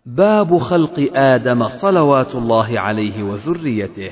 باب خلق آدم صلوات الله عليه وذريته.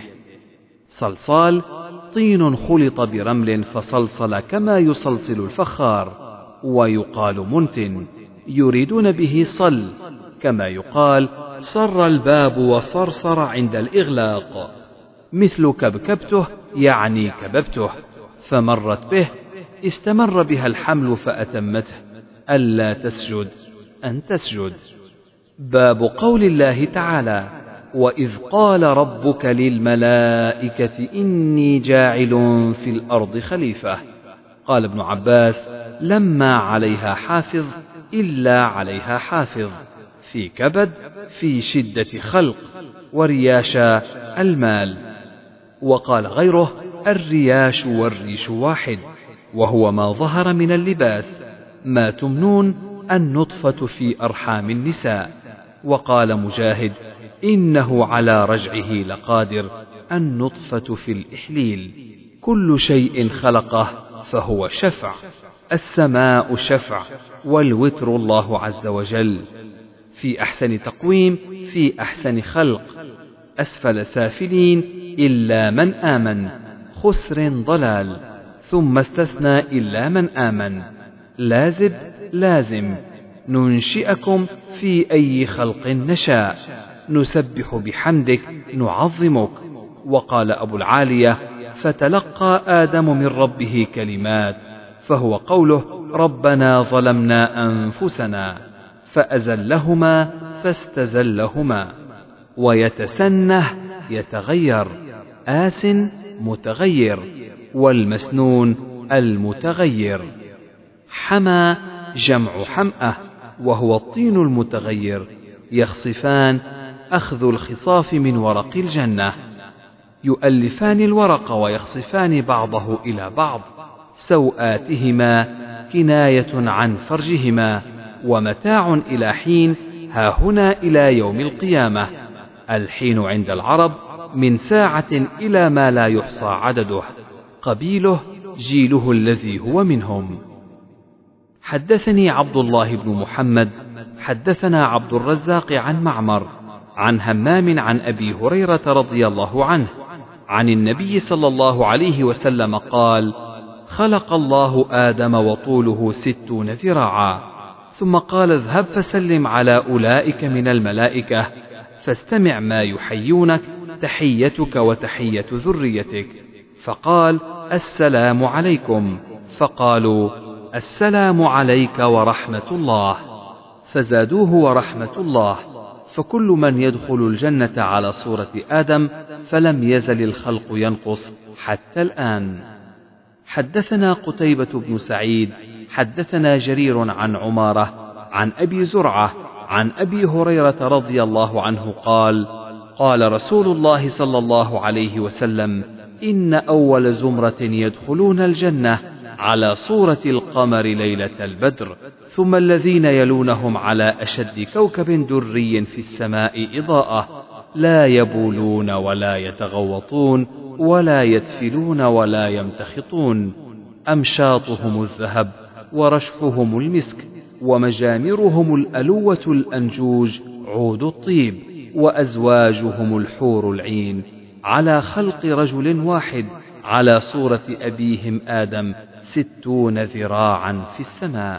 صلصال طين خلط برمل فصلصل كما يصلصل الفخار، ويقال منتن، يريدون به صل، كما يقال صر الباب وصرصر عند الإغلاق، مثل كبكبته يعني كببته، فمرت به استمر بها الحمل فأتمته، ألا تسجد أن تسجد. باب قول الله تعالى: وإذ قال ربك للملائكة إني جاعل في الأرض خليفة. قال ابن عباس: لما عليها حافظ إلا عليها حافظ، في كبد في شدة خلق، ورياشا المال. وقال غيره: الرياش والريش واحد، وهو ما ظهر من اللباس، ما تمنون النطفة في أرحام النساء. وقال مجاهد: إنه على رجعه لقادر، النطفة في الإحليل. كل شيء خلقه فهو شفع، السماء شفع، والوتر الله عز وجل، في أحسن تقويم، في أحسن خلق، أسفل سافلين إلا من آمن، خسر ضلال، ثم استثنى إلا من آمن، لازب لازم، ننشئكم في أي خلق نشاء، نسبح بحمدك نعظمك. وقال أبو العالية: فتلقى آدم من ربه كلمات، فهو قوله: ربنا ظلمنا أنفسنا، فأزلهما فاستزلهما. ويتسنه يتغير، آس متغير، والمسنون المتغير. حمى جمع حمأة، وهو الطين المتغير، يخصفان أخذ الخصاف من ورق الجنة، يؤلفان الورق ويخصفان بعضه إلى بعض، سوآتهما كناية عن فرجهما، ومتاع إلى حين، ها هنا إلى يوم القيامة. الحين عند العرب من ساعة إلى ما لا يحصى عدده، قبيله جيله الذي هو منهم. حدثني عبد الله بن محمد حدثنا عبد الرزاق عن معمر عن همام عن أبي هريرة رضي الله عنه عن النبي صلى الله عليه وسلم قال: خلق الله آدم وطوله 60 ذراعا، ثم قال: اذهب فسلم على أولئك من الملائكة، فاستمع ما يحيونك، تحيتك وتحية ذريتك. فقال: السلام عليكم. فقالوا: السلام عليك ورحمة الله. فزادوه ورحمة الله. فكل من يدخل الجنة على صورة آدم، فلم يزل الخلق ينقص حتى الآن. حدثنا قتيبة بن سعيد حدثنا جرير عن عمارة عن أبي زرعة عن أبي هريرة رضي الله عنه قال: قال رسول الله صلى الله عليه وسلم: إن أول زمرة يدخلون الجنة على صورة القمر ليلة البدر، ثم الذين يلونهم على أشد كوكب دري في السماء إضاءة، لا يبولون ولا يتغوطون ولا يتفلون ولا يمتخطون، أمشاطهم الذهب ورشفهم المسك، ومجامرهم الألوة الأنجوج عود الطيب، وأزواجهم الحور العين، على خلق رجل واحد على صورة أبيهم آدم 60 ذراعا في السماء.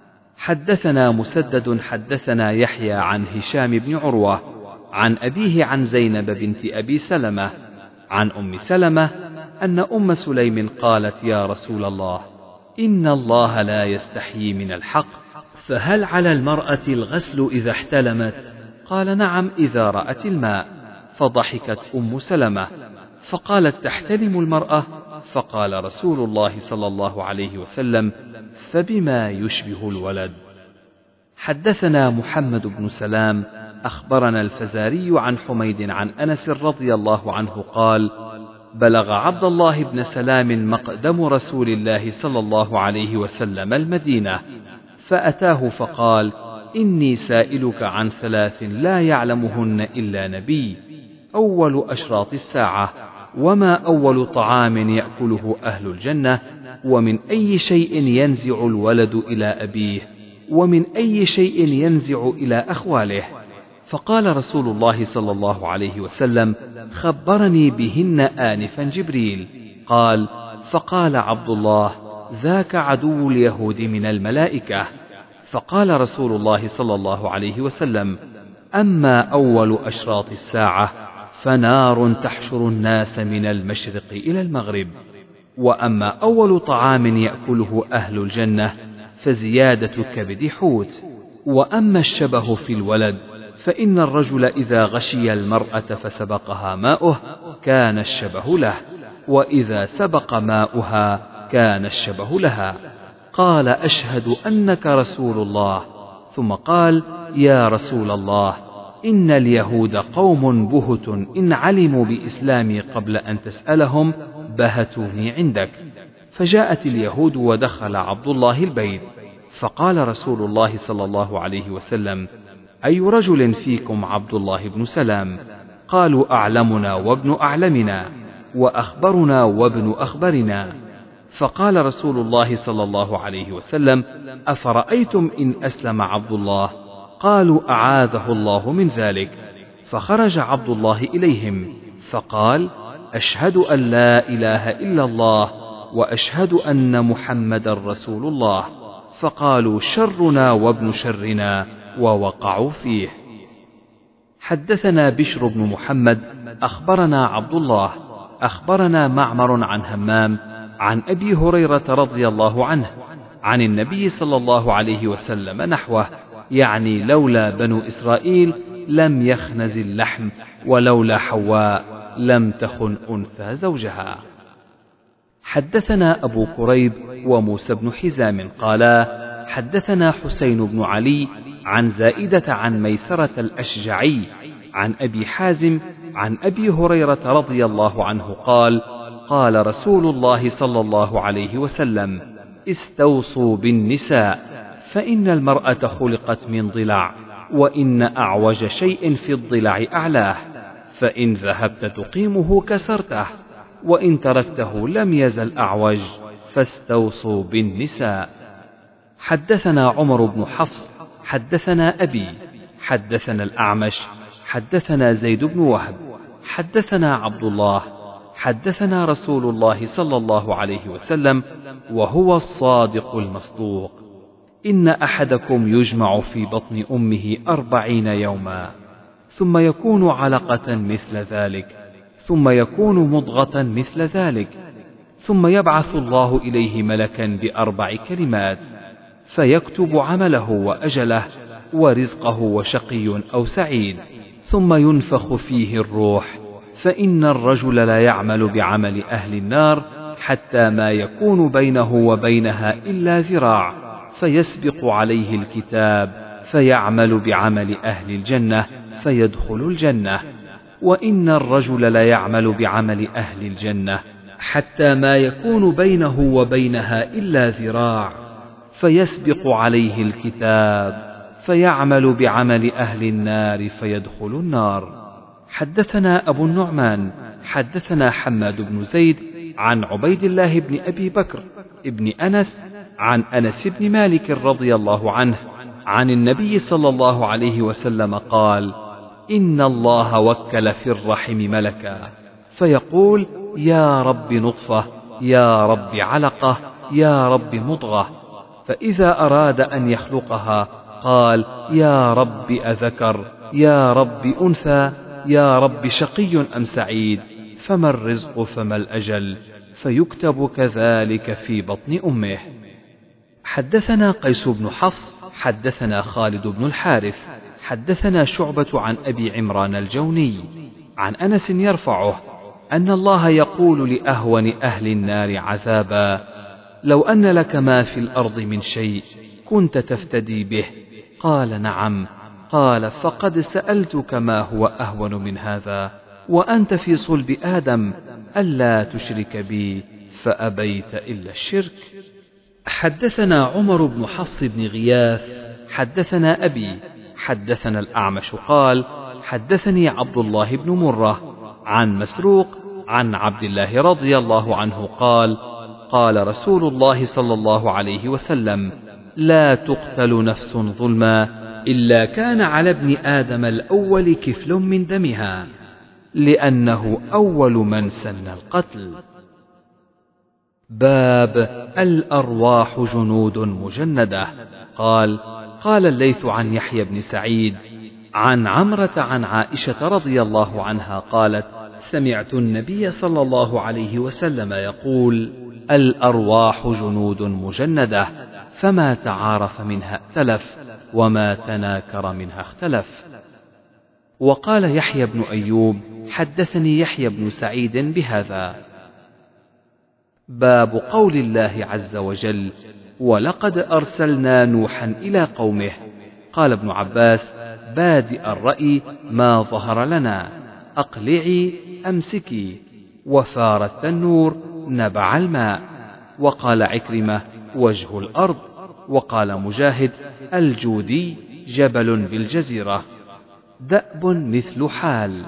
حدثنا مسدد حدثنا يحيى عن هشام بن عروة عن أبيه عن زينب بنت أبي سلمة عن أم سلمة أن أم سليم قالت: يا رسول الله، إن الله لا يستحيي من الحق، فهل على المرأة الغسل إذا احتلمت؟ قال: نعم، إذا رأت الماء. فضحكت أم سلمة فقالت: تحتلم المرأة؟ فقال رسول الله صلى الله عليه وسلم: فبما يشبه الولد. حدثنا محمد بن سلام أخبرنا الفزاري عن حميد عن أنس رضي الله عنه قال: بلغ عبد الله بن سلام مقدم رسول الله صلى الله عليه وسلم المدينة، فأتاه فقال: إني سائلك عن 3 لا يعلمهن إلا نبي: أول أشراط الساعة، وما أول طعام يأكله أهل الجنة، ومن أي شيء ينزع الولد إلى أبيه، ومن أي شيء ينزع إلى أخواله. فقال رسول الله صلى الله عليه وسلم: خبرني بهن آنفا جبريل. قال: فقال عبد الله: ذاك عدو اليهود من الملائكة. فقال رسول الله صلى الله عليه وسلم: أما أول أشراط الساعة فنار تحشر الناس من المشرق إلى المغرب، وأما أول طعام يأكله أهل الجنة فزيادة كبد حوت، وأما الشبه في الولد فإن الرجل إذا غشي المرأة فسبقها ماؤه كان الشبه له، وإذا سبق ماؤها كان الشبه لها. قال: أشهد أنك رسول الله. ثم قال: يا رسول الله، إن اليهود قوم بهت، إن علموا بإسلامي قبل أن تسألهم بهتوني عندك. فجاءت اليهود ودخل عبد الله البيت، فقال رسول الله صلى الله عليه وسلم: أي رجل فيكم عبد الله بن سلام؟ قالوا: أعلمنا وابن أعلمنا، وأخبرنا وابن أخبرنا. فقال رسول الله صلى الله عليه وسلم: أفرأيتم إن أسلم عبد الله؟ قالوا: أعاذه الله من ذلك. فخرج عبد الله إليهم فقال: أشهد أن لا إله إلا الله وأشهد أن محمدا رسول الله. فقالوا: شرنا وابن شرنا، ووقعوا فيه. حدثنا بشر بن محمد أخبرنا عبد الله أخبرنا معمر عن همام عن أبي هريرة رضي الله عنه عن النبي صلى الله عليه وسلم نحوه، يعني: لولا بنو إسرائيل لم يخنز اللحم، ولولا حواء لم تخن أنثى زوجها. حدثنا أبو كريب وموسى بن حزام قالا: حدثنا حسين بن علي عن زائدة عن ميسرة الأشجعي عن أبي حازم عن أبي هريرة رضي الله عنه قال: قال رسول الله صلى الله عليه وسلم: استوصوا بالنساء، فإن المرأة خلقت من ضلع، وإن أعوج شيء في الضلع أعلاه، فإن ذهبت تقيمه كسرته، وإن تركته لم يزل أعوج، فاستوصوا بالنساء. حدثنا عمر بن حفص حدثنا أبي حدثنا الأعمش حدثنا زيد بن وهب حدثنا عبد الله حدثنا رسول الله صلى الله عليه وسلم وهو الصادق المصدوق: إن أحدكم يجمع في بطن أمه 40 يوما، ثم يكون علقة مثل ذلك، ثم يكون مضغة مثل ذلك، ثم يبعث الله إليه ملكا ب4 كلمات، فيكتب عمله وأجله ورزقه وشقي أو سعيد، ثم ينفخ فيه الروح، فإن الرجل لا يعمل بعمل أهل النار حتى ما يكون بينه وبينها إلا ذراع، فيسبق عليه الكتاب فيعمل بعمل أهل الجنة فيدخل الجنة، وإن الرجل لا يعمل بعمل أهل الجنة حتى ما يكون بينه وبينها إلا ذراع، فيسبق عليه الكتاب فيعمل بعمل أهل النار فيدخل النار. حدثنا أبو النعمان حدثنا حماد بن زيد عن عبيد الله بن أبي بكر ابن أنس عن أنس بن مالك رضي الله عنه عن النبي صلى الله عليه وسلم قال: إن الله وكل في الرحم ملكا، فيقول: يا رب نطفة، يا رب علقة، يا رب مضغة، فإذا أراد أن يخلقها قال: يا رب أذكر، يا رب أنثى، يا رب شقي أم سعيد، فما الرزق فما الأجل، فيكتب كذلك في بطن أمه. حدثنا قيس بن حفص حدثنا خالد بن الحارث حدثنا شعبة عن أبي عمران الجوني عن أنس يرفعه أن الله يقول لأهون أهل النار عذابا: لو أن لك ما في الأرض من شيء كنت تفتدي به؟ قال: نعم. قال: فقد سألتك ما هو أهون من هذا، وأنت في صلب آدم، ألا تشرك بي، فأبيت إلا الشرك. حدثنا عمر بن حفص بن غياث حدثنا أبي حدثنا الأعمش قال: حدثني عبد الله بن مرة عن مسروق عن عبد الله رضي الله عنه قال: قال رسول الله صلى الله عليه وسلم: لا تقتل نفس ظلما إلا كان على ابن آدم الأول كفل من دمها، لأنه أول من سن القتل. باب الأرواح جنود مجندة. قال الليث عن يحيى بن سعيد عن عمرة عن عائشة رضي الله عنها قالت: سمعت النبي صلى الله عليه وسلم يقول: الأرواح جنود مجندة، فما تعارف منها ائتلف، وما تناكر منها اختلف. وقال يحيى بن أيوب: حدثني يحيى بن سعيد بهذا. باب قول الله عز وجل: ولقد أرسلنا نوحا إلى قومه. قال ابن عباس: بادئ الرأي ما ظهر لنا، أقلعي أمسكي، وفار التنور نبع الماء. وقال عكرمة: وجه الأرض. وقال مجاهد: الجودي جبل بالجزيرة. دأب مثل حال.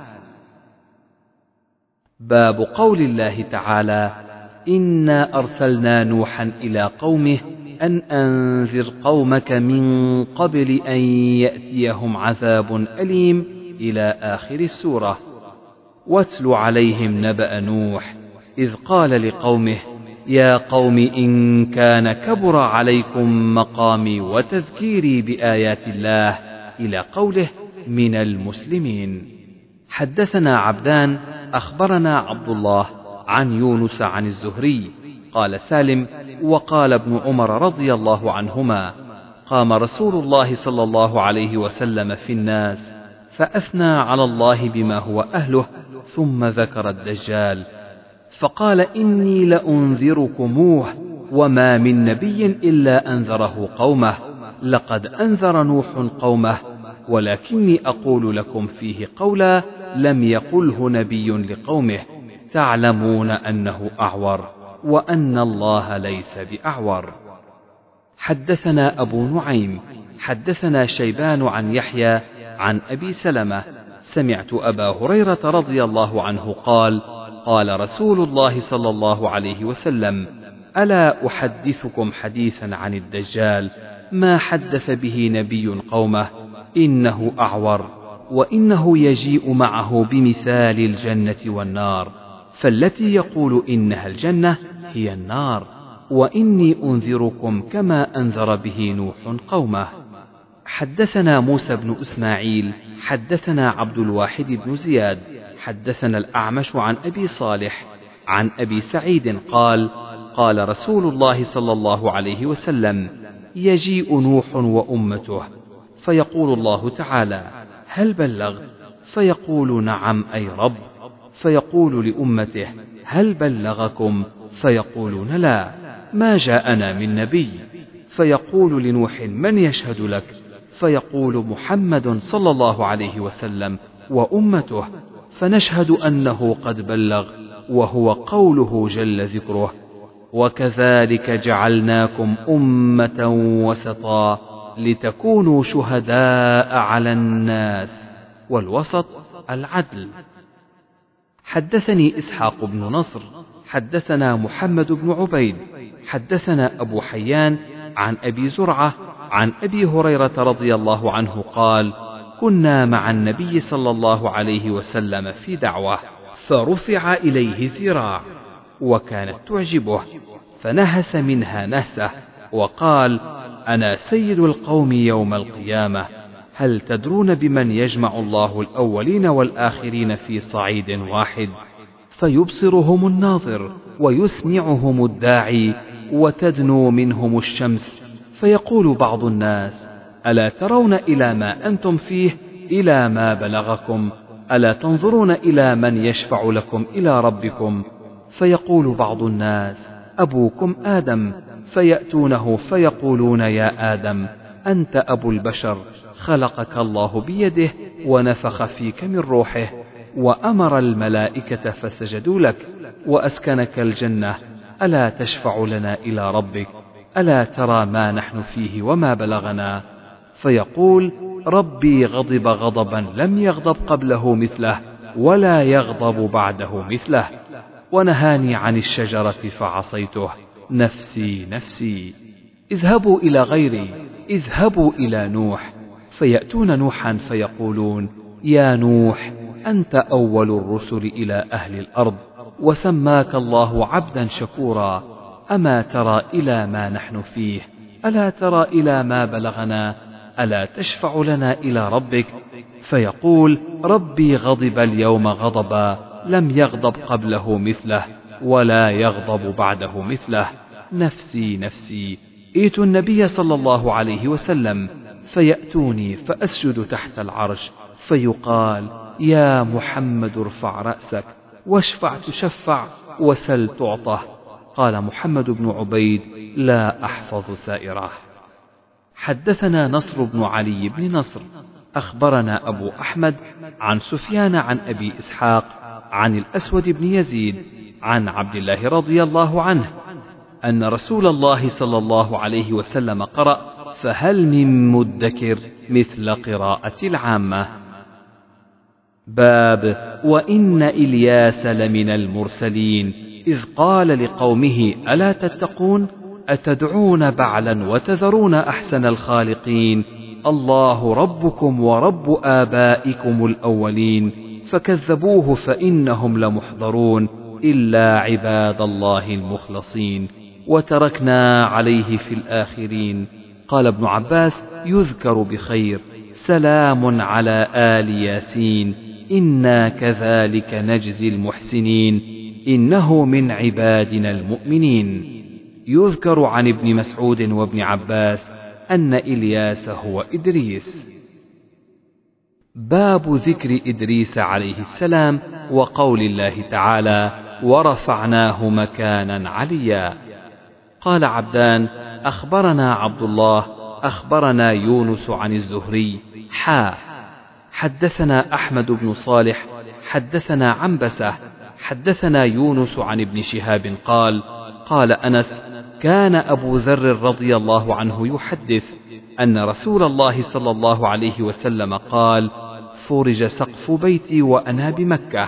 باب قول الله تعالى: إنا أرسلنا نوحا إلى قومه أن أنذر قومك من قبل أن يأتيهم عذاب أليم، إلى آخر السورة. واتل عليهم نبأ نوح إذ قال لقومه: يا قوم إن كان كبر عليكم مقامي وتذكيري بآيات الله، إلى قوله: من المسلمين. حدثنا عبدان أخبرنا عبد الله عن يونس عن الزهري قال سالم: وقال ابن عمر رضي الله عنهما: قام رسول الله صلى الله عليه وسلم في الناس فأثنى على الله بما هو أهله، ثم ذكر الدجال فقال: إني لأنذركموه، وما من نبي إلا أنذره قومه، لقد أنذر نوح قومه، ولكني أقول لكم فيه قولا لم يقله نبي لقومه، تعلمون أنه أعور، وأن الله ليس بأعور. حدثنا أبو نعيم حدثنا شيبان عن يحيى عن أبي سلمة سمعت أبا هريرة رضي الله عنه قال: قال رسول الله صلى الله عليه وسلم: ألا أحدثكم حديثا عن الدجال ما حدث به نبي قومه، إنه أعور، وإنه يجيء معه بمثال الجنة والنار، فالتي يقول إنها الجنة هي النار، وإني أنذركم كما أنذر به نوح قومه. حدثنا موسى بن إسماعيل حدثنا عبد الواحد بن زياد حدثنا الأعمش عن أبي صالح عن أبي سعيد قال: قال رسول الله صلى الله عليه وسلم: يجيء نوح وأمته، فيقول الله تعالى: هل بلغت؟ فيقول: نعم أي رب. فيقول لأمته: هل بلغكم؟ فيقولون: لا، ما جاءنا من نبي. فيقول لنوح: من يشهد لك؟ فيقول: محمد صلى الله عليه وسلم وأمته، فنشهد أنه قد بلغ، وهو قوله جل ذكره: وكذلك جعلناكم أمة وسطا لتكونوا شهداء على الناس، والوسط العدل. حدثني إسحاق بن نصر حدثنا محمد بن عبيد حدثنا أبو حيان عن أبي زرعة عن أبي هريرة رضي الله عنه قال: كنا مع النبي صلى الله عليه وسلم في دعوة، فرفع إليه ذراع وكانت تعجبه، فنهس منها نهسة وقال: أنا سيد القوم يوم القيامة، هل تدرون بمن يجمع الله الأولين والآخرين في صعيد واحد، فيبصرهم الناظر ويسمعهم الداعي، وتدنو منهم الشمس، فيقول بعض الناس: ألا ترون إلى ما أنتم فيه، إلى ما بلغكم، ألا تنظرون إلى من يشفع لكم إلى ربكم؟ فيقول بعض الناس: أبوكم آدم، فيأتونه فيقولون: يا آدم، أنت أبو البشر، خلقك الله بيده ونفخ فيك من روحه، وأمر الملائكة فسجدوا لك، وأسكنك الجنة، ألا تشفع لنا إلى ربك؟ ألا ترى ما نحن فيه وما بلغنا؟ فيقول: ربي غضب غضبا لم يغضب قبله مثله، ولا يغضب بعده مثله، ونهاني عن الشجرة فعصيته، نفسي نفسي. اذهبوا إلى غيري، اذهبوا إلى نوح، فيأتون نوحا فيقولون: يا نوح، أنت أول الرسل إلى أهل الأرض، وسماك الله عبدا شكورا، أما ترى إلى ما نحن فيه؟ ألا ترى إلى ما بلغنا؟ ألا تشفع لنا إلى ربك؟ فيقول: ربي غضب اليوم غضبا لم يغضب قبله مثله ولا يغضب بعده مثله، نفسي نفسي. ائتوا النبي صلى الله عليه وسلم فيأتوني فأسجد تحت العرش، فيقال: يا محمد ارفع رأسك واشفع تشفع وسل تعطه. قال محمد بن عبيد: لا أحفظ سائره. حدثنا نصر بن علي بن نصر أخبرنا أبو أحمد عن سفيان عن أبي إسحاق عن الأسود بن يزيد عن عبد الله رضي الله عنه أن رسول الله صلى الله عليه وسلم قرأ: فهل من مدكر مثل قراءة العامة. باب وإن إلياس لمن المرسلين إذ قال لقومه: ألا تتقون؟ أتدعون بعلا وتذرون أحسن الخالقين، الله ربكم ورب آبائكم الأولين، فكذبوه فإنهم لمحضرون إلا عباد الله المخلصين، وتركنا عليه في الآخرين. قال ابن عباس: يذكر بخير، سلام على آل ياسين، إنا كذلك نجزي المحسنين، إنه من عبادنا المؤمنين. يذكر عن ابن مسعود وابن عباس أن إلياس هو إدريس. باب ذكر إدريس عليه السلام وقول الله تعالى: ورفعناه مكانا عليا. قال عبدان: أخبرنا عبد الله أخبرنا يونس عن الزهري حدثنا أحمد بن صالح حدثنا عنبسة حدثنا يونس عن ابن شهاب قال أنس: كان أبو ذر رضي الله عنه يحدث أن رسول الله صلى الله عليه وسلم قال: فرج سقف بيتي وأنا بمكة،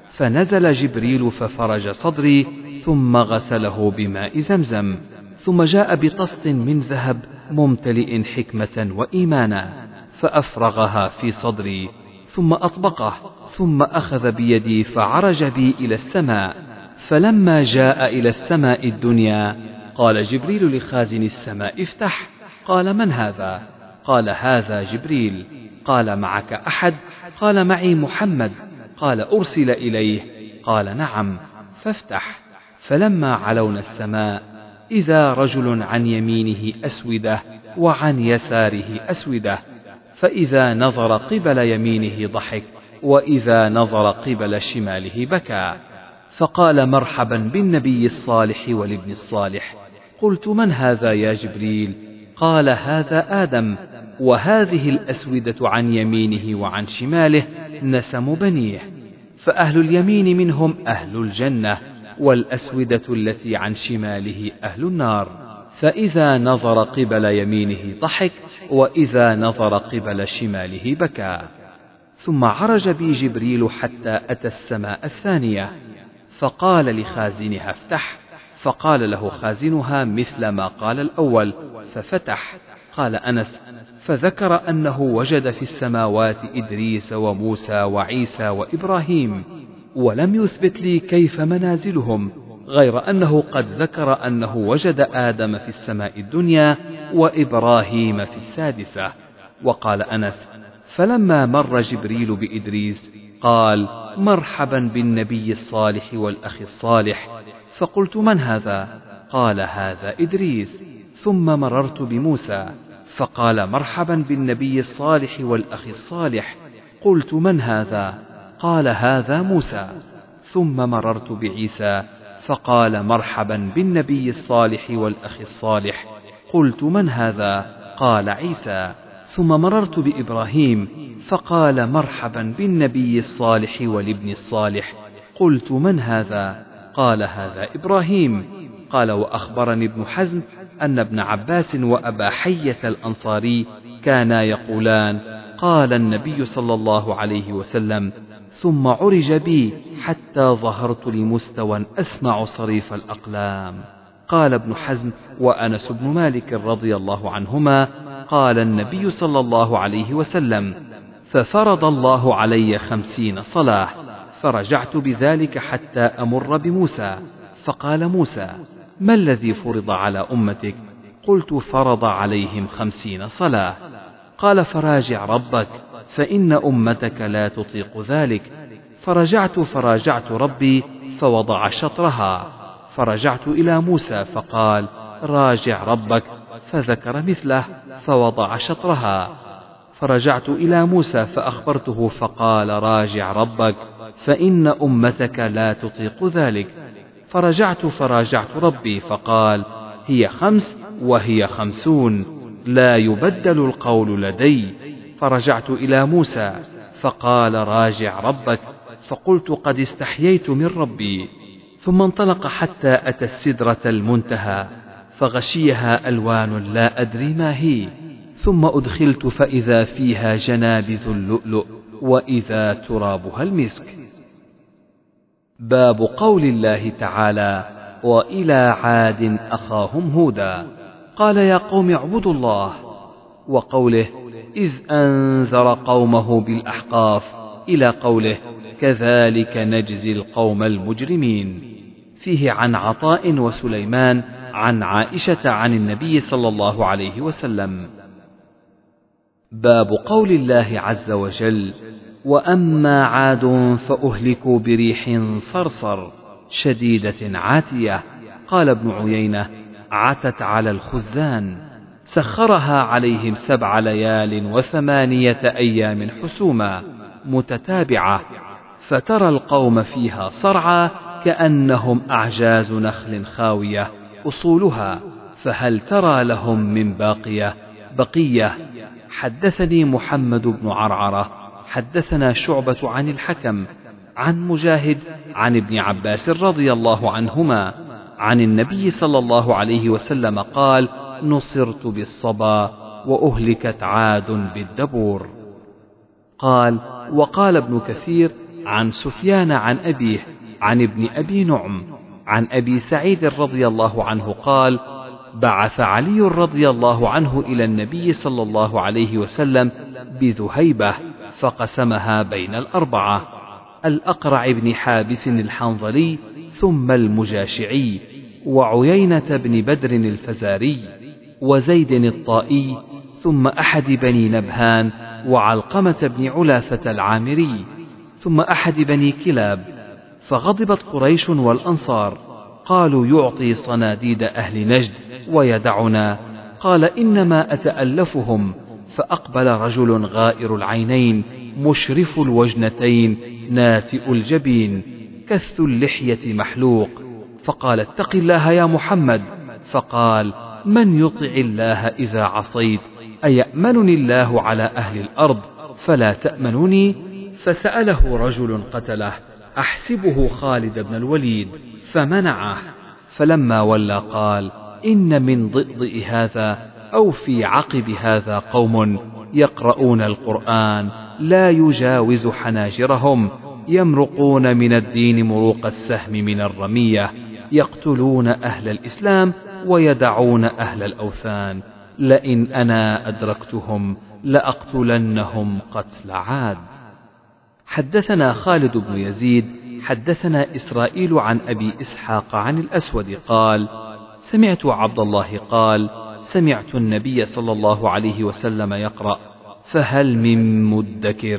فنزل جبريل ففرج صدري ثم غسله بماء زمزم، ثم جاء بطست من ذهب ممتلئ حكمة وإيمانا فأفرغها في صدري، ثم أطبقه، ثم أخذ بيدي فعرج بي إلى السماء، فلما جاء إلى السماء الدنيا قال جبريل لخازن السماء: افتح. قال: من هذا؟ قال: هذا جبريل. قال: معك أحد؟ قال: معي محمد. قال: أرسل إليه؟ قال: نعم. فافتح. فلما علونا السماء إذا رجل عن يمينه أسودة وعن يساره أسودة، فإذا نظر قبل يمينه ضحك وإذا نظر قبل شماله بكى، فقال: مرحبا بالنبي الصالح والابن الصالح. قلت: من هذا يا جبريل؟ قال: هذا آدم، وهذه الأسودة عن يمينه وعن شماله نسم بنيه، فأهل اليمين منهم أهل الجنة، والأسودة التي عن شماله أهل النار، فإذا نظر قبل يمينه ضحك وإذا نظر قبل شماله بكى. ثم عرج بي جبريل حتى أتى السماء الثانية، فقال لخازنها: افتح. فقال له خازنها مثل ما قال الأول، ففتح. قال أنس: فذكر أنه وجد في السماوات إدريس وموسى وعيسى وإبراهيم، ولم يثبت لي كيف منازلهم، غير أنه قد ذكر أنه وجد آدم في السماء الدنيا وإبراهيم في السادسة. وقال أنس: فلما مر جبريل بإدريس قال: مرحبا بالنبي الصالح والأخ الصالح. فقلت: من هذا؟ قال: هذا إدريس. ثم مررت بموسى فقال: مرحبا بالنبي الصالح والأخ الصالح. قلت: من هذا؟ قال: هذا موسى. ثم مررت بعيسى فقال: مرحبا بالنبي الصالح والأخ الصالح. قلت: من هذا؟ قال: عيسى. ثم مررت بإبراهيم فقال: مرحبا بالنبي الصالح والابن الصالح. قلت: من هذا؟ قال: هذا إبراهيم. قال: وأخبرني ابن حزم أن ابن عباس وأبا حية الأنصاري كانا يقولان: قال النبي صلى الله عليه وسلم: ثم عرج بي حتى ظهرت لمستوى أسمع صريف الأقلام. قال ابن حزم وأنس بن مالك رضي الله عنهما: قال النبي صلى الله عليه وسلم: ففرض الله علي 50 صلاة، فرجعت بذلك حتى أمر بموسى، فقال موسى: ما الذي فرض على أمتك؟ قلت: فرض عليهم 50 صلاة. قال: فراجع ربك، فإن أمتك لا تطيق ذلك. فراجعت ربي فوضع شطرها، فرجعت إلى موسى فقال: راجع ربك، فذكر مثله فوضع شطرها. فرجعت إلى موسى فأخبرته فقال: راجع ربك، فإن أمتك لا تطيق ذلك. فراجعت ربي فقال: هي 5 وهي 50، لا يبدل القول لدي. فرجعت إلى موسى فقال: راجع ربك. فقلت: قد استحييت من ربي. ثم انطلق حتى أتى السدرة المنتهى، فغشيها ألوان لا أدري ما هي، ثم أدخلت فإذا فيها جنابذ اللؤلؤ، وإذا ترابها المسك. باب قول الله تعالى: وإلى عاد أخاهم هودا قال: يا قوم اعبدوا الله. وقوله: إذ أنذر قومه بالأحقاف، إلى قوله: كذلك نجزي القوم المجرمين. فيه عن عطاء وسليمان عن عائشة عن النبي صلى الله عليه وسلم. باب قول الله عز وجل: وأما عاد فأهلكوا بريح صرصر شديدة عاتية. قال ابن عيينة: عتت على الخزان، سخرها عليهم 7 ليال و8 أيام حسوما متتابعة، فترى القوم فيها صرعى كأنهم أعجاز نخل خاوية أصولها، فهل ترى لهم من بقية. حدثني محمد بن عرعرة حدثنا شعبة عن الحكم عن مجاهد عن ابن عباس رضي الله عنهما عن النبي صلى الله عليه وسلم قال: نصرت بالصبا وأهلكت عاد بالدبور. قال: وقال ابن كثير عن سفيان عن أبيه عن ابن أبي نعم عن أبي سعيد رضي الله عنه قال: بعث علي رضي الله عنه إلى النبي صلى الله عليه وسلم بذهيبة، فقسمها بين 4: الأقرع بن حابس الحنظلي، ثم المجاشعي، وعيينة بن بدر الفزاري، وزيد الطائي، ثم أحد بني نبهان، وعلقمة بن علاثة العامري، ثم أحد بني كلاب. فغضبت قريش والأنصار، قالوا: يعطي صناديد أهل نجد ويدعنا. قال: إنما أتألفهم. فأقبل رجل غائر العينين مشرف الوجنتين ناتئ الجبين كث اللحية محلوق، فقال: اتق الله يا محمد. فقال: من يطع الله إذا عصيت؟ أيأمنني الله على أهل الأرض فلا تأمنني؟ فسأله رجل قتله أحسبه خالد بن الوليد، فمنعه. فلما ولى قال: إن من ضئضئ هذا أو في عقب هذا قوم يقرؤون القرآن لا يجاوز حناجرهم، يمرقون من الدين مروق السهم من الرمية، يقتلون أهل الإسلام ويدعون أهل الأوثان، لئن أنا أدركتهم لأقتلنهم قتل عاد. حدثنا خالد بن يزيد حدثنا إسرائيل عن أبي إسحاق عن الأسود قال: سمعت عبد الله قال: سمعت النبي صلى الله عليه وسلم يقرأ: فهل من مدكر.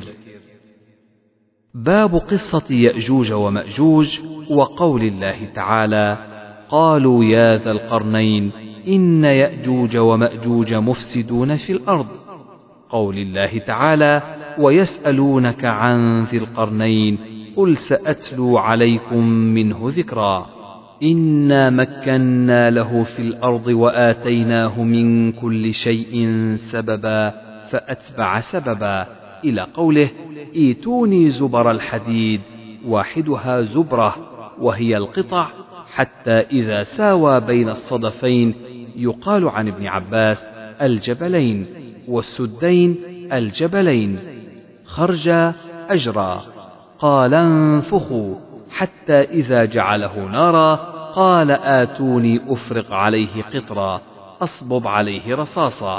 باب قصة يأجوج ومأجوج وقول الله تعالى: قالوا يا ذا القرنين إن يأجوج ومأجوج مفسدون في الأرض. قول الله تعالى: ويسألونك عن ذي القرنين قل سأتلو عليكم منه ذكرا، إنا مكنا له في الأرض وآتيناه من كل شيء سببا فأتبع سببا، إلى قوله: إيتوني زبر الحديد، واحدها زبرة وهي القطع، حتى إذا ساوى بين الصدفين، يقال عن ابن عباس: الجبلين، والسدين الجبلين، خرجا أجرا. قال: انفخوا، حتى إذا جعله نارا قال: آتوني أفرغ عليه قطرا، أصبب عليه رصاصا.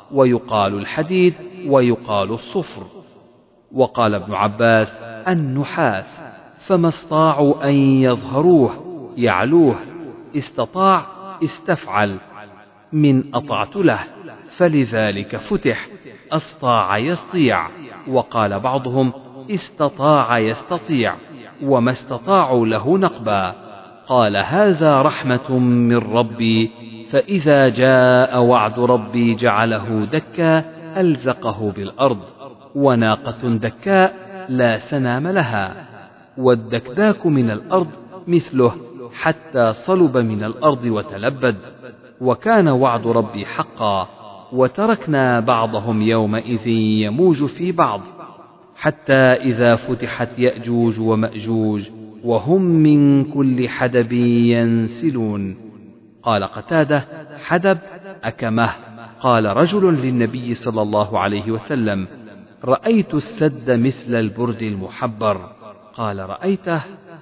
ويقال الحديد ويقال الصفر. وقال ابن عباس النحاس، فما استطاعوا أن يظهروه يعلوه، استطاع استفعل من أطعت له، فلذلك فتح أستطاع يستطيع. وقال بعضهم استطاع يستطيع، وما استطاعوا له نقبا. قال هذا رحمة من ربي، فإذا جاء وعد ربي جعله دكا ألزقه بالأرض، وناقة دكاء لا سنام لها. والدكداك من الأرض مثله حتى صلب من الأرض وتلبد. وكان وعد ربي حقا، وتركنا بعضهم يومئذ يموج في بعض، حتى إذا فتحت يأجوج ومأجوج وهم من كل حدب ينسلون. قال قتادة حدب أكمه. قال رجل للنبي صلى الله عليه وسلم رأيت السد مثل البرد المحبر. قال رأيته؟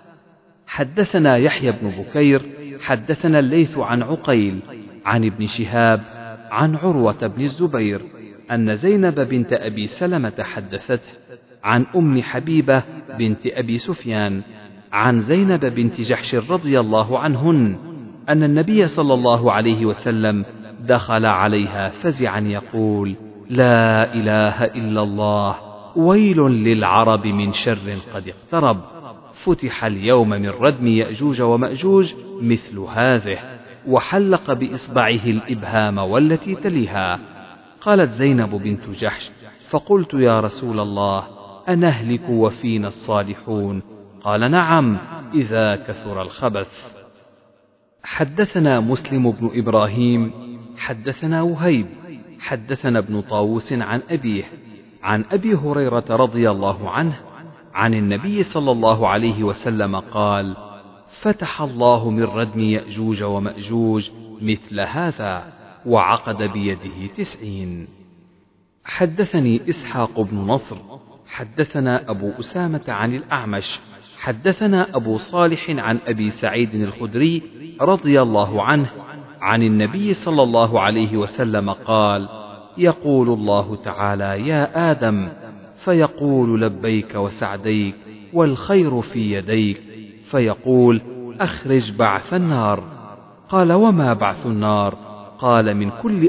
حدثنا يحيى بن بكير حدثنا الليث عن عقيل عن ابن شهاب عن عروة بن الزبير أن زينب بنت أبي سلمة حدثته عن أم حبيبة بنت أبي سفيان عن زينب بنت جحش رضي الله عنهن أن النبي صلى الله عليه وسلم دخل عليها فزعا يقول لا إله إلا الله، ويل للعرب من شر قد اقترب، فتح اليوم من ردم يأجوج ومأجوج مثل هذه، وحلق بإصبعه الإبهام والتي تليها. قالت زينب بنت جحش فقلت يا رسول الله أنهلك وفينا الصالحون؟ قال نعم إذا كثر الخبث. حدثنا مسلم بن إبراهيم حدثنا وهيب حدثنا ابن طاووس عن أبيه عن أبي هريرة رضي الله عنه عن النبي صلى الله عليه وسلم قال فتح الله من ردم يأجوج ومأجوج مثل هذا، وعقد بيده 90. حدثني إسحاق بن نصر حدثنا أبو أسامة عن الأعمش حدثنا أبو صالح عن أبي سعيد الخدري رضي الله عنه عن النبي صلى الله عليه وسلم قال يقول الله تعالى يا آدم، فيقول لبيك وسعديك والخير في يديك، فيقول أخرج بعث النار. قال وما بعث النار؟ قال من كل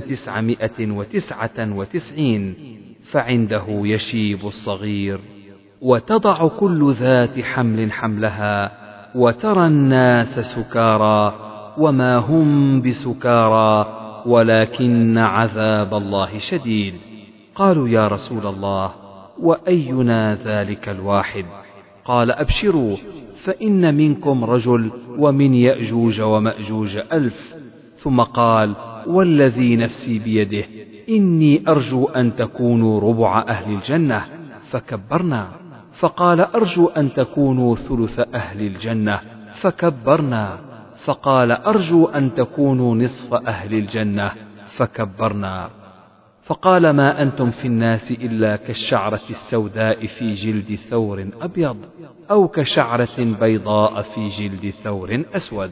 1999 فعنده يشيب الصغير، وتضع كل ذات حمل حملها، وترى الناس سكارى وما هم بسكارى ولكن عذاب الله شديد. قالوا يا رسول الله وأينا ذلك الواحد؟ قال أبشروا فإن منكم رجل ومن يأجوج ومأجوج 1000. ثم قال والذي نفسي بيده إني أرجو أن تكونوا ربع أهل الجنة، فكبرنا. فقال أرجو أن تكونوا ثلث أهل الجنة، فكبرنا. فقال أرجو أن تكونوا نصف أهل الجنة، فكبرنا. فقال ما أنتم في الناس إلا كالشعرة السوداء في جلد ثور أبيض، أو كشعرة بيضاء في جلد ثور أسود.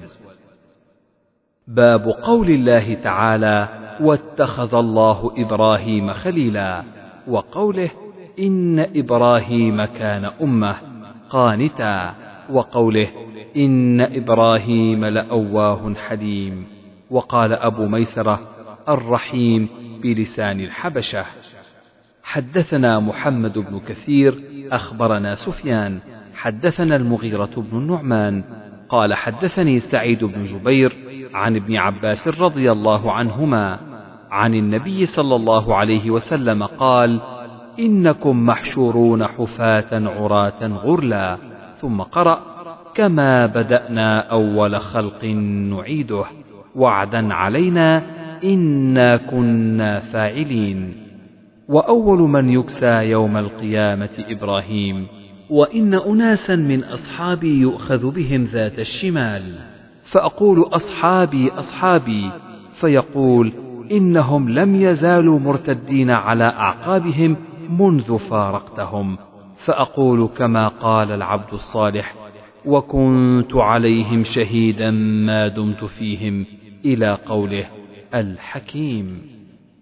باب قول الله تعالى واتخذ الله إبراهيم خليلا، وقوله إن إبراهيم كان أمة قانتا، وقوله إن إبراهيم لأواه حليم. وقال أبو ميسرة الرحيم بلسان الحبشة. حدثنا محمد بن كثير أخبرنا سفيان حدثنا المغيرة بن النعمان قال حدثني سعيد بن جبير عن ابن عباس رضي الله عنهما عن النبي صلى الله عليه وسلم قال إنكم محشورون حفاة عراة غرلا، ثم قرأ كما بدأنا أول خلق نعيده وعدا علينا إنا كنا فاعلين. وأول من يكسى يوم القيامة إبراهيم، وإن أناسا من أصحابي يؤخذ بهم ذات الشمال، فأقول أصحابي أصحابي، فيقول إنهم لم يزالوا مرتدين على أعقابهم منذ فارقتهم، فأقول كما قال العبد الصالح وكنت عليهم شهيدا ما دمت فيهم، إلى قوله الحكيم.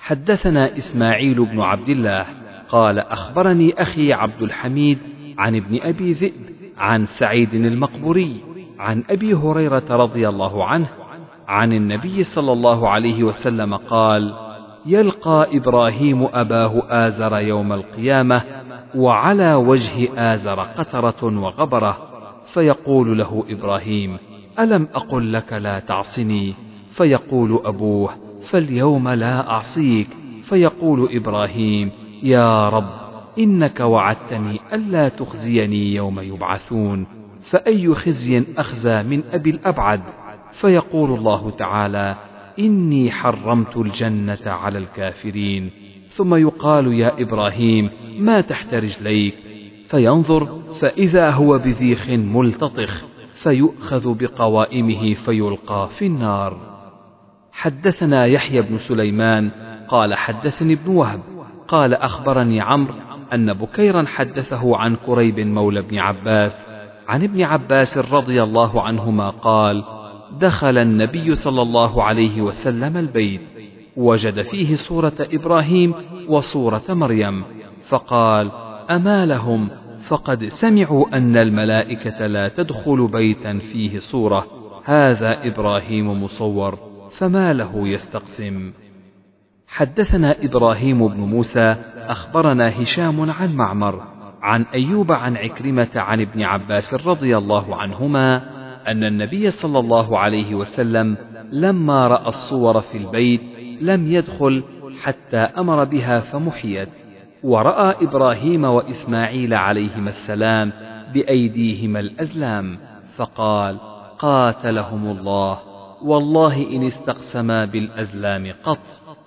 حدثنا إسماعيل بن عبد الله قال أخبرني أخي عبد الحميد عن ابن أبي ذئب عن سعيد المقبوري عن أبي هريرة رضي الله عنه عن النبي صلى الله عليه وسلم قال: يلقى إبراهيم أباه آزر يوم القيامة وعلى وجه آزر قترة وغبرة، فيقول له إبراهيم: ألم أقل لك لا تعصني؟ فيقول أبوه: فاليوم لا أعصيك. فيقول إبراهيم: يا رب إنك وعدتني ألا تخزيني يوم يبعثون، فأي خزي أخزى من أبي الأبعد؟ فيقول الله تعالى: إني حرمت الجنة على الكافرين. ثم يقال: يا إبراهيم ما تحت رجليك؟ فينظر فإذا هو بذيخ ملتطخ، فيؤخذ بقوائمه فيلقى في النار. حدثنا يحيى بن سليمان قال حدثني ابن وهب قال أخبرني عمرو أن بكيرا حدثه عن كريب مولى ابن عباس عن ابن عباس رضي الله عنهما قال: دخل النبي صلى الله عليه وسلم البيت، وجد فيه صورة إبراهيم وصورة مريم، فقال: أما لهم؟ فقد سمعوا أن الملائكة لا تدخل بيتا فيه صورة، هذا إبراهيم مصور، فما له يستقسم. حدثنا إبراهيم بن موسى أخبرنا هشام عن معمر عن أيوب عن عكرمة عن ابن عباس رضي الله عنهما أن النبي صلى الله عليه وسلم لما رأى الصور في البيت لم يدخل حتى أمر بها فمحيت، ورأى إبراهيم وإسماعيل عليهما السلام بأيديهما الأزلام، فقال: قاتلهم الله، والله إن استقسما بالأزلام قط.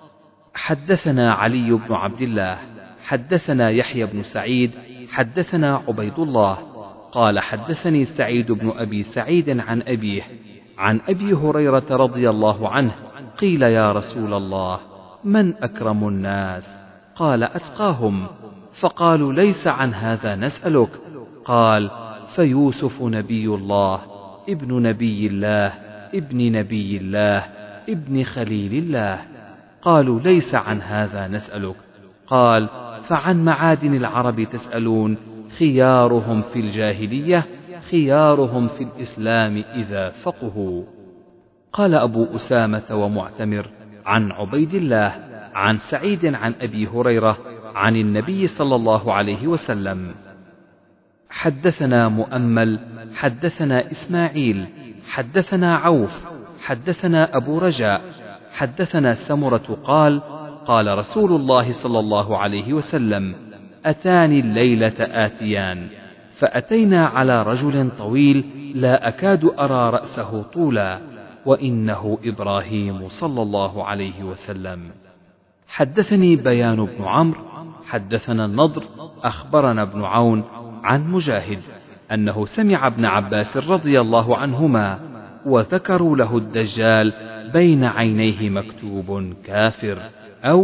حدثنا علي بن عبد الله حدثنا يحيى بن سعيد حدثنا عبيد الله قال حدثني سعيد بن أبي سعيد عن أبيه عن أبي هريرة رضي الله عنه قيل: يا رسول الله من أكرم الناس؟ قال: أتقاهم. فقالوا: ليس عن هذا نسألك. قال: فيوسف نبي الله ابن نبي الله ابن نبي الله ابن خليل الله. قالوا: ليس عن هذا نسألك. قال: فعن معادن العرب تسألون؟ خيارهم في الجاهلية خيارهم في الإسلام إذا فقهوا. قال أبو أسامة ومعتمر عن عبيد الله عن سعيد عن أبي هريرة عن النبي صلى الله عليه وسلم. حدثنا مؤمل حدثنا إسماعيل حدثنا عوف حدثنا أبو رجاء حدثنا سمرة قال: قال رسول الله صلى الله عليه وسلم: أتاني الليلة آتيان، فأتينا على رجل طويل لا أكاد أرى رأسه طولا، وإنه إبراهيم صلى الله عليه وسلم. حدثني بيان بن عمرو حدثنا النضر أخبرنا ابن عون عن مجاهد أنه سمع ابن عباس رضي الله عنهما وذكروا له الدجال بين عينيه مكتوب كافر أو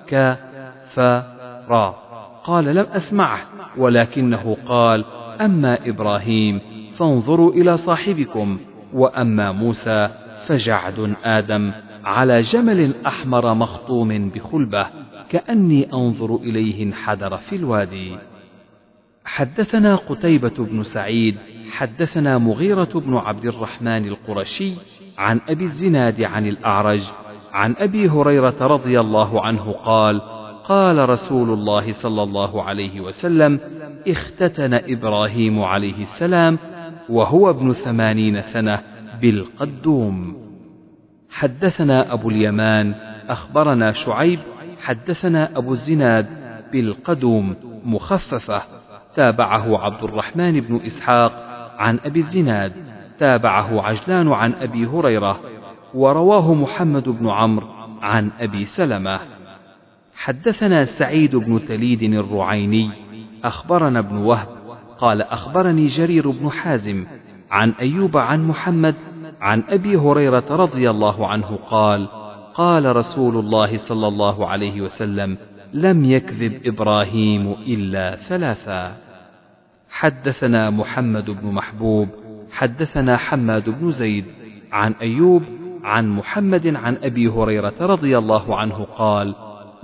كفر. قال: لم أسمعه، ولكنه قال: أما إبراهيم فانظروا إلى صاحبكم، وأما موسى فجعد آدم على جمل أحمر مخطوم بخلبة، كأني أنظر إليه انحدر في الوادي. حدثنا قتيبة بن سعيد حدثنا مغيرة بن عبد الرحمن القرشي عن أبي الزناد عن الأعرج عن أبي هريرة رضي الله عنه قال: قال رسول الله صلى الله عليه وسلم: اختتن إبراهيم عليه السلام وهو ابن 80 سنة بالقدوم. حدثنا أبو اليمان أخبرنا شعيب حدثنا أبو الزناد بالقدوم مخففة، تابعه عبد الرحمن بن إسحاق عن أبي الزناد، تابعه عجلان عن أبي هريرة، ورواه محمد بن عمرو عن أبي سلمة. حدثنا سعيد بن تليد الرعيني أخبرنا ابن وهب قال أخبرني جرير بن حازم عن أيوب عن محمد عن أبي هريرة رضي الله عنه قال: قال رسول الله صلى الله عليه وسلم: لم يكذب إبراهيم إلا 3. حدثنا محمد بن محبوب حدثنا حماد بن زيد عن أيوب عن محمد عن أبي هريرة رضي الله عنه قال: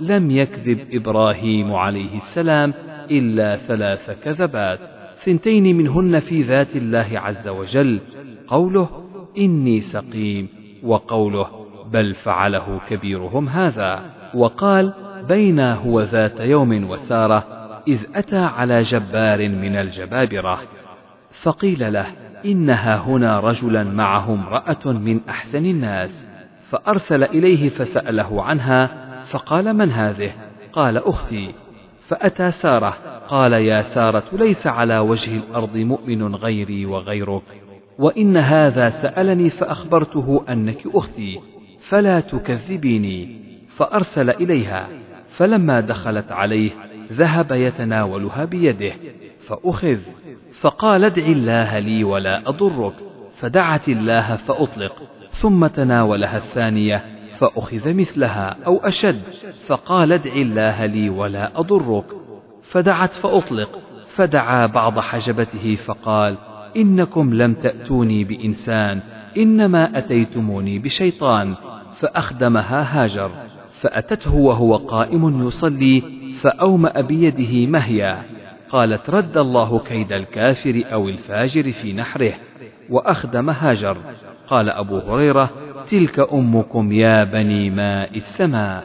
لم يكذب إبراهيم عليه السلام إلا 3 كذبات، 2 منهن في ذات الله عز وجل، قوله إني سقيم، وقوله بل فعله كبيرهم هذا. وقال بين هو ذات يوم وسارة إذ أتى على جبار من الجبابرة فقيل له إنها هنا رجلا معه امرأة من أحسن الناس، فأرسل إليه فسأله عنها فقال من هذه؟ قال أختي. فأتى سارة قال يا سارة ليس على وجه الأرض مؤمن غيري وغيرك، وإن هذا سألني فأخبرته أنك أختي فلا تكذبيني. فأرسل إليها، فلما دخلت عليه ذهب يتناولها بيده فأخذ، فقال ادع الله لي ولا أضرك، فدعت الله فأطلق، ثم تناولها الثانية فأخذ مثلها أو أشد، فقال ادع الله لي ولا أضرك، فدعت فأطلق، فدعا بعض حجبته فقال إنكم لم تأتوني بإنسان إنما أتيتموني بشيطان، فأخدمها هاجر، فأتته وهو قائم يصلي فأومأ بيده مهيا، قالت رد الله كيد الكافر أو الفاجر في نحره، وأخدم هاجر. قال أبو هريرة تلك أمكم يا بني ماء السماء.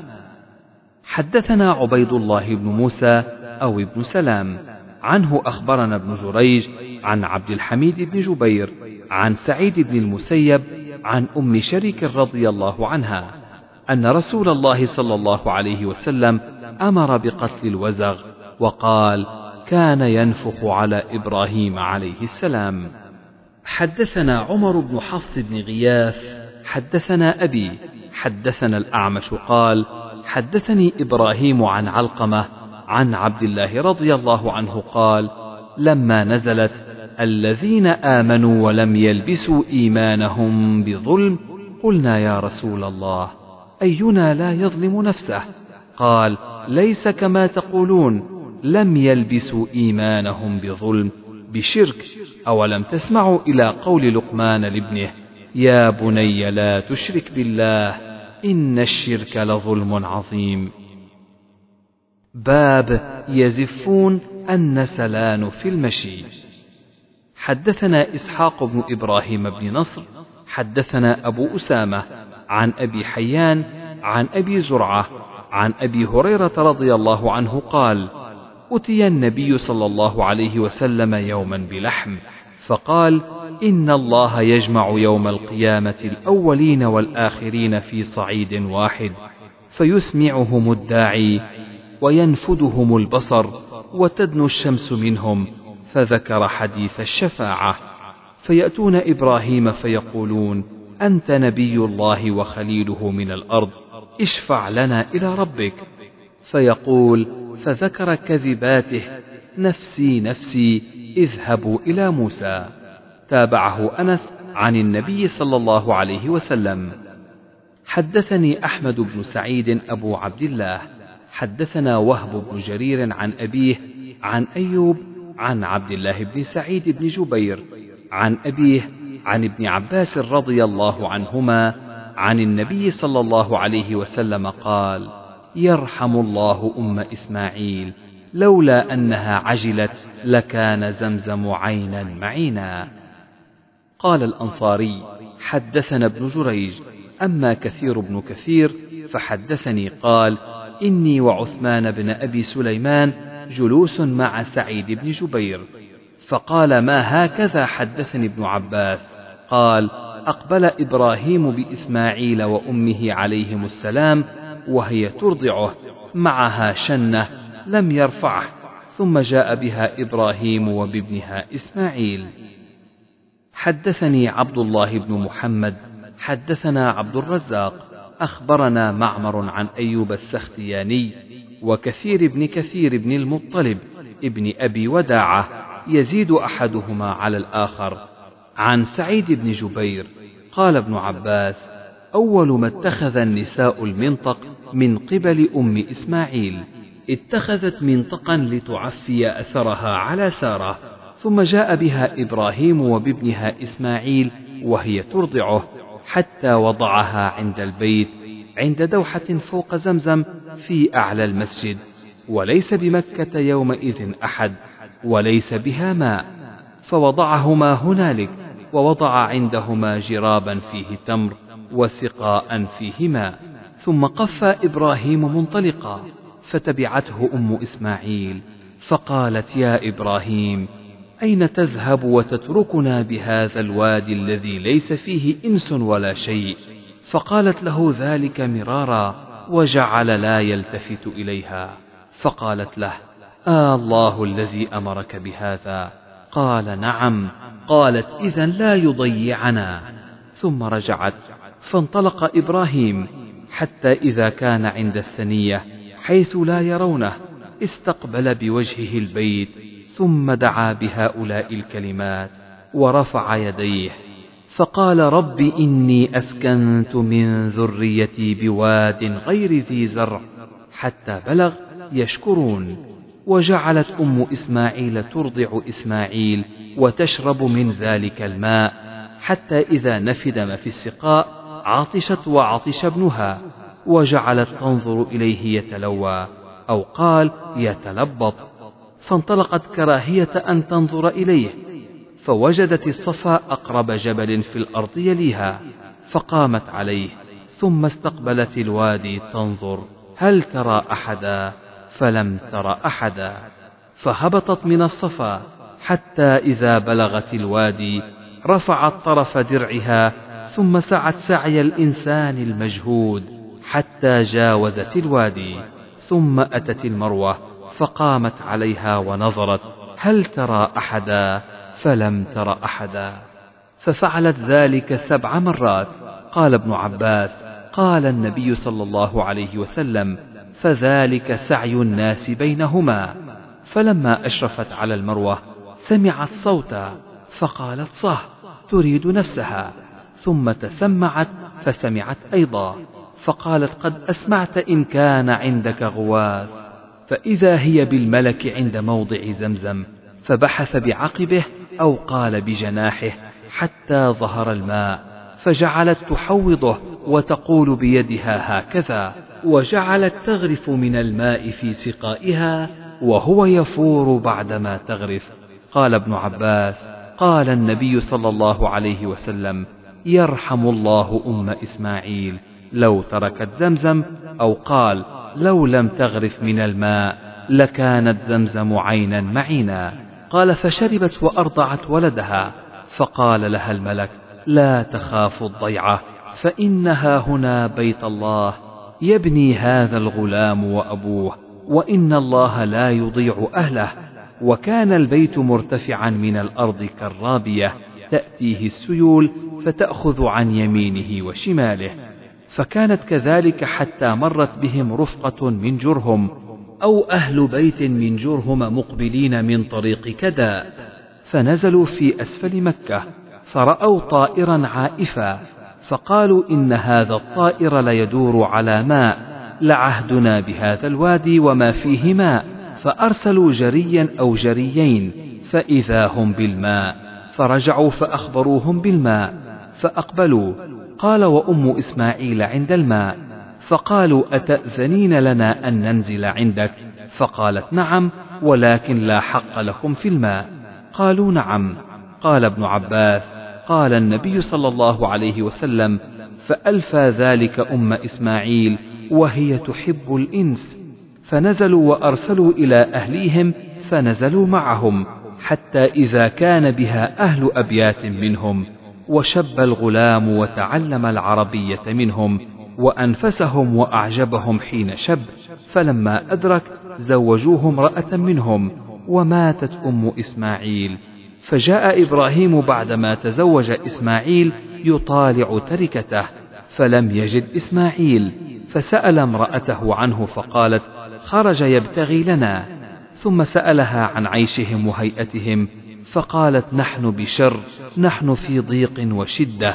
حدثنا عبيد الله بن موسى أو ابن سلام، عنه أخبرنا ابن جريج عن عبد الحميد بن جبير عن سعيد بن المسيب عن أم شريك رضي الله عنها أن رسول الله صلى الله عليه وسلم أمر بقتل الوزغ، وقال كان ينفخ على إبراهيم عليه السلام. حدثنا عمر بن حفص بن غياث حدثنا أبي حدثنا الأعمش قال حدثني إبراهيم عن علقمة عن عبد الله رضي الله عنه قال لما نزلت الذين آمنوا ولم يلبسوا إيمانهم بظلم قلنا يا رسول الله أينا لا يظلم نفسه؟ قال ليس كما تقولون، لم يلبسوا إيمانهم بظلم بشرك. أولم تسمعوا إلى قول لقمان لابنه يا بني لا تشرك بالله إن الشرك لظلم عظيم. باب يزفون النسلان في المشي. حدثنا إسحاق بن إبراهيم بن نصر حدثنا أبو أسامة عن أبي حيان عن أبي زرعة عن أبي هريرة رضي الله عنه قال أتي النبي صلى الله عليه وسلم يوما بلحم فقال إن الله يجمع يوم القيامة الأولين والآخرين في صعيد واحد، فيسمعهم الداعي وينفدهم البصر وتدنو الشمس منهم، فذكر حديث الشفاعة، فيأتون إبراهيم فيقولون أنت نبي الله وخليله من الأرض، اشفع لنا إلى ربك، فيقول فذكر كذباته نفسي نفسي اذهبوا إلى موسى. تابعه أنس عن النبي صلى الله عليه وسلم. حدثني أحمد بن سعيد أبو عبد الله حدثنا وهب بن جرير عن أبيه عن أيوب عن عبد الله بن سعيد بن جبير عن أبيه عن ابن عباس رضي الله عنهما عن النبي صلى الله عليه وسلم قال يرحم الله أم إسماعيل لولا أنها عجلت لكان زمزم عينا معينا. قال الأنصاري حدثنا ابن جريج أما كثير بن كثير فحدثني قال إني وعثمان بن أبي سليمان جلوس مع سعيد بن جبير، فقال ما هكذا حدثني ابن عباس؟ قال أقبل إبراهيم بإسماعيل وأمه عليهم السلام وهي ترضعه معها شنة لم يرفعه، ثم جاء بها إبراهيم وبابنها إسماعيل. حدثني عبد الله بن محمد حدثنا عبد الرزاق أخبرنا معمر عن أيوب السختياني وكثير بن كثير بن المطلب ابن أبي وداعة يزيد أحدهما على الآخر عن سعيد بن جبير قال ابن عباس أول ما اتخذ النساء المنطق من قبل أم إسماعيل، اتخذت منطقا لتعفي أثرها على سارة، ثم جاء بها إبراهيم وبابنها إسماعيل وهي ترضعه حتى وضعها عند البيت عند دوحة فوق زمزم، في أعلى المسجد، وليس بمكة يومئذ أحد، وليس بها ماء، فوضعهما هنالك، ووضع عندهما جرابا فيه تمر وسقاء فيه ماء. ثم قف إبراهيم منطلقا، فتبعته أم إسماعيل، فقالت: يا إبراهيم، أين تذهب وتتركنا بهذا الوادي الذي ليس فيه إنس ولا شيء؟ فقالت له ذلك مرارا، وجعل لا يلتفت إليها. فقالت له: الله الذي أمرك بهذا؟ قال: نعم. قالت: إذن لا يضيعنا. ثم رجعت، فانطلق إبراهيم حتى إذا كان عند الثنية حيث لا يرونه، استقبل بوجهه البيت، ثم دعا بهؤلاء الكلمات ورفع يديه، فقال: رب إني أسكنت من ذريتي بواد غير ذي زرع، حتى بلغ يشكرون. وجعلت أم إسماعيل ترضع إسماعيل وتشرب من ذلك الماء، حتى إذا نفد ما في السقاء عطشت وعطش ابنها، وجعلت تنظر إليه يتلوى، أو قال يتلبط، فانطلقت كراهية أن تنظر إليه، فوجدت الصفا أقرب جبل في الأرض يليها، فقامت عليه، ثم استقبلت الوادي تنظر هل ترى أحدا، فلم تر أحدا، فهبطت من الصفا حتى إذا بلغت الوادي رفعت طرف درعها، ثم سعت سعي الإنسان المجهود حتى جاوزت الوادي، ثم أتت المروة، فقامت عليها ونظرت هل ترى أحدا، فلم تر أحدا، ففعلت ذلك 7 مرات. قال ابن عباس: قال النبي صلى الله عليه وسلم: فذلك سعي الناس بينهما. فلما أشرفت على المروة سمعت صوتا، فقالت: صه، تريد نفسها، ثم تسمعت فسمعت أيضا، فقالت: قد أسمعت إن كان عندك غواث. فإذا هي بالملك عند موضع زمزم، فبحث بعقبه أو قال بجناحه حتى ظهر الماء، فجعلت تحوضه وتقول بيدها هكذا، وجعلت تغرف من الماء في سقائها وهو يفور بعدما تغرف. قال ابن عباس: قال النبي صلى الله عليه وسلم: يرحم الله أم إسماعيل لو تركت زمزم، أو قال لو لم تغرف من الماء لكانت زمزم عينا معينا. قال: فشربت وأرضعت ولدها، فقال لها الملك: لا تخاف الضيعة، فإنها هنا بيت الله، يبني هذا الغلام وأبوه، وإن الله لا يضيع أهله. وكان البيت مرتفعا من الأرض كالرابية، تأتيه السيول فتأخذ عن يمينه وشماله، فكانت كذلك حتى مرت بهم رفقة من جرهم، أو أهل بيت من جرهم مقبلين من طريق كدا، فنزلوا في أسفل مكة، فرأوا طائرا عائفا، فقالوا: إن هذا الطائر ليدور على ماء، لعهدنا بهذا الوادي وما فيه ماء. فأرسلوا جريا أو جريين، فإذا هم بالماء، فرجعوا فأخبروهم بالماء، فأقبلوا. قال: وأم إسماعيل عند الماء، فقالوا: أتأذنين لنا أن ننزل عندك؟ فقالت: نعم، ولكن لا حق لكم في الماء. قالوا: نعم. قال ابن عباس: قال النبي صلى الله عليه وسلم: فألفى ذلك أم إسماعيل وهي تحب الإنس، فنزلوا وأرسلوا إلى أهليهم، فنزلوا معهم حتى إذا كان بها أهل أبيات منهم، وشب الغلام وتعلم العربية منهم، وأنفسهم وأعجبهم حين شب، فلما أدرك زوجوه امرأة منهم، وماتت أم إسماعيل. فجاء إبراهيم بعدما تزوج إسماعيل يطالع تركته، فلم يجد إسماعيل، فسأل امرأته عنه، فقالت: خرج يبتغي لنا. ثم سألها عن عيشهم وهيئتهم، فقالت: نحن بشر، نحن في ضيق وشدة.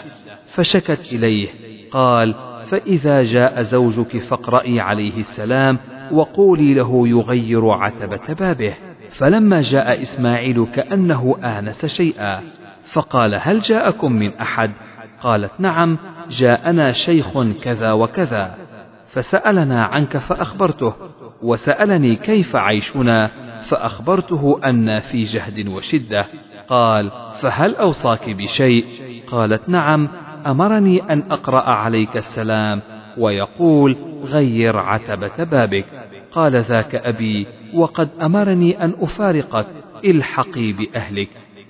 فشكت إليه. قال: فإذا جاء زوجك فاقرئي عليه السلام، وقولي له يغير عتبة بابه. فلما جاء إسماعيل كأنه آنس شيئا، فقال: هل جاءكم من أحد؟ قالت: نعم، جاءنا شيخ كذا وكذا. فسألنا عنك فأخبرته، وسألني كيف عيشنا فأخبرته أن في جهد وشدة. قال: فهل أوصاك بشيء؟ قالت: نعم، أمرني أن أقرأ عليك السلام ويقول: غير عتبة بابك. قال: ذاك أبي، وقد أمرني أن أفارقك، الحقي بأهلك.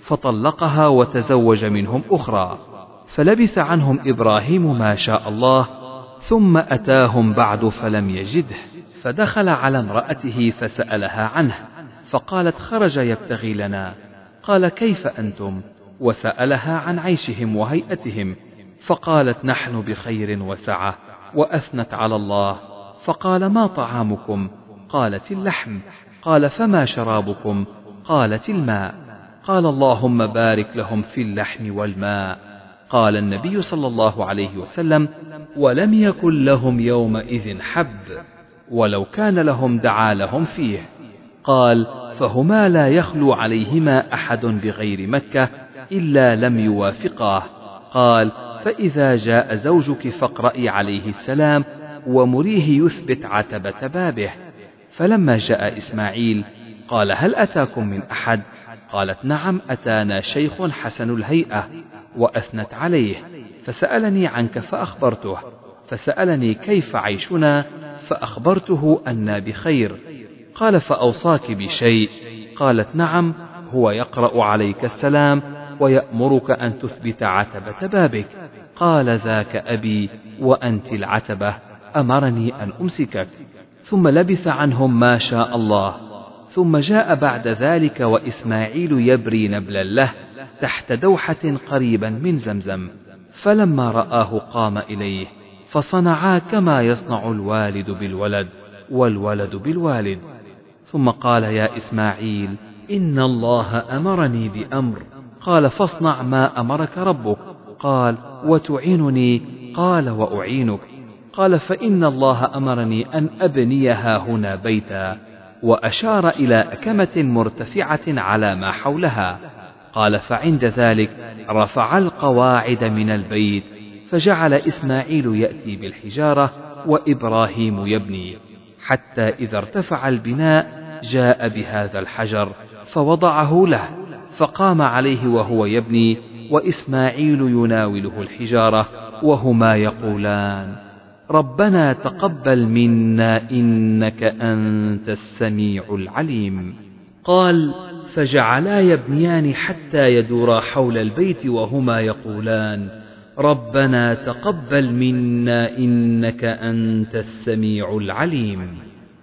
فطلقها وتزوج منهم أخرى. فلبث عنهم إبراهيم ما شاء الله، ثم أتاهم بعد فلم يجده، فدخل على امرأته فسألها عنه، فقالت: خرج يبتغي لنا. قال: كيف أنتم؟ وسألها عن عيشهم وهيئتهم، فقالت: نحن بخير وسعة، وأثنت على الله. فقال: ما طعامكم؟ قالت: اللحم. قال: فما شرابكم؟ قالت: الماء. قال: اللهم بارك لهم في اللحم والماء. قال النبي صلى الله عليه وسلم: ولم يكن لهم يومئذ حب، ولو كان لهم دعا لهم فيه. قال: فهما لا يخلو عليهما أحد بغير مكة إلا لم يوافقاه. قال: فإذا جاء زوجك فاقرئي عليه السلام ومريه يثبت عتبة بابه. فلما جاء إسماعيل قال: هل أتاكم من أحد؟ قالت: نعم، أتانا شيخ حسن الهيئة. وأثنت عليه، فسألني عنك فأخبرته، فسألني كيف عيشنا فأخبرته أنا بخير. قال: فأوصاك بشيء؟ قالت: نعم، هو يقرأ عليك السلام ويأمرك أن تثبت عتبة بابك. قال: ذاك أبي، وأنت العتبة، أمرني أن أمسكك. ثم لبث عنهم ما شاء الله، ثم جاء بعد ذلك وإسماعيل يبري نبلا له تحت دوحة قريبا من زمزم، فلما رآه قام إليه، فصنعا كما يصنع الوالد بالولد والولد بالوالد. ثم قال: يا إسماعيل، إن الله أمرني بأمر. قال: فاصنع ما أمرك ربك. قال: وتعينني؟ قال: وأعينك. قال: فإن الله أمرني أن أبنيها هنا بيتا، وأشار إلى أكمة مرتفعة على ما حولها. قال: فعند ذلك رفع القواعد من البيت، فجعل إسماعيل يأتي بالحجارة وإبراهيم يبني، حتى إذا ارتفع البناء جاء بهذا الحجر فوضعه له، فقام عليه وهو يبني، وإسماعيل يناوله الحجارة، وهما يقولان: ربنا تقبل منا إنك أنت السميع العليم. قال: فجعلا يبنيان حتى يدورا حول البيت وهما يقولان: ربنا تقبل منا إنك أنت السميع العليم.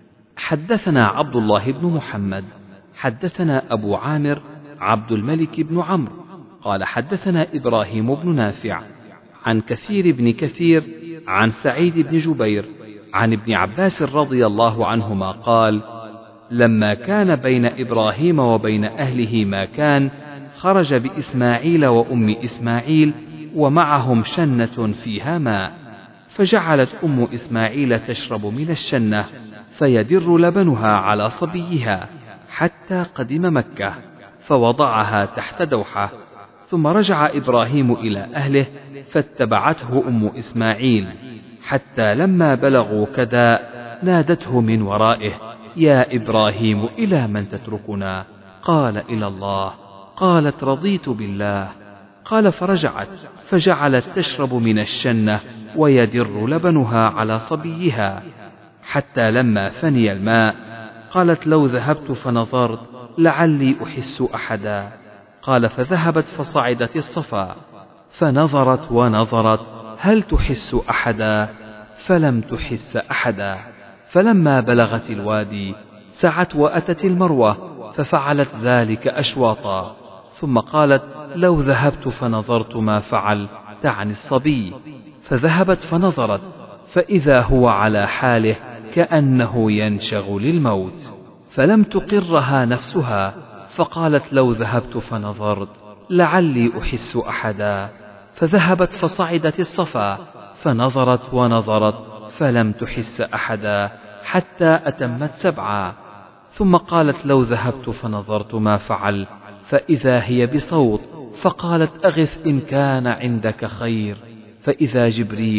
حدثنا عبد الله بن محمد حدثنا أبو عامر عبد الملك بن عمرو قال: حدثنا إبراهيم بن نافع عن كثير بن كثير عن سعيد بن جبير عن ابن عباس رضي الله عنهما قال: لما كان بين إبراهيم وبين أهله ما كان، خرج بإسماعيل وأم إسماعيل ومعهم شنة فيها ماء، فجعلت أم إسماعيل تشرب من الشنة، فيدر لبنها على صبيها حتى قدم مكة، فوضعها تحت دوحة. ثم رجع إبراهيم إلى أهله، فاتبعته أم إسماعيل، حتى لما بلغوا كدا نادته من ورائه: يا إبراهيم، إلى من تتركنا؟ قال: إلى الله. قالت: رضيت بالله. قال: فرجعت فجعلت تشرب من الشنة ويدر لبنها على صبيها، حتى لما فني الماء قالت: لو ذهبت فنظرت لعلي أحس أحدا. قال: فذهبت فصعدت الصفا، فنظرت ونظرت هل تحس أحدا؟ فلم تحس أحدا. فلما بلغت الوادي سعت وأتت المروة، ففعلت ذلك أشواطا، ثم قالت: لو ذهبت فنظرت ما فعل، تعني الصبي. فذهبت فنظرت، فإذا هو على حاله كأنه ينشغ للموت، فلم تقرها نفسها، فقالت: لو ذهبت فنظرت لعلي أحس أحدا. فذهبت فصعدت الصفا، فنظرت ونظرت فلم تحس أحدا حتى أتمت 7. ثم قالت: لو ذهبت فنظرت ما فعل، فإذا هي بصوت، فقالت: أغث إن كان عندك خير. فإذا جبريل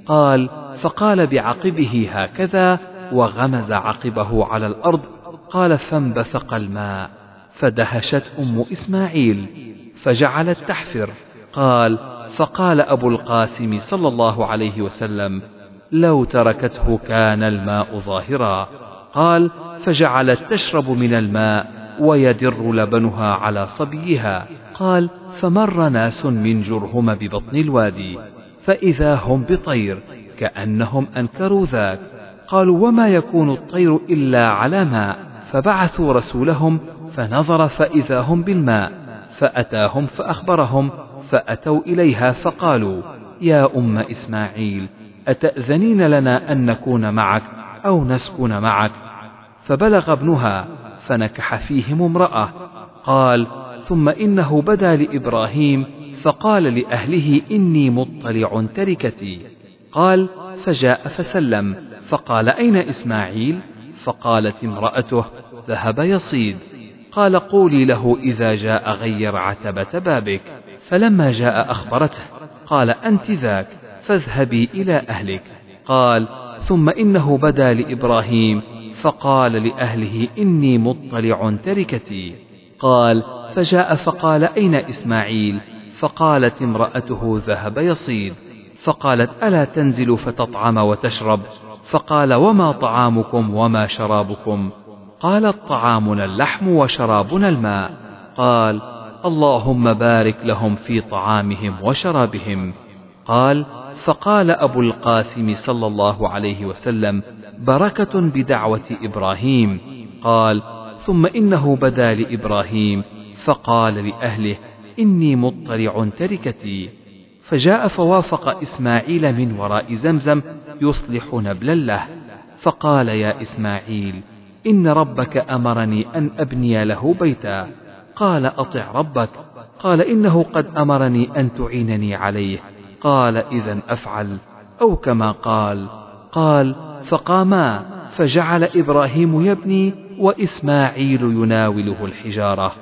قال: فقال بعقبه هكذا وغمز عقبه على الأرض. قال: فانبثق الماء فدهشت أم إسماعيل فجعلت تحفر. قال: فقال أبو القاسم صلى الله عليه وسلم: لو تركته كان الماء ظاهرا. قال: فجعلت تشرب من الماء ويدر لبنها على صبيها. قال: فمر ناس من جرهم ببطن الوادي فإذا هم بطير كأنهم أنكروا ذاك. قالوا: وما يكون الطير إلا على ماء؟ فبعثوا رسولهم فنظر فإذا هم بالماء، فأتاهم فأخبرهم، فأتوا إليها فقالوا: يا أم إسماعيل، أتأذنين لنا أن نكون معك أو نسكن معك؟ فبلغ ابنها فنكح فيهم امرأة. قال: ثم إنه بدا لإبراهيم فقال لأهله: إني مطلع تركتي. قال: فجاء فسلم فقال: أين إسماعيل؟ فقالت امرأته: ذهب يصيد. قال: قولي له إذا جاء غير عتبة بابك. فلما جاء أخبرته. قال: أنت ذاك، فاذهبي إلى أهلك. قال: ثم إنه بدا لإبراهيم فقال لأهله: إني مطلع تركتي. قال: فجاء فقال: أين إسماعيل؟ فقالت امرأته: ذهب يصيد. فقالت: ألا تنزل فتطعم وتشرب؟ فقال: وما طعامكم وما شرابكم؟ قالت: طعامنا اللحم وشرابنا الماء. قال: اللهم بارك لهم في طعامهم وشرابهم. قال: فقال أبو القاسم صلى الله عليه وسلم: بركة بدعوة إبراهيم. قال: ثم إنه بدا لإبراهيم فقال لأهله: إني مطلع تركتي. فجاء فوافق إسماعيل من وراء زمزم يصلح نبلا له، فقال: يا إسماعيل، إن ربك أمرني أن أبني له بيتا. قال: أطع ربك. قال: إنه قد أمرني أن تعينني عليه. قال: إذن أفعل، أو كما قال. قال: فقاما فجعل إبراهيم يبني وإسماعيل يناوله الحجارة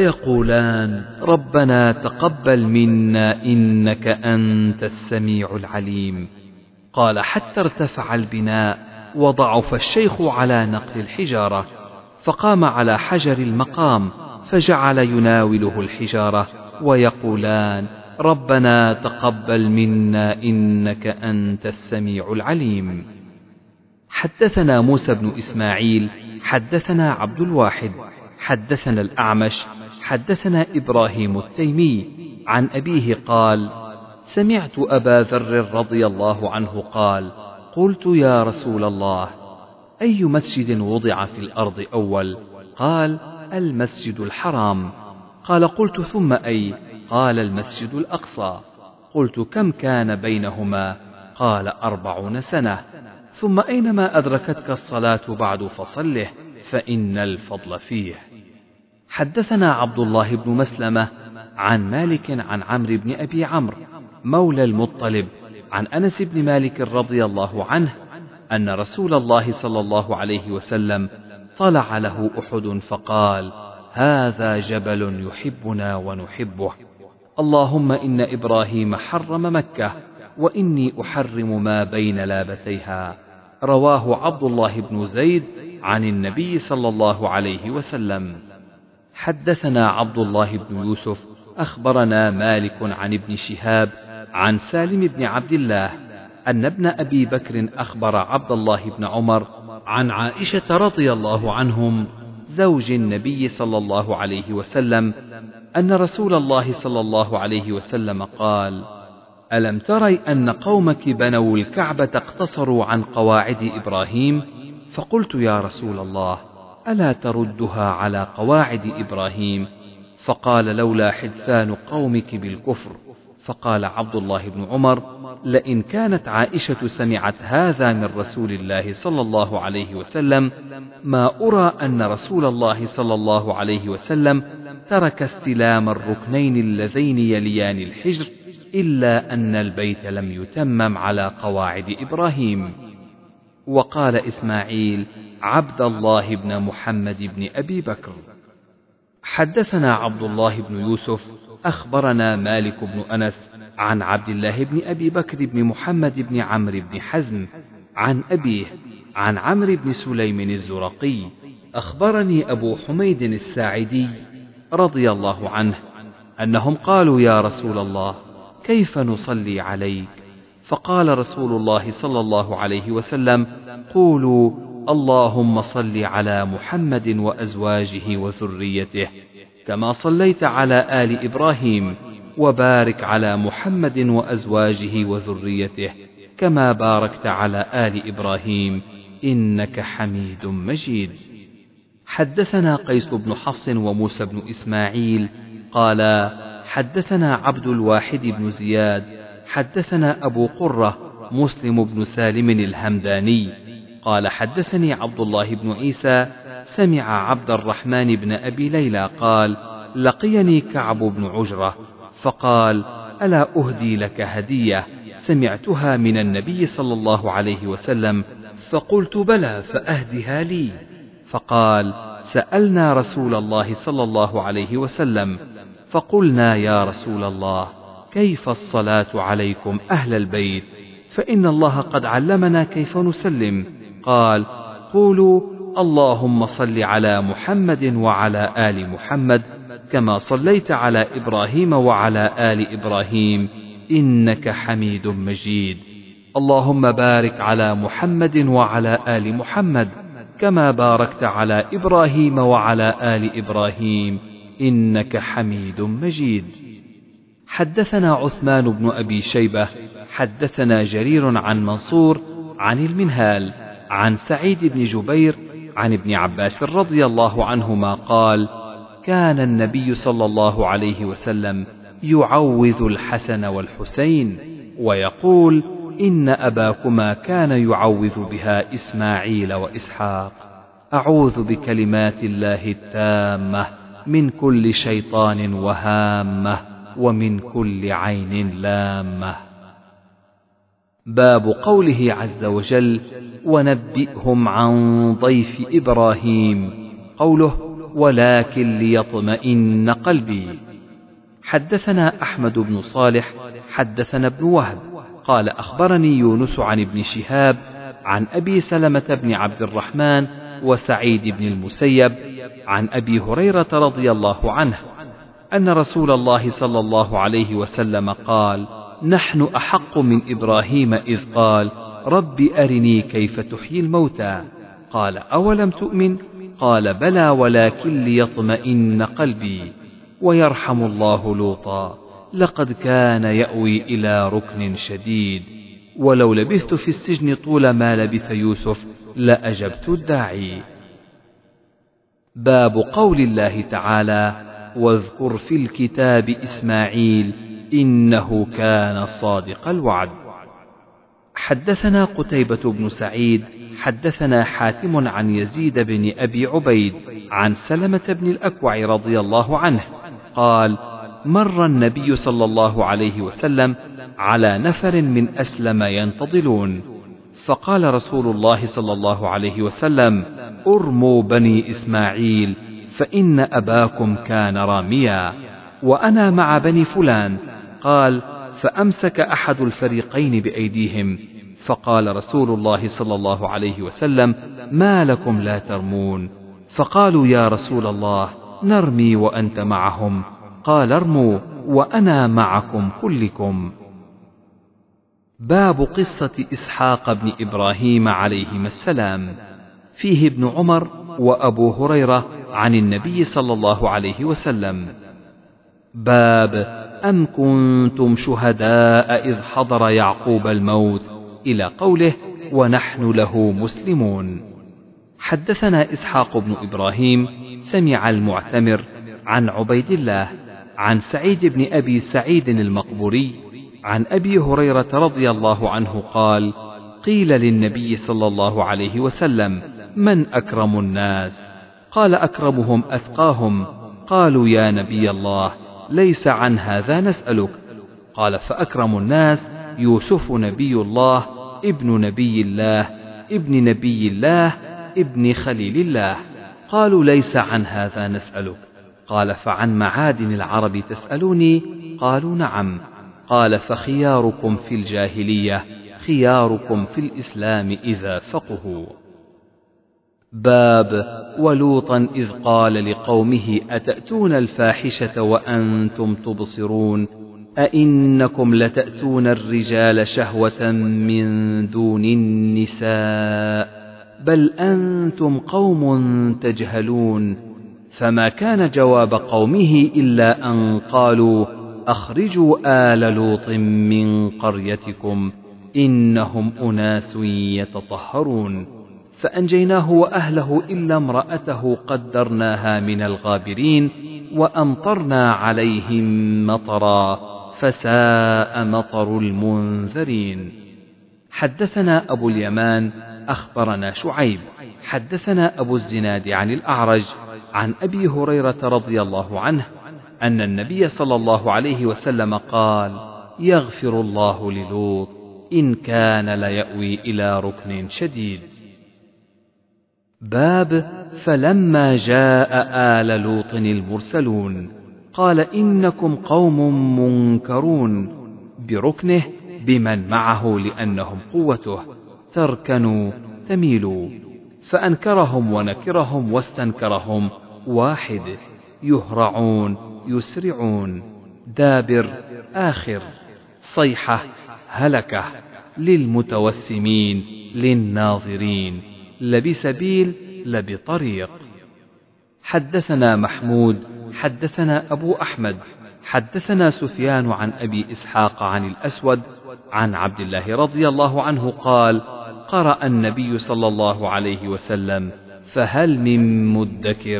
ويقولان: ربنا تقبل منا إنك أنت السميع العليم. قال: حتى ارتفع البناء وضعف الشيخ على نقل الحجارة، فقام على حجر المقام فجعل يناوله الحجارة ويقولان: ربنا تقبل منا إنك أنت السميع العليم. حدثنا موسى بن إسماعيل حدثنا عبد الواحد حدثنا الأعمش حدثنا إبراهيم التيمي عن أبيه قال: سمعت أبا ذر رضي الله عنه قال: قلت: يا رسول الله، أي مسجد وضع في الأرض أول؟ قال: المسجد الحرام. قال: قلت: ثم أي؟ قال: المسجد الأقصى. قلت: كم كان بينهما؟ قال: 40 سنة. ثم أينما أدركتك الصلاة بعد فصله، فإن الفضل فيه. حدثنا عبد الله بن مسلمة عن مالك عن عمرو بن أبي عمرو مولى المطلب عن أنس بن مالك رضي الله عنه أن رسول الله صلى الله عليه وسلم طلع له أحد فقال: هذا جبل يحبنا ونحبه، اللهم إن إبراهيم حرم مكة وإني أحرم ما بين لابتيها. رواه عبد الله بن زيد عن النبي صلى الله عليه وسلم. حدثنا عبد الله بن يوسف أخبرنا مالك عن ابن شهاب عن سالم بن عبد الله أن ابن أبي بكر أخبر عبد الله بن عمر عن عائشة رضي الله عنهم زوج النبي صلى الله عليه وسلم أن رسول الله صلى الله عليه وسلم قال: ألم تري أن قومك بنوا الكعبة اقتصروا عن قواعد إبراهيم؟ فقلت: يا رسول الله، ألا تردها على قواعد إبراهيم؟ فقال: لولا حدثان قومك بالكفر. فقال عبد الله بن عمر: لئن كانت عائشة سمعت هذا من رسول الله صلى الله عليه وسلم ما أرى أن رسول الله صلى الله عليه وسلم ترك استلام الركنين اللذين يليان الحجر إلا أن البيت لم يتمم على قواعد إبراهيم. وقال إسماعيل: عبد الله بن محمد بن أبي بكر. حدثنا عبد الله بن يوسف أخبرنا مالك بن أنس عن عبد الله بن أبي بكر بن محمد بن عمرو بن حزم عن أبيه عن عمرو بن سليم الزرقي أخبرني أبو حميد الساعدي رضي الله عنه أنهم قالوا يا رسول الله كيف نصلي عليك؟ فقال رسول الله صلى الله عليه وسلم قولوا اللهم صل على محمد وأزواجه وذريته كما صليت على آل إبراهيم وبارك على محمد وأزواجه وذريته كما باركت على آل إبراهيم إنك حميد مجيد. حدثنا قيس بن حفص وموسى بن إسماعيل قال حدثنا عبد الواحد بن زياد حدثنا أبو قرة مسلم بن سالم الهمداني قال حدثني عبد الله بن عيسى سمع عبد الرحمن بن أبي ليلى قال لقيني كعب بن عجرة فقال ألا أهدي لك هدية سمعتها من النبي صلى الله عليه وسلم؟ فقلت بلى فأهدها لي. فقال سألنا رسول الله صلى الله عليه وسلم فقلنا يا رسول الله كيف الصلاة عليكم أهل البيت فإن الله قد علمنا كيف نسلم. قال قولوا اللهم صل على محمد وعلى آل محمد كما صليت على إبراهيم وعلى آل إبراهيم إنك حميد مجيد. اللهم بارك على محمد وعلى آل محمد كما باركت على إبراهيم وعلى آل إبراهيم إنك حميد مجيد. حدثنا عثمان بن أبي شيبة حدثنا جرير عن منصور عن المنهال عن سعيد بن جبير عن ابن عباس رضي الله عنهما قال كان النبي صلى الله عليه وسلم يعوذ الحسن والحسين ويقول إن أباكما كان يعوذ بها إسماعيل وإسحاق أعوذ بكلمات الله التامة من كل شيطان وهامة ومن كل عين لامة. باب قوله عز وجل ونبئهم عن ضيف إبراهيم قوله ولكن ليطمئن قلبي. حدثنا أحمد بن صالح حدثنا ابن وهب قال أخبرني يونس عن ابن شهاب عن أبي سلمة بن عبد الرحمن وسعيد بن المسيب عن أبي هريرة رضي الله عنه أن رسول الله صلى الله عليه وسلم قال نحن أحق من إبراهيم إذ قال رب أرني كيف تحيي الموتى قال أولم تؤمن قال بلى ولكن ليطمئن قلبي. ويرحم الله لوطا لقد كان يأوي إلى ركن شديد ولو لبثت في السجن طول ما لبث يوسف لأجبت الداعي. باب قول الله تعالى واذكر في الكتاب إسماعيل إنه كان صادق الوعد. حدثنا قتيبة بن سعيد حدثنا حاتم عن يزيد بن أبي عبيد عن سلمة بن الأكوع رضي الله عنه قال مر النبي صلى الله عليه وسلم على نفر من أسلم ينتظلون فقال رسول الله صلى الله عليه وسلم أرموا بني إسماعيل فإن أباكم كان راميا وأنا مع بني فلان. قال فأمسك أحد الفريقين بأيديهم فقال رسول الله صلى الله عليه وسلم ما لكم لا ترمون؟ فقالوا يا رسول الله نرمي وأنت معهم. قال ارموا وأنا معكم كلكم. باب قصة إسحاق بن إبراهيم عليهما السلام فيه ابن عمر وأبو هريرة عن النبي صلى الله عليه وسلم. باب أم كنتم شهداء إذ حضر يعقوب الموت إلى قوله ونحن له مسلمون. حدثنا إسحاق بن إبراهيم سمع المعتمر عن عبيد الله عن سعيد بن أبي سعيد المقبوري عن أبي هريرة رضي الله عنه قال قيل للنبي صلى الله عليه وسلم من أكرم الناس؟ قال أكرمهم أتقاهم. قالوا يا نبي الله ليس عن هذا نسألك. قال فأكرم الناس يوسف نبي الله ابن نبي الله ابن نبي الله ابن خليل الله. قالوا ليس عن هذا نسألك. قال: فعن معادن العرب تسألوني؟ قالوا: نعم. قال: فخياركم في الجاهلية خياركم في الإسلام إذا فقهوا. باب ولوطا إذ قال لقومه: أتأتون الفاحشة وأنتم تبصرون أئنكم لتأتون الرجال شهوة من دون النساء بل أنتم قوم تجهلون. فما كان جواب قومه إلا أن قالوا: أخرجوا آل لوط من قريتكم إنهم أناس يتطهرون. فأنجيناه وأهله إلا امرأته قدرناها من الغابرين وأمطرنا عليهم مطرا فساء مطر المنذرين. حدثنا أبو اليمان أخبرنا شعيب حدثنا أبو الزناد عن الأعرج عن أبي هريرة رضي الله عنه أن النبي صلى الله عليه وسلم قال: يغفر الله للوط إن كان ليأوي إلى ركن شديد. باب فلما جاء آل لوط المرسلون قال: إنكم قوم منكرون، بركنه بمن معه لأنهم قوته، تركنوا تميلوا. فأنكرهم ونكرهم واستنكرهم واحد، يهرعون يسرعون، دابر آخر، صيحة هلكة، للمتوسمين للناظرين، لبسبيل لبطريق. حدثنا محمود حدثنا أبو أحمد حدثنا سفيان عن أبي إسحاق عن الأسود عن عبد الله رضي الله عنه قال: قرأ النبي صلى الله عليه وسلم: فهل من مدكر.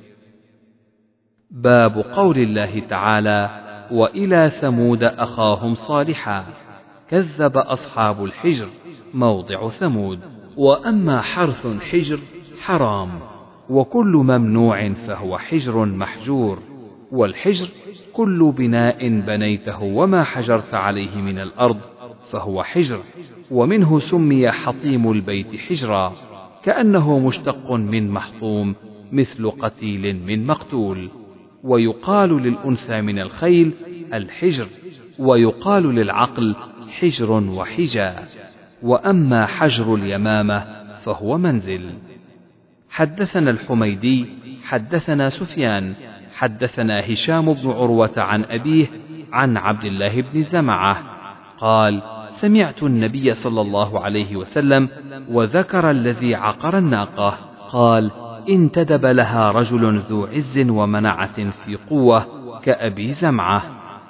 باب قول الله تعالى: وإلى ثمود أخاهم صالحا كذب أصحاب الحجر موضع ثمود. وأما حرث حجر حرام، وكل ممنوع فهو حجر محجور. والحجر كل بناء بنيته وما حجرت عليه من الأرض فهو حجر، ومنه سمي حطيم البيت حجرا، كأنه مشتق من محطوم مثل قتيل من مقتول. ويقال للأنثى من الخيل الحجر، ويقال للعقل حجر وحجا. وأما حجر اليمامة فهو منزل. حدثنا الحميدي حدثنا سفيان حدثنا هشام بن عروة عن أبيه عن عبد الله بن زمعة قال: سمعت النبي صلى الله عليه وسلم وذكر الذي عقر الناقة قال: انتدب لها رجل ذو عز ومنعة في قوة كأبي زمعة.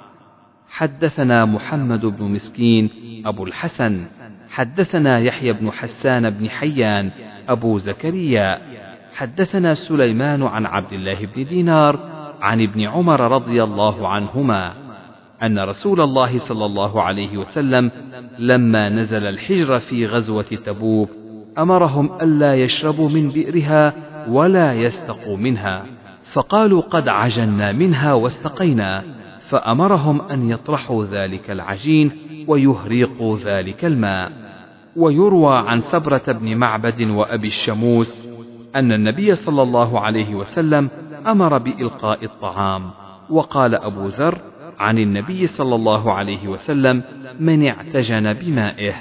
حدثنا محمد بن مسكين أبو الحسن حدثنا يحيى بن حسان بن حيان أبو زكريا حدثنا سليمان عن عبد الله بن دينار عن ابن عمر رضي الله عنهما أن رسول الله صلى الله عليه وسلم لما نزل الحجر في غزوة تبوك أمرهم ألا يشربوا من بئرها ولا يستقوا منها، فقالوا: قد عجنا منها واستقينا، فأمرهم أن يطرحوا ذلك العجين ويهريقوا ذلك الماء. ويروى عن سبرة بن معبد وأبي الشموس أن النبي صلى الله عليه وسلم أمر بإلقاء الطعام. وقال أبو ذر عن النبي صلى الله عليه وسلم: من اعتجن بمائه.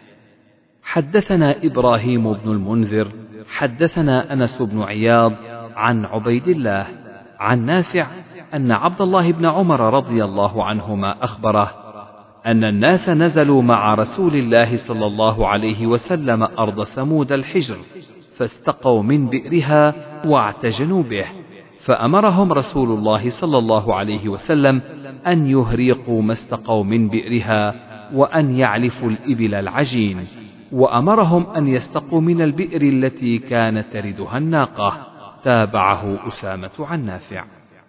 حدثنا إبراهيم بن المنذر حدثنا أنس بن عياض عن عبيد الله عن نافع أن عبد الله بن عمر رضي الله عنهما أخبره أن الناس نزلوا مع رسول الله صلى الله عليه وسلم أرض ثمود الحجر، فاستقوا من بئرها واعتجنوا به، فأمرهم رسول الله صلى الله عليه وسلم أن يهريقوا ما استقوا من بئرها وأن يعلفوا الإبل العجين، وأمرهم أن يستقوا من البئر التي كانت تردها الناقة. تابعه أسامة عن نافع.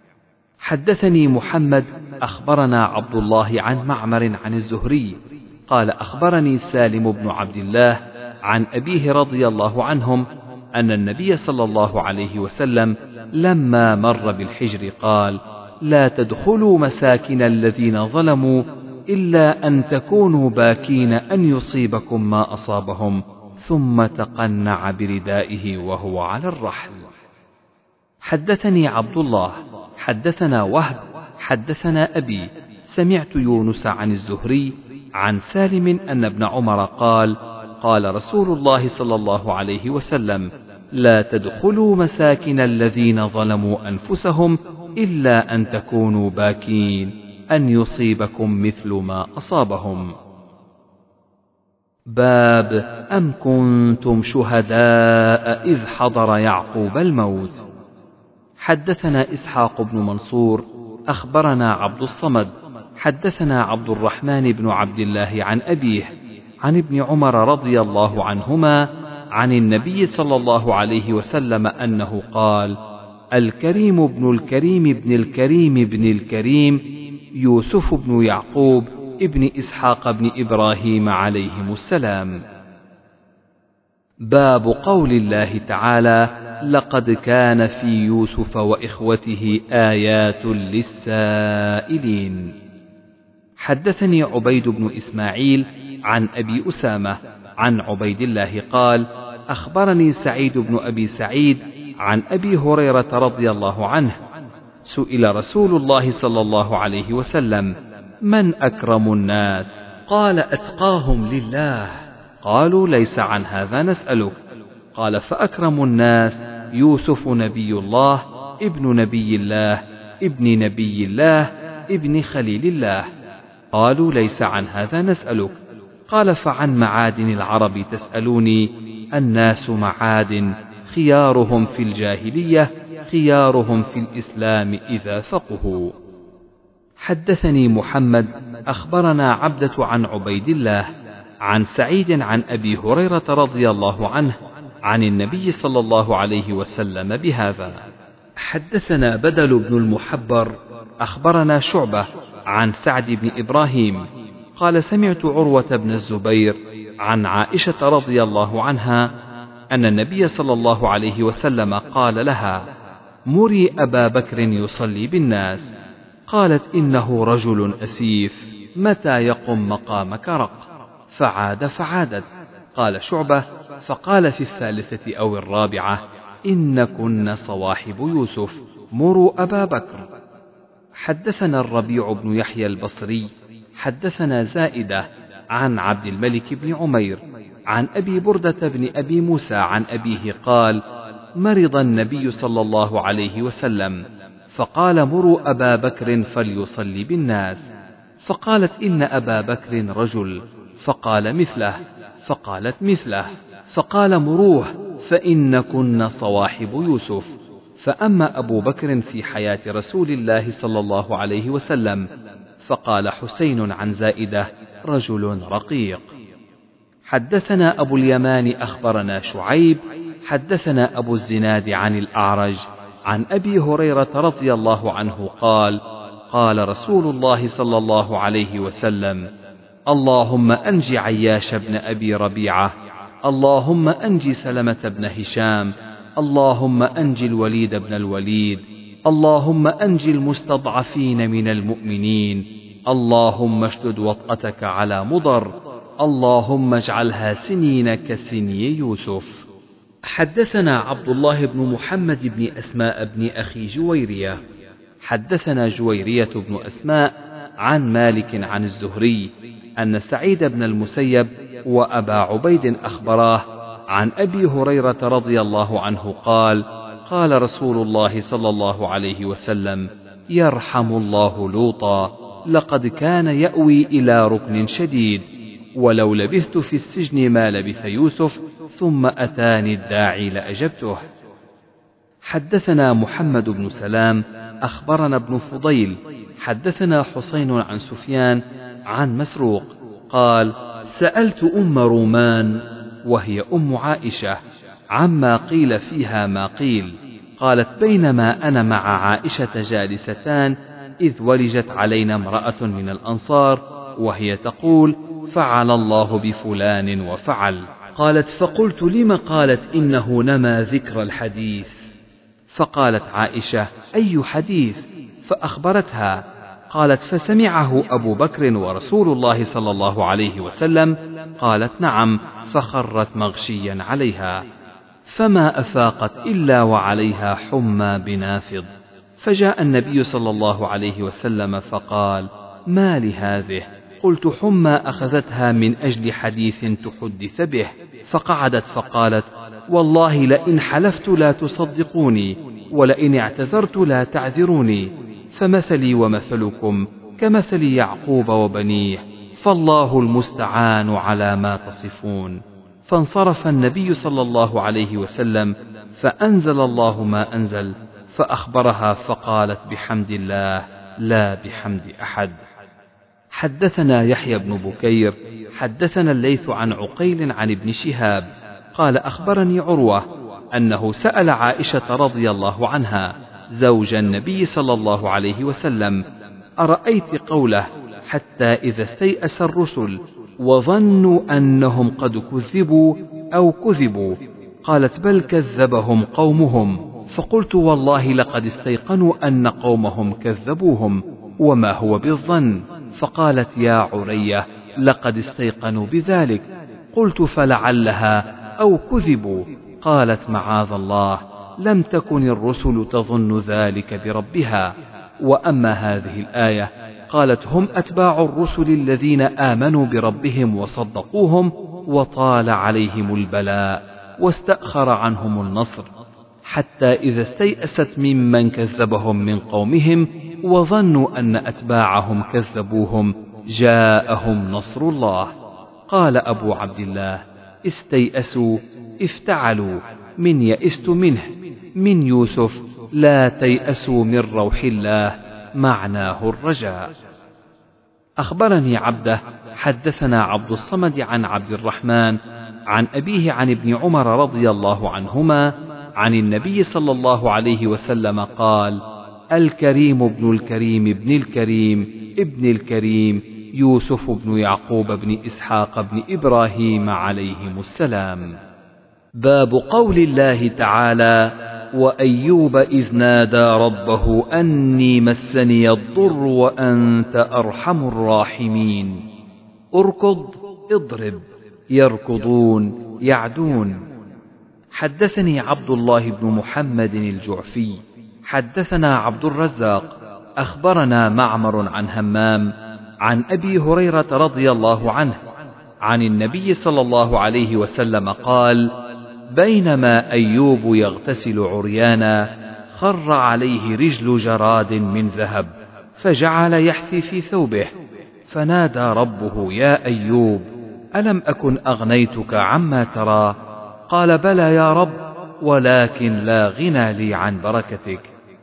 حدثني محمد أخبرنا عبد الله عن معمر عن الزهري قال: أخبرني سالم بن عبد الله عن أبيه رضي الله عنهم أن النبي صلى الله عليه وسلم لما مر بالحجر قال: لا تدخلوا مساكن الذين ظلموا إلا أن تكونوا باكين أن يصيبكم ما أصابهم، ثم تقنع بردائه وهو على الرحل. حدثني عبد الله حدثنا وهب حدثنا أبي سمعت يونس عن الزهري عن سالم أن ابن عمر قال قال رسول الله صلى الله عليه وسلم لا تدخلوا مساكن الذين ظلموا أنفسهم إلا أن تكونوا باكين أن يصيبكم مثل ما أصابهم. باب أم كنتم شهداء إذ حضر يعقوب الموت. حدثنا إسحاق بن منصور أخبرنا عبد الصمد حدثنا عبد الرحمن بن عبد الله عن أبيه عن ابن عمر رضي الله عنهما عن النبي صلى الله عليه وسلم أنه قال الكريم ابن الكريم ابن الكريم ابن الكريم يوسف بن يعقوب ابن إسحاق بن إبراهيم عليهم السلام. باب قول الله تعالى لقد كان في يوسف وإخوته آيات للسائلين. حدثني عبيد بن إسماعيل عن أبي أسامة عن عبيد الله قال أخبرني سعيد بن أبي سعيد عن أبي هريرة رضي الله عنه سئل رسول الله صلى الله عليه وسلم من أكرم الناس؟ قال أتقاهم لله. قالوا ليس عن هذا نسألك. قال فأكرم الناس يوسف نبي الله ابن نبي الله ابن نبي الله ابن خليل الله. قالوا ليس عن هذا نسألك. قال فعن معادن العرب تسألوني؟ الناس معادن خيارهم في الجاهلية خيارهم في الإسلام إذا فقهوا. حدثني محمد أخبرنا عبدة عن عبيد الله عن سعيد عن أبي هريرة رضي الله عنه عن النبي صلى الله عليه وسلم بهذا. حدثنا بدل بن المحبر أخبرنا شعبة عن سعد بن إبراهيم قال سمعت عروة بن الزبير عن عائشة رضي الله عنها أن النبي صلى الله عليه وسلم قال لها مري أبا بكر يصلي بالناس. قالت إنه رجل أسيف متى يقم مقامك رق. فعادت. قال شعبة فقال في الثالثة أو الرابعة إنكن صواحب يوسف مروا أبا بكر. حدثنا الربيع بن يحيى البصري حدثنا زائدة عن عبد الملك بن عمير عن أبي بردة بن أبي موسى عن أبيه قال مرض النبي صلى الله عليه وسلم فقال مروا أبا بكر فليصلي بالناس. فقالت إن أبا بكر رجل فقال مثله. فقالت مثله. فقال مروه فإنكن صواحب يوسف. فأما أبو بكر في حياة رسول الله صلى الله عليه وسلم فقال حسين عن زائدة رجل رقيق. حدثنا أبو اليمان أخبرنا شعيب حدثنا أبو الزناد عن الأعرج عن أبي هريرة رضي الله عنه قال قال رسول الله صلى الله عليه وسلم اللهم أنج عياش بن أبي ربيعة اللهم أنج سلمة بن هشام اللهم أنج الوليد بن الوليد اللهم أنج المستضعفين من المؤمنين اللهم اشدد وطأتك على مضر اللهم اجعلها سنين كسني يوسف. حدثنا عبد الله بن محمد بن أسماء بن أخي جويرية حدثنا جويرية بن أسماء عن مالك عن الزهري أن سعيد بن المسيب وأبا عبيد أخبراه عن أبي هريرة رضي الله عنه قال قال رسول الله صلى الله عليه وسلم يرحم الله لوطا لقد كان يأوي إلى ركن شديد ولو لبثت في السجن ما لبث يوسف ثم أتاني الداعي لأجبته. حدثنا محمد بن سلام أخبرنا ابن فضيل حدثنا حسين عن سفيان عن مسروق قال سألت أم رومان وهي أم عائشة عما قيل فيها ما قيل. قالت بينما أنا مع عائشة جالستان إذ ولجت علينا امرأة من الأنصار وهي تقول فعل الله بفلان وفعل. قالت فقلت لم؟ قالت إنه نما ذكر الحديث. فقالت عائشة أي حديث؟ فأخبرتها. قالت فسمعه أبو بكر ورسول الله صلى الله عليه وسلم. قالت نعم. فخرت مغشيا عليها. فما أفاقت إلا وعليها حمى بنافض. فجاء النبي صلى الله عليه وسلم فقال: ما لهذه؟ قلت: حمى أخذتها من أجل حديث تحدث به. فقعدت فقالت: والله لئن حلفت لا تصدقوني، ولئن اعتذرت لا تعذروني، فمثلي ومثلكم كمثل يعقوب وبنيه، فالله المستعان على ما تصفون. فانصرف النبي صلى الله عليه وسلم، فأنزل الله ما أنزل، فأخبرها فقالت: بحمد الله لا بحمد أحد. حدثنا يحيى بن بكير حدثنا الليث عن عقيل عن ابن شهاب قال: أخبرني عروة أنه سأل عائشة رضي الله عنها زوج النبي صلى الله عليه وسلم: أرأيت قوله: حتى إذا استيأس الرسل وظنوا أنهم قد كذبوا أو كذبوا؟ قالت: بل كذبهم قومهم. فقلت: والله لقد استيقنوا أن قومهم كذبوهم، وما هو بالظن. فقالت: يا عرية، لقد استيقنوا بذلك. قلت: فلعلها أو كذبوا. قالت: معاذ الله، لم تكن الرسل تظن ذلك بربها. وأما هذه الآية، قالت: هم أتباع الرسل الذين آمنوا بربهم وصدقوهم، وطال عليهم البلاء واستأخر عنهم النصر، حتى إذا استيأست ممن كذبهم من قومهم وظنوا أن أتباعهم كذبوهم جاءهم نصر الله. قال أبو عبد الله: استيأسوا افتعلوا، من يئست منه، من يوسف: لا تيأسوا من روح الله، معناه الرجاء. أخبرني عبده حدثنا عبد الصمد عن عبد الرحمن عن أبيه عن ابن عمر رضي الله عنهما عن النبي صلى الله عليه وسلم قال: الكريم ابن الكريم ابن الكريم ابن الكريم يوسف بن يعقوب بن إسحاق بن إبراهيم عليهم السلام. باب قول الله تعالى: وأيوب إذ نادى ربه أني مسني الضر وأنت أرحم الراحمين. اركض اضرب، يركضون يعدون. حدثني عبد الله بن محمد الجعفي حدثنا عبد الرزاق أخبرنا معمر عن همام عن أبي هريرة رضي الله عنه عن النبي صلى الله عليه وسلم قال: بينما أيوب يغتسل عريانا خر عليه رجل جراد من ذهب، فجعل يحثي في ثوبه، فنادى ربه: يا أيوب، ألم أكن أغنيتك عما ترى؟ قال: بلى يا رب، ولكن لا غنى لي عن بركتك.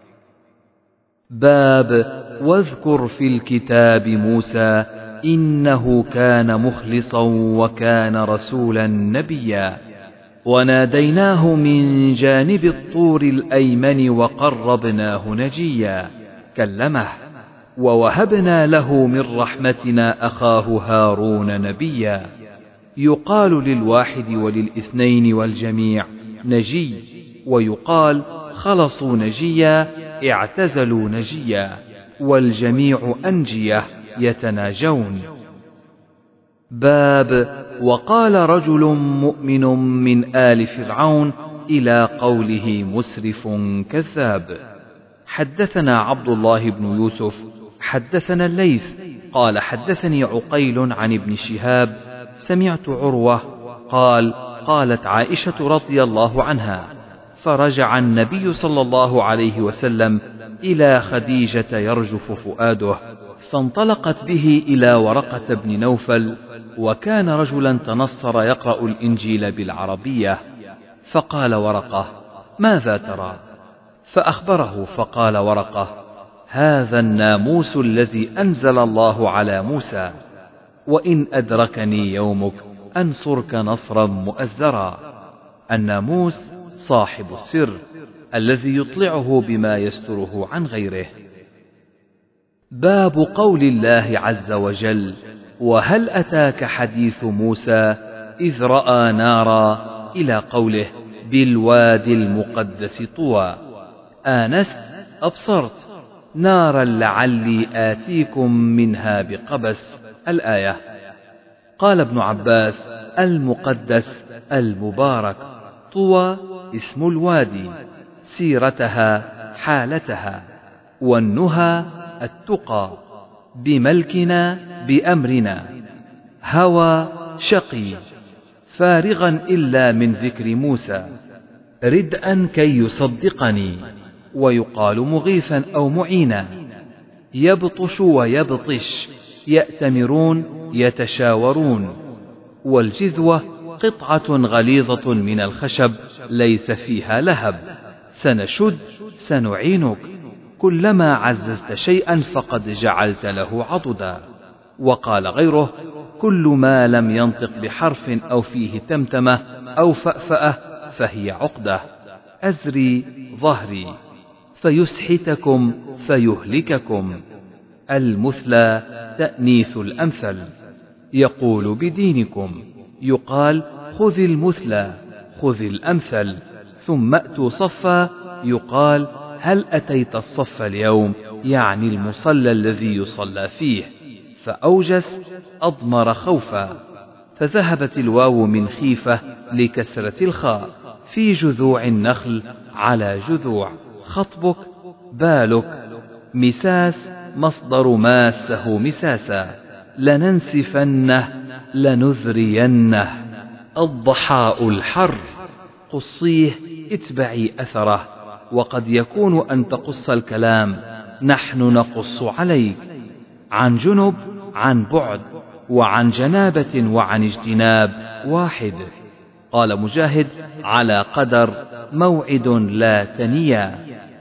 باب واذكر في الكتاب موسى إنه كان مخلصا وكان رسولا نبيا، وناديناه من جانب الطور الأيمن وقربناه نجيا، كلمه، ووهبنا له من رحمتنا أخاه هارون نبيا. يقال للواحد وللاثنين والجميع نجي، ويقال خلصوا نجيا اعتزلوا نجيا، والجميع أنجية يتناجون. باب وقال رجل مؤمن من آل فرعون إلى قوله مسرف كذاب. حدثنا عبد الله بن يوسف حدثنا الليث قال: حدثني عقيل عن ابن شهاب سمعت عروة قال: قالت عائشة رضي الله عنها: فرجع النبي صلى الله عليه وسلم إلى خديجة يرجف فؤاده، فانطلقت به إلى ورقة بن نوفل، وكان رجلا تنصر يقرأ الإنجيل بالعربية. فقال ورقة: ماذا ترى؟ فأخبره، فقال ورقة: هذا الناموس الذي أنزل الله على موسى، وإن أدركني يومك أنصرك نصرا مؤزرا. الناموس صاحب السر الذي يطلعه بما يستره عن غيره. باب قول الله عز وجل: وهل أتاك حديث موسى إذ رأى نارا، إلى قوله: بالوادي المقدس طوى. آنست أبصرت نارا لعلي آتيكم منها بقبس، الآية. قال ابن عباس: المقدس المبارك، طوى اسم الوادي، سيرتها حالتها، والنهى التقى، بملكنا بأمرنا، هوى شقي، فارغا إلا من ذكر موسى، ردءا كي يصدقني، ويقال مغيثا أو معينا، يبطش ويبطش، يأتمرون يتشاورون. والجذوة قطعة غليظة من الخشب ليس فيها لهب، سنشد سنعينك، كلما عززت شيئا فقد جعلت له عضدا. وقال غيره: كل ما لم ينطق بحرف أو فيه تمتمة أو فأفأة فهي عقدة. أزري ظهري فيسحتكم فيهلككم. المثلى تأنيث الأمثل. يقول بدينكم، يقال خذ المثلى، خذ الأمثل. ثم أتوا صفا، يقال هل أتيت الصف اليوم، يعني المصلى الذي يصلى فيه. فأوجس أضمر خوفا، فذهبت الواو من خيفة لكسرة الخاء. في جذوع النخل على جذوع. خطبك بالك. مساس مصدر ماسه مساسا. لننسفنه لنذرينه. الضحاء الحر. قصيه اتبعي أثره. وقد يكون أن تقص الكلام، نحن نقص عليك. عن جنب عن بعد، وعن جنابة وعن اجتناب واحد. قال مجاهد: على قدر، موعد لا تنيا.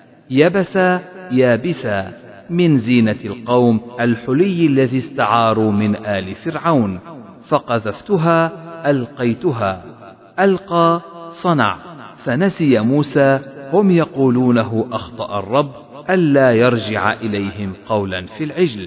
يبسا يابسا، من زينة القوم، الحلي الذي استعاروا من آل فرعون. فقذفتها ألقيتها. ألقى صنع، فنسي موسى. هم يقولونه أخطأ الرب ألا يرجع إليهم قولا في العجل.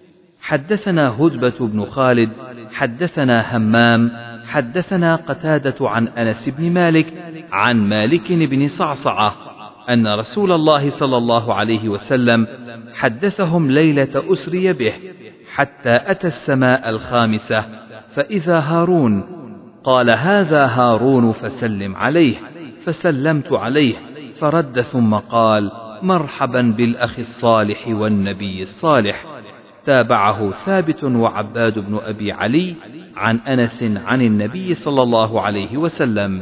حدثنا هدبة بن خالد حدثنا همام حدثنا قتادة عن أنس بن مالك عن مالك بن صعصعة أن رسول الله صلى الله عليه وسلم حدثهم ليلة أسري به، حتى أتى السماء الخامسة فإذا هارون، قال: هذا هارون فسلم عليه. فسلمت عليه فرد، ثم قال: مرحبا بالأخ الصالح والنبي الصالح. تابعه ثابت وعباد بن أبي علي عن أنس عن النبي صلى الله عليه وسلم.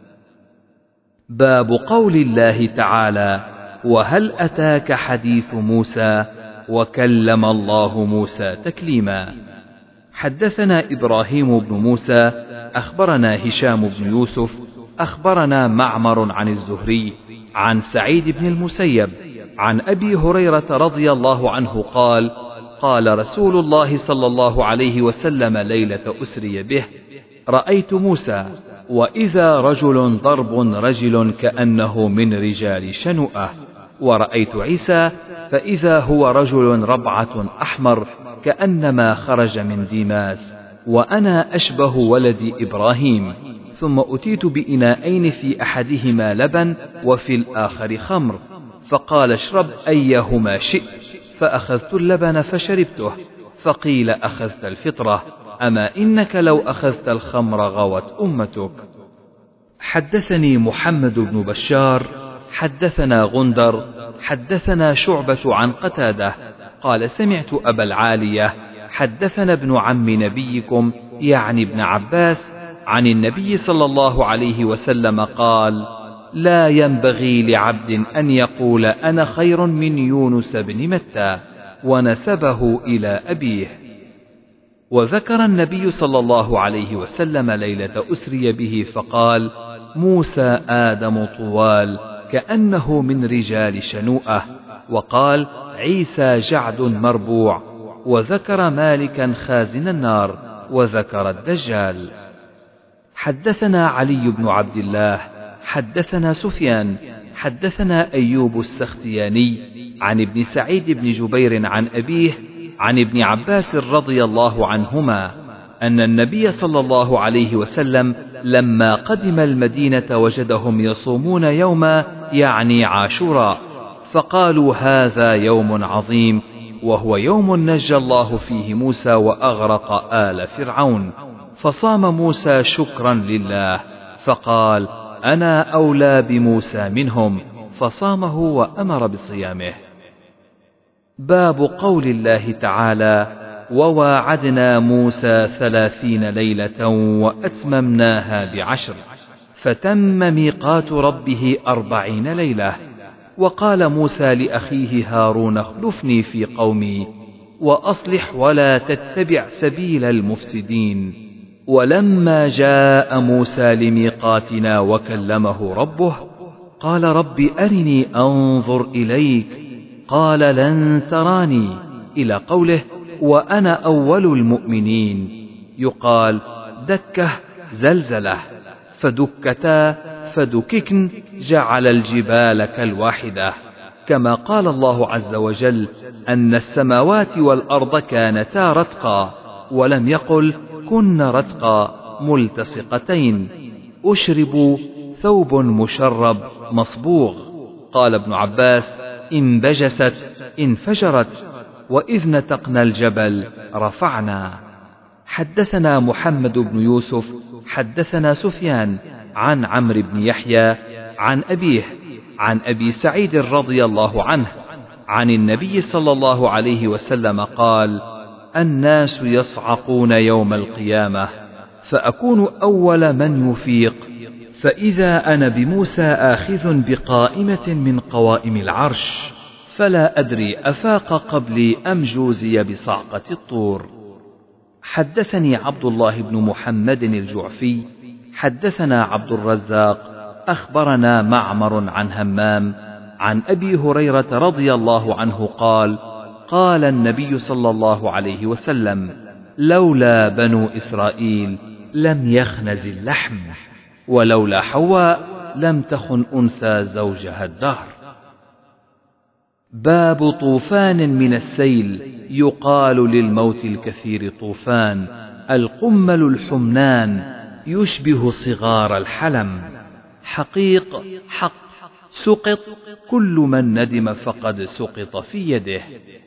باب قول الله تعالى: وهل أتاك حديث موسى، وكلم الله موسى تكليما. حدثنا إبراهيم بن موسى أخبرنا هشام بن يوسف أخبرنا معمر عن الزهري عن سعيد بن المسيب عن أبي هريرة رضي الله عنه قال: قال رسول الله صلى الله عليه وسلم ليلة أسري به: رأيت موسى وإذا رجل ضرب رجل كأنه من رجال شنوءة، ورأيت عيسى فإذا هو رجل ربعة أحمر كأنما خرج من ديماس، وأنا أشبه ولد إبراهيم. ثم أتيت بإناءين في أحدهما لبن وفي الآخر خمر، فقال: اشرب أيهما شئت، فأخذت اللبن فشربته. فقيل: أخذت الفطرة، أما إنك لو أخذت الخمر غوت أمتك. حدثني محمد بن بشار حدثنا غندر حدثنا شعبة عن قتادة قال: سمعت أبا العالية حدثنا ابن عم نبيكم، يعني ابن عباس، عن النبي صلى الله عليه وسلم قال: لا ينبغي لعبد أن يقول أنا خير من يونس بن متى، ونسبه إلى أبيه. وذكر النبي صلى الله عليه وسلم ليلة أسري به فقال: موسى آدم طوال كأنه من رجال شنوءة، وقال: عيسى جعد مربوع، وذكر مالكا خازن النار، وذكر الدجال. حدثنا علي بن عبد الله حدثنا سفيان حدثنا أيوب السختياني عن ابن سعيد بن جبير عن أبيه عن ابن عباس رضي الله عنهما أن النبي صلى الله عليه وسلم لما قدم المدينة وجدهم يصومون يوما، يعني عاشوراء، فقالوا: هذا يوم عظيم، وهو يوم نجى الله فيه موسى وأغرق آل فرعون. فصام موسى شكرا لله، فقال: أنا أولى بموسى منهم، فصامه وأمر بصيامه. باب قول الله تعالى: وواعدنا موسى 30 ليلة وأتممناها ب10 فتم ميقات ربه 40 ليلة. وقال موسى لأخيه هارون: اخلفني في قومي وأصلح ولا تتبع سبيل المفسدين. ولما جاء موسى لميقاتنا وكلمه ربه قال: رب أرني أنظر إليك، قال: لن تراني، إلى قوله: وأنا أول المؤمنين. يقال: دكه زلزله، فدكتا فدككن جعل الجبال كالواحدة، كما قال الله عز وجل أن السماوات والأرض كانتا رتقا، ولم يقل كن رتقا ملتصقتين. أشربوا ثوب مشرب مصبوغ. قال ابن عباس: انبجست انفجرت، وإذ نتقنا الجبل رفعنا. حدثنا محمد بن يوسف حدثنا سفيان عن عمرو بن يحيى عن أبيه عن أبي سعيد رضي الله عنه عن النبي صلى الله عليه وسلم قال: الناس يصعقون يوم القيامة، فأكون أول من يفيق، فإذا أنا بموسى آخذ بقائمة من قوائم العرش، فلا أدري أفاق قبلي أم جوزي بصعقة الطور. حدثني عبد الله بن محمد الجعفي حدثنا عبد الرزاق أخبرنا معمر عن همام عن أبي هريرة رضي الله عنه قال: قال النبي صلى الله عليه وسلم: لولا بنو إسرائيل لم يخنز اللحم، ولولا حواء لم تخن أنثى زوجها الدهر. باب طوفان من السيل. يقال للموت الكثير طوفان، القمل الحمنان، يشبه صغار الحلم. حقيق حق، سقط كل من ندم فقد سقط في يده.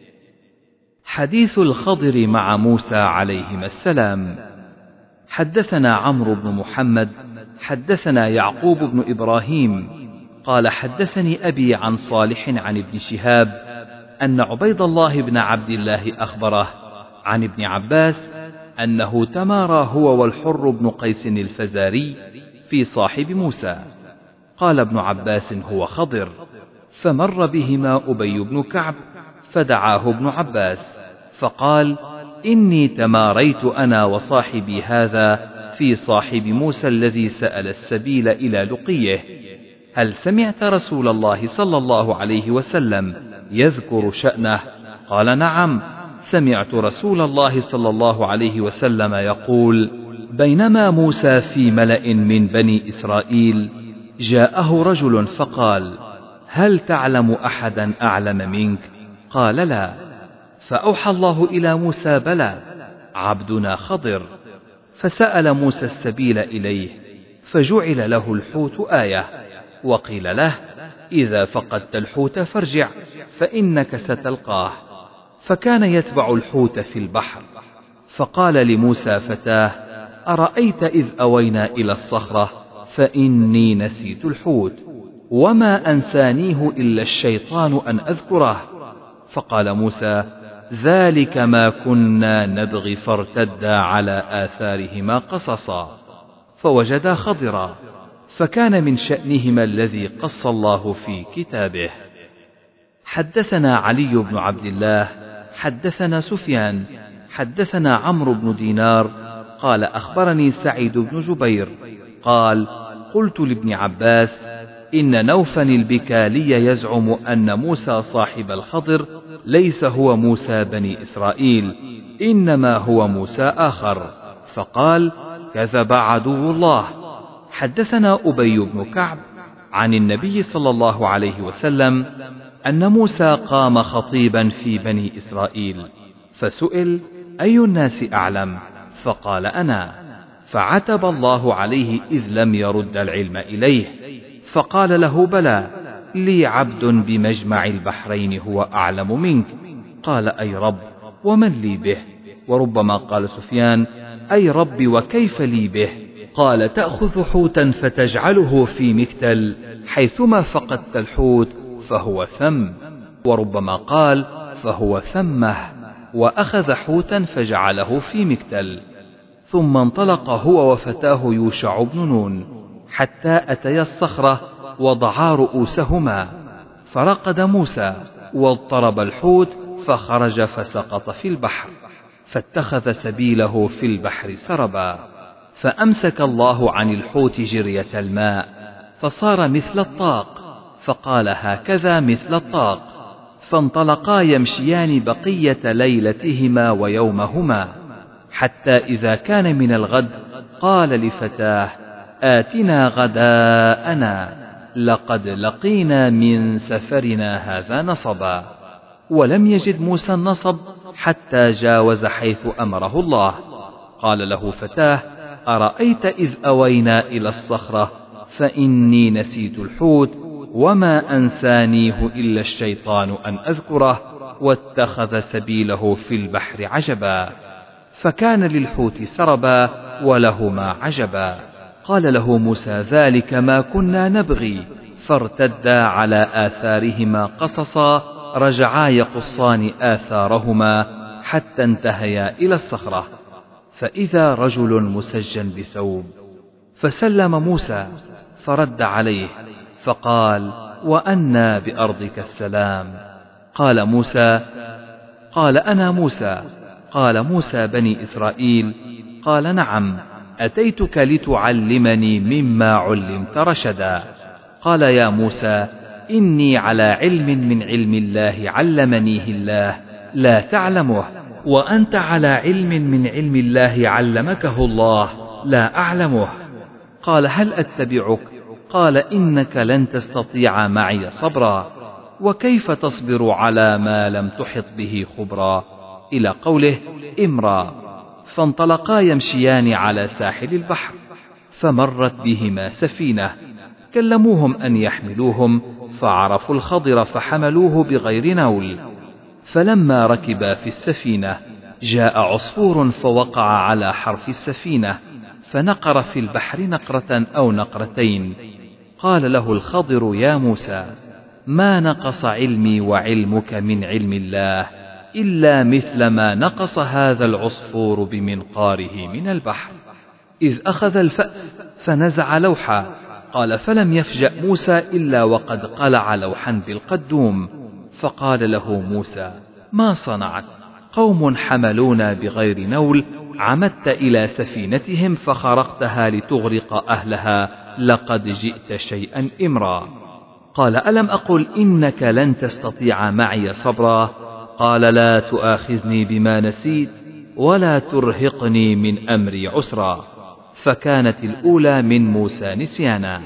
حديث الخضر مع موسى عليهما السلام. حدثنا عمرو بن محمد حدثنا يعقوب بن إبراهيم قال: حدثني أبي عن صالح عن ابن شهاب أن عبيد الله بن عبد الله أخبره عن ابن عباس أنه تمارى هو والحر بن قيس الفزاري في صاحب موسى. قال ابن عباس: هو خضر. فمر بهما أبي بن كعب فدعاه ابن عباس فقال: إني تماريت أنا وصاحبي هذا في صاحب موسى الذي سأل السبيل إلى لقيه، هل سمعت رسول الله صلى الله عليه وسلم يذكر شأنه؟ قال: نعم، سمعت رسول الله صلى الله عليه وسلم يقول: بينما موسى في ملأ من بني إسرائيل جاءه رجل فقال: هل تعلم أحدا أعلم منك؟ قال: لا. فأوحى الله إلى موسى: بلى، عبدنا خضر. فسأل موسى السبيل إليه، فجعل له الحوت آية، وقيل له: إذا فقدت الحوت فارجع فإنك ستلقاه. فكان يتبع الحوت في البحر. فقال لموسى فتاه: أرأيت إذ أوينا إلى الصخرة فإني نسيت الحوت وما أنسانيه إلا الشيطان أن أذكره. فقال موسى: ذلك ما كنا نبغي، فارتدا على آثارهما قصصا فوجدا خضرا، فكان من شأنهما الذي قص الله في كتابه. حدثنا علي بن عبد الله حدثنا سفيان حدثنا عمرو بن دينار قال: أخبرني سعيد بن جبير قال: قلت لابن عباس: إن نوفا البكالي يزعم أن موسى صاحب الخضر ليس هو موسى بني إسرائيل، إنما هو موسى آخر. فقال: كذب عدو الله. حدثنا أبي بن كعب عن النبي صلى الله عليه وسلم أن موسى قام خطيبا في بني إسرائيل، فسئل: أي الناس أعلم؟ فقال: أنا. فعتب الله عليه إذ لم يرد العلم إليه، فقال له: بلى، لي عبد بمجمع البحرين هو أعلم منك. قال: أي رب، ومن لي به؟ وربما قال سفيان: أي رب، وكيف لي به؟ قال تأخذ حوتا فتجعله في مكتل، حيثما فقدت الحوت فهو ثم، وربما قال فهو ثمه، وأخذ حوتا فجعله في مكتل. ثم انطلق هو وفتاه يوشع بن نون حتى أتيا الصخرة وضعا رؤوسهما، فرقد موسى واضطرب الحوت فخرج فسقط في البحر، فاتخذ سبيله في البحر سربا، فأمسك الله عن الحوت جرية الماء فصار مثل الطاق، فقال هكذا مثل الطاق، فانطلقا يمشيان بقية ليلتهما ويومهما، حتى إذا كان من الغد قال لفتاه آتنا غداءنا لقد لقينا من سفرنا هذا نصبا. ولم يجد موسى النصب حتى جاوز حيث أمره الله. قال له فتاه أرأيت إذ أوينا إلى الصخرة فإني نسيت الحوت وما أنسانيه إلا الشيطان أن أذكره، واتخذ سبيله في البحر عجبا، فكان للحوت سربا ولهما عجبا. قال له موسى ذلك ما كنا نبغي، فارتدا على آثارهما قصصا، رجعا يقصان آثارهما حتى انتهيا إلى الصخرة، فإذا رجل مسجن بثوب، فسلم موسى فرد عليه فقال وأنى بأرضك السلام؟ قال موسى قال أنا موسى. قال موسى بني إسرائيل قال نعم أتيتك لتعلمني مما علمت رشدا. قال يا موسى إني على علم من علم الله علمنيه الله لا تعلمه، وأنت على علم من علم الله علمكه الله لا أعلمه. قال هل أتبعك؟ قال إنك لن تستطيع معي صبرا، وكيف تصبر على ما لم تحط به خبرا، إلى قوله إمرا. فانطلقا يمشيان على ساحل البحر، فمرت بهما سفينة، كلموهم أن يحملوهم، فعرفوا الخضر فحملوه بغير نول. فلما ركبا في السفينة جاء عصفور فوقع على حرف السفينة، فنقر في البحر نقرة أو نقرتين. قال له الخضر يا موسى ما نقص علمي وعلمك من علم الله إلا مثل ما نقص هذا العصفور بمنقاره من البحر، إذ أخذ الفأس فنزع لوحا. قال فلم يفجأ موسى إلا وقد قلع لوحا بالقدوم، فقال له موسى ما صنعت؟ قوم حملونا بغير نول، عمدت إلى سفينتهم فخرقتها لتغرق أهلها، لقد جئت شيئا إمرا. قال ألم أقل إنك لن تستطيع معي صبرا؟ قال لا تؤاخذني بما نسيت ولا ترهقني من أمري عسرا. فكانت الأولى من موسى نسيانا.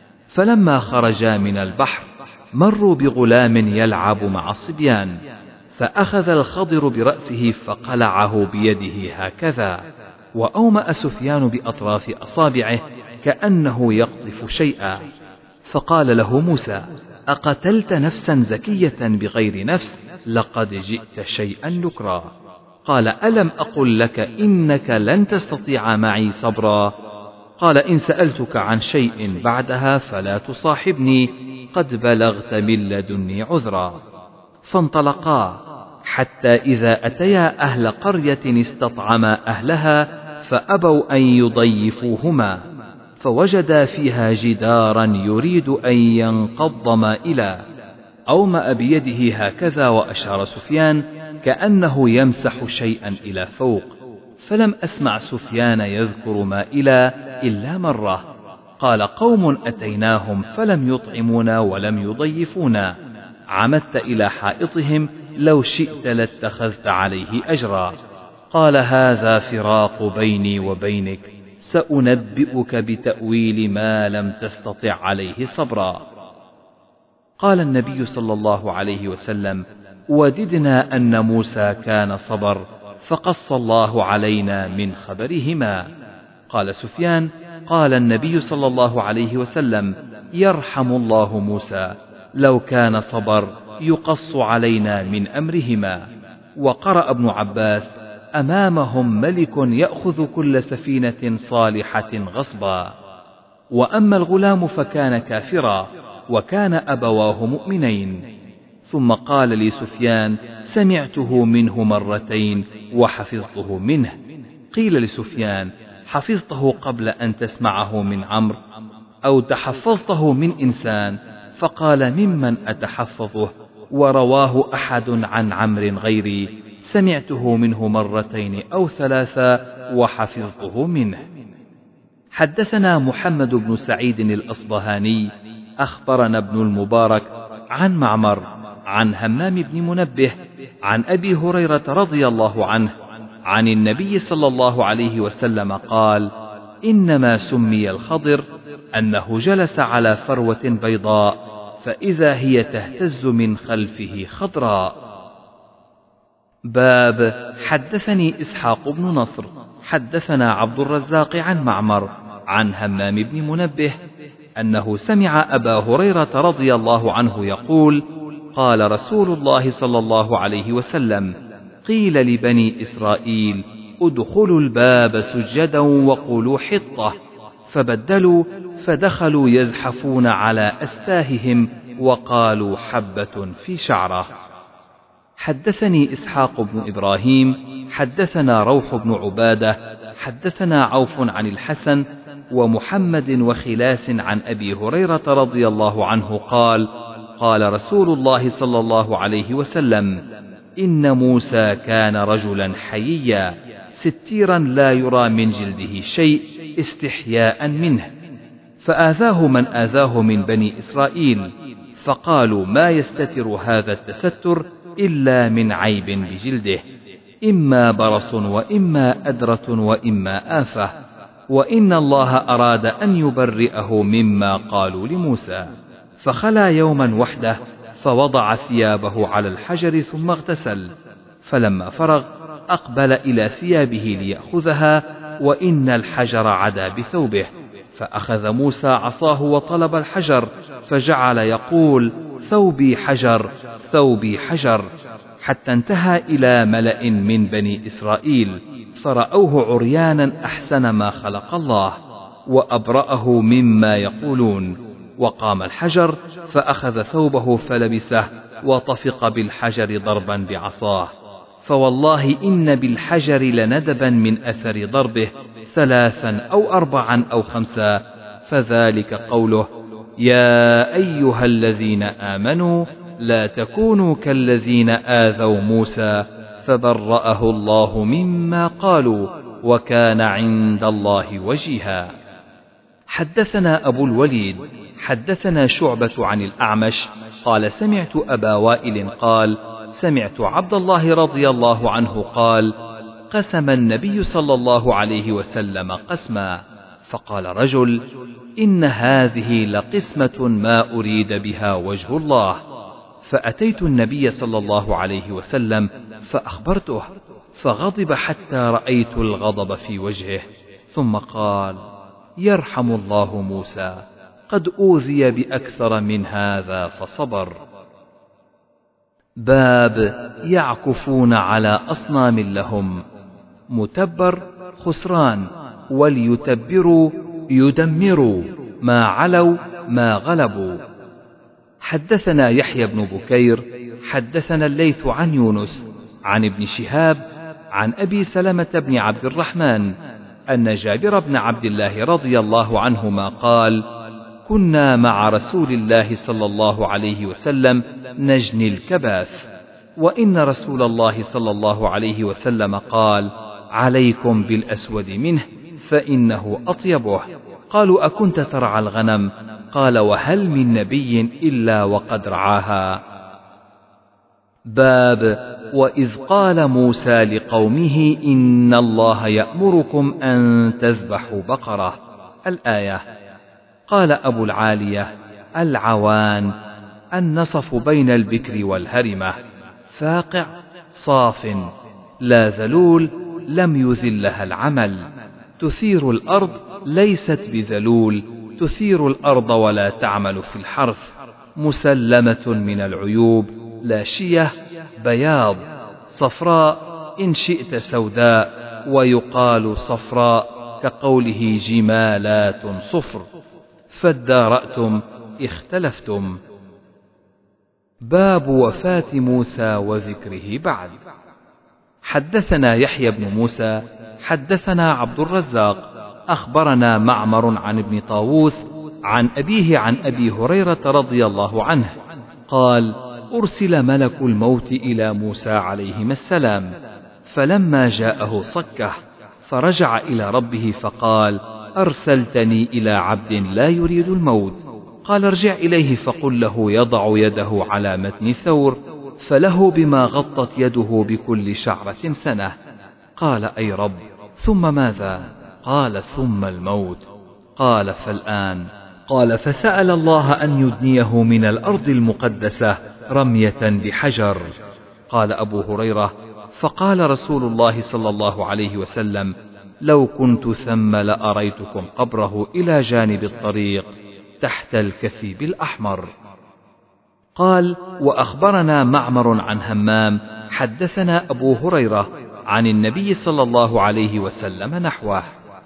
فلما خرجا من البحر مروا بغلام يلعب مع الصبيان، فأخذ الخضر برأسه فقلعه بيده هكذا، وأومأ سفيان بأطراف أصابعه كأنه يقطف شيئا، فقال له موسى أقتلت نفسا زكية بغير نفس؟ لقد جئت شيئا نكرا. قال ألم أقل لك إنك لن تستطيع معي صبرا؟ قال إن سألتك عن شيء بعدها فلا تصاحبني، قد بلغت من لدني عذرا. فانطلقا حتى إذا أتيا أهل قرية استطعما أهلها فأبوا أن يضيفوهما، فوجدا فيها جدارا يريد أن ينقض مائلا، أومأ بيده هكذا وأشار سفيان كأنه يمسح شيئا إلى فوق، فلم أسمع سفيان يذكر مائلا إلا مرة. قال قوم أتيناهم فلم يطعمونا ولم يضيفونا، عمدت إلى حائطهم لو شئت لاتخذت عليه أجرا. قال هذا فراق بيني وبينك، سأنبئك بتأويل ما لم تستطع عليه صبرا. قال النبي صلى الله عليه وسلم وددنا أن موسى كان صبر، فقص الله علينا من خبرهما. قال سفيان قال النبي صلى الله عليه وسلم يرحم الله موسى، لو كان صبر يقص علينا من أمرهما. وقرأ ابن عباس أمامهم ملك يأخذ كل سفينة صالحة غصبا. وأما الغلام فكان كافرا، وكان أبواه مؤمنين. ثم قال لي سفيان: سمعته منه مرتين وحفظته منه. قيل لسفيان: حفظته قبل أن تسمعه من عمرو أو تحفظته من إنسان؟ فقال: ممن أتحفظه، ورواه أحد عن عمرو غيري، سمعته منه مرتين أو ثلاثا وحفظته منه. حدثنا محمد بن سعيد الأصبهاني أخبرنا ابن المبارك عن معمر عن همام بن منبه عن أبي هريرة رضي الله عنه عن النبي صلى الله عليه وسلم قال: إنما سمي الخضر أنه جلس على فروة بيضاء فإذا هي تهتز من خلفه خضراء. باب حدثني إسحاق بن نصر حدثنا عبد الرزاق عن معمر عن همام بن منبه أنه سمع أبا هريرة رضي الله عنه يقول: قال رسول الله صلى الله عليه وسلم: قيل لبني إسرائيل: ادخلوا الباب سجدا وقولوا حطة، فبدلوا فدخلوا يزحفون على أستاههم وقالوا حبة في شعرة. حدثني إسحاق بن إبراهيم حدثنا روح بن عبادة حدثنا عوف عن الحسن ومحمد وخلاس عن أبي هريرة رضي الله عنه قال: قال رسول الله صلى الله عليه وسلم: إن موسى كان رجلا حييا ستيرا لا يرى من جلده شيء استحياء منه، فآذاه من آذاه من بني إسرائيل، فقالوا: ما يستتر هذا التستر إلا من عيب بجلده، إما برص وإما أدرة وإما آفة، وإن الله أراد أن يبرئه مما قالوا لموسى. فخلا يوما وحده فوضع ثيابه على الحجر ثم اغتسل، فلما فرغ أقبل إلى ثيابه ليأخذها، وإن الحجر عدا بثوبه، فأخذ موسى عصاه وطلب الحجر، فجعل يقول: ثوبي حجر ثوبي حجر، حتى انتهى إلى ملأ من بني إسرائيل فرأوه عريانا أحسن ما خلق الله وأبرأه مما يقولون. وقام الحجر فأخذ ثوبه فلبسه وطفق بالحجر ضربا بعصاه، فوالله إن بالحجر لندبا من أثر ضربه 3 أو 4 أو 5، فذلك قوله: يا أيها الذين آمنوا لا تكونوا كالذين آذوا موسى فبرأه الله مما قالوا وكان عند الله وجيها. حدثنا أبو الوليد حدثنا شعبة عن الأعمش قال: سمعت أبا وائل قال: سمعت عبد الله رضي الله عنه قال: قسم النبي صلى الله عليه وسلم قسما، فقال رجل: إن هذه لقسمة ما أريد بها وجه الله. فأتيت النبي صلى الله عليه وسلم فأخبرته، فغضب حتى رأيت الغضب في وجهه، ثم قال: يرحم الله موسى، قد أوذي بأكثر من هذا فصبر. باب يعكفون على أصنام لهم. متبر خسران، وليتبروا يدمروا، ما علوا ما غلبوا. حدثنا يحيى بن بكير حدثنا الليث عن يونس عن ابن شهاب عن أبي سلمة بن عبد الرحمن أن جابر بن عبد الله رضي الله عنهما قال: كنا مع رسول الله صلى الله عليه وسلم نجني الكباث، وإن رسول الله صلى الله عليه وسلم قال: عليكم بالأسود منه فإنه أطيبه. قالوا: أكنت ترعى الغنم؟ قال: وهل من نبي إلا وقد رعاها. باب وإذ قال موسى لقومه: إن الله يأمركم أن تذبحوا بقرة. الآية. قال أبو العالية: العوان النصف بين البكر والهرمة، فاقع صاف، لا ذلول لم يذلها العمل، تثير الأرض ليست بذلول، تثير الأرض ولا تعمل في الحرث، مسلمة من العيوب، لا شية بياض، صفراء إن شئت سوداء، ويقال صفراء كقوله جمالات صفر، فادارأتم اختلفتم. باب وفاة موسى وذكره بعد. حدثنا يحيى بن موسى حدثنا عبد الرزاق أخبرنا معمر عن ابن طاووس عن أبيه عن أبي هريرة رضي الله عنه قال: أرسل ملك الموت إلى موسى عليهما السلام، فلما جاءه صكه، فرجع إلى ربه فقال: أرسلتني إلى عبد لا يريد الموت. قال: ارجع إليه فقل له يضع يده على متن ثور، فله بما غطت يده بكل شعرة سنة. قال: أي رب، ثم ماذا؟ قال: ثم الموت. قال: فالآن؟ قال: فسأل الله أن يدنيه من الأرض المقدسة رمية بحجر. قال أبو هريرة: فقال رسول الله صلى الله عليه وسلم: لو كنت ثم لأريتكم قبره إلى جانب الطريق تحت الكثيب الأحمر. قال: وأخبرنا معمر عن همام حدثنا أبو هريرة عن النبي صلى الله عليه وسلم نحوه.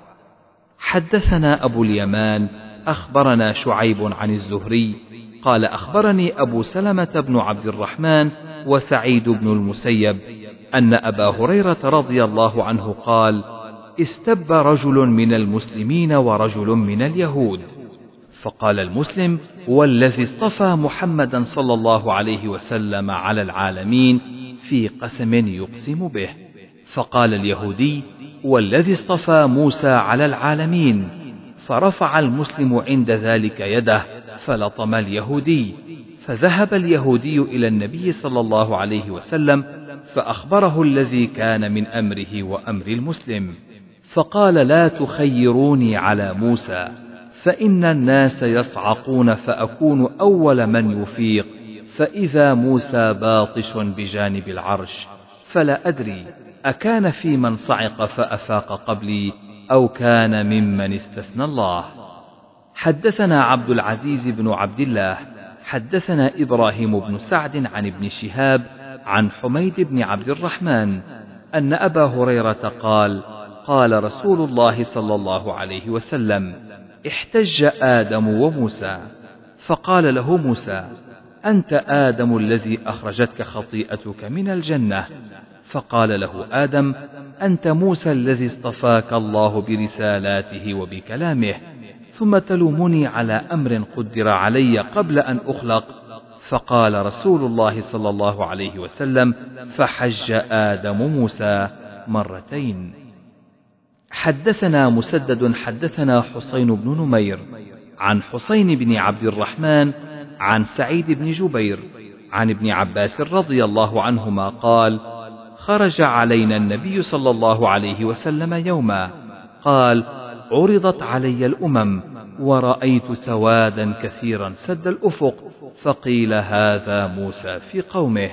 حدثنا أبو اليمان أخبرنا شعيب عن الزهري قال: أخبرني أبو سلمة بن عبد الرحمن وسعيد بن المسيب أن أبا هريرة رضي الله عنه قال: استب رجل من المسلمين ورجل من اليهود، فقال المسلم: والذي اصطفى محمدا صلى الله عليه وسلم على العالمين، في قسم يقسم به. فقال اليهودي: والذي اصطفى موسى على العالمين. فرفع المسلم عند ذلك يده فلطم اليهودي، فذهب اليهودي إلى النبي صلى الله عليه وسلم فأخبره الذي كان من أمره وأمر المسلم، فقال: لا تخيروني على موسى، فإن الناس يصعقون فأكون أول من يفيق، فإذا موسى باطش بجانب العرش، فلا أدري أكان في من صعق فأفاق قبلي أو كان ممن استثنى الله. حدثنا عبد العزيز بن عبد الله حدثنا إبراهيم بن سعد عن ابن شهاب عن حميد بن عبد الرحمن أن أبا هريرة قال: قال رسول الله صلى الله عليه وسلم: احتج آدم وموسى، فقال له موسى: أنت آدم الذي أخرجتك خطيئتك من الجنة. فقال له آدم: أنت موسى الذي اصطفاك الله برسالاته وبكلامه، ثم تلومني على أمر قدر علي قبل أن أخلق. فقال رسول الله صلى الله عليه وسلم: فحج آدم موسى مرتين. حدثنا مسدد حدثنا حسين بن نمير عن حسين بن عبد الرحمن عن سعيد بن جبير عن ابن عباس رضي الله عنهما قال: خرج علينا النبي صلى الله عليه وسلم يوما، قال: عرضت علي الأمم ورأيت سوادا كثيرا سد الأفق، فقيل: هذا موسى في قومه.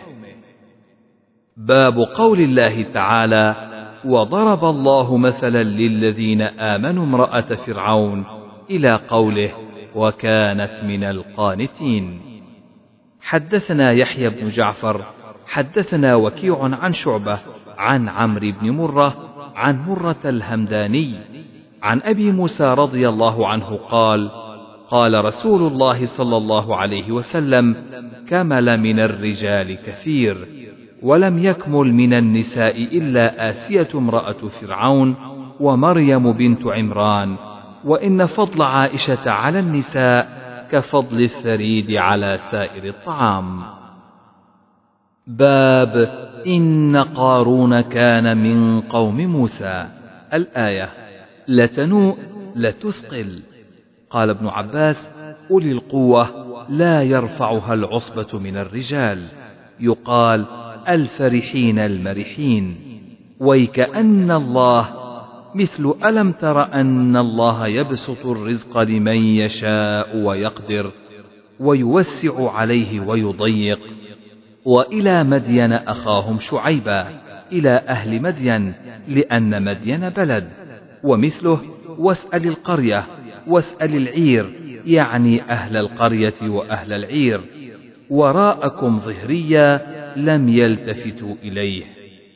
باب قول الله تعالى: وضرب الله مثلا للذين آمنوا امرأة فرعون، إلى قوله: وكانت من القانتين. حدثنا يحيى بن جعفر حدثنا وكيع عن شعبة عن عمرو بن مرة عن مرة الهمداني عن أبي موسى رضي الله عنه قال: قال رسول الله صلى الله عليه وسلم: كمل من الرجال كثير، ولم يكمل من النساء إلا آسية امرأة فرعون ومريم بنت عمران، وإن فضل عائشة على النساء كفضل الثريد على سائر الطعام. باب إن قارون كان من قوم موسى. الآية: لتنوء لتثقل. قال ابن عباس: أولي القوة لا يرفعها العصبة من الرجال، يقال الفرحين المرحين. ويكأن الله مثل ألم تر أن الله يبسط الرزق لمن يشاء ويقدر ويوسع عليه ويضيق. وإلى مدين أخاهم شعيبا إلى أهل مدين، لأن مدين بلد. ومثله: واسأل القرية واسأل العير، يعني أهل القرية وأهل العير. وراءكم ظهريا لم يلتفتوا إليه.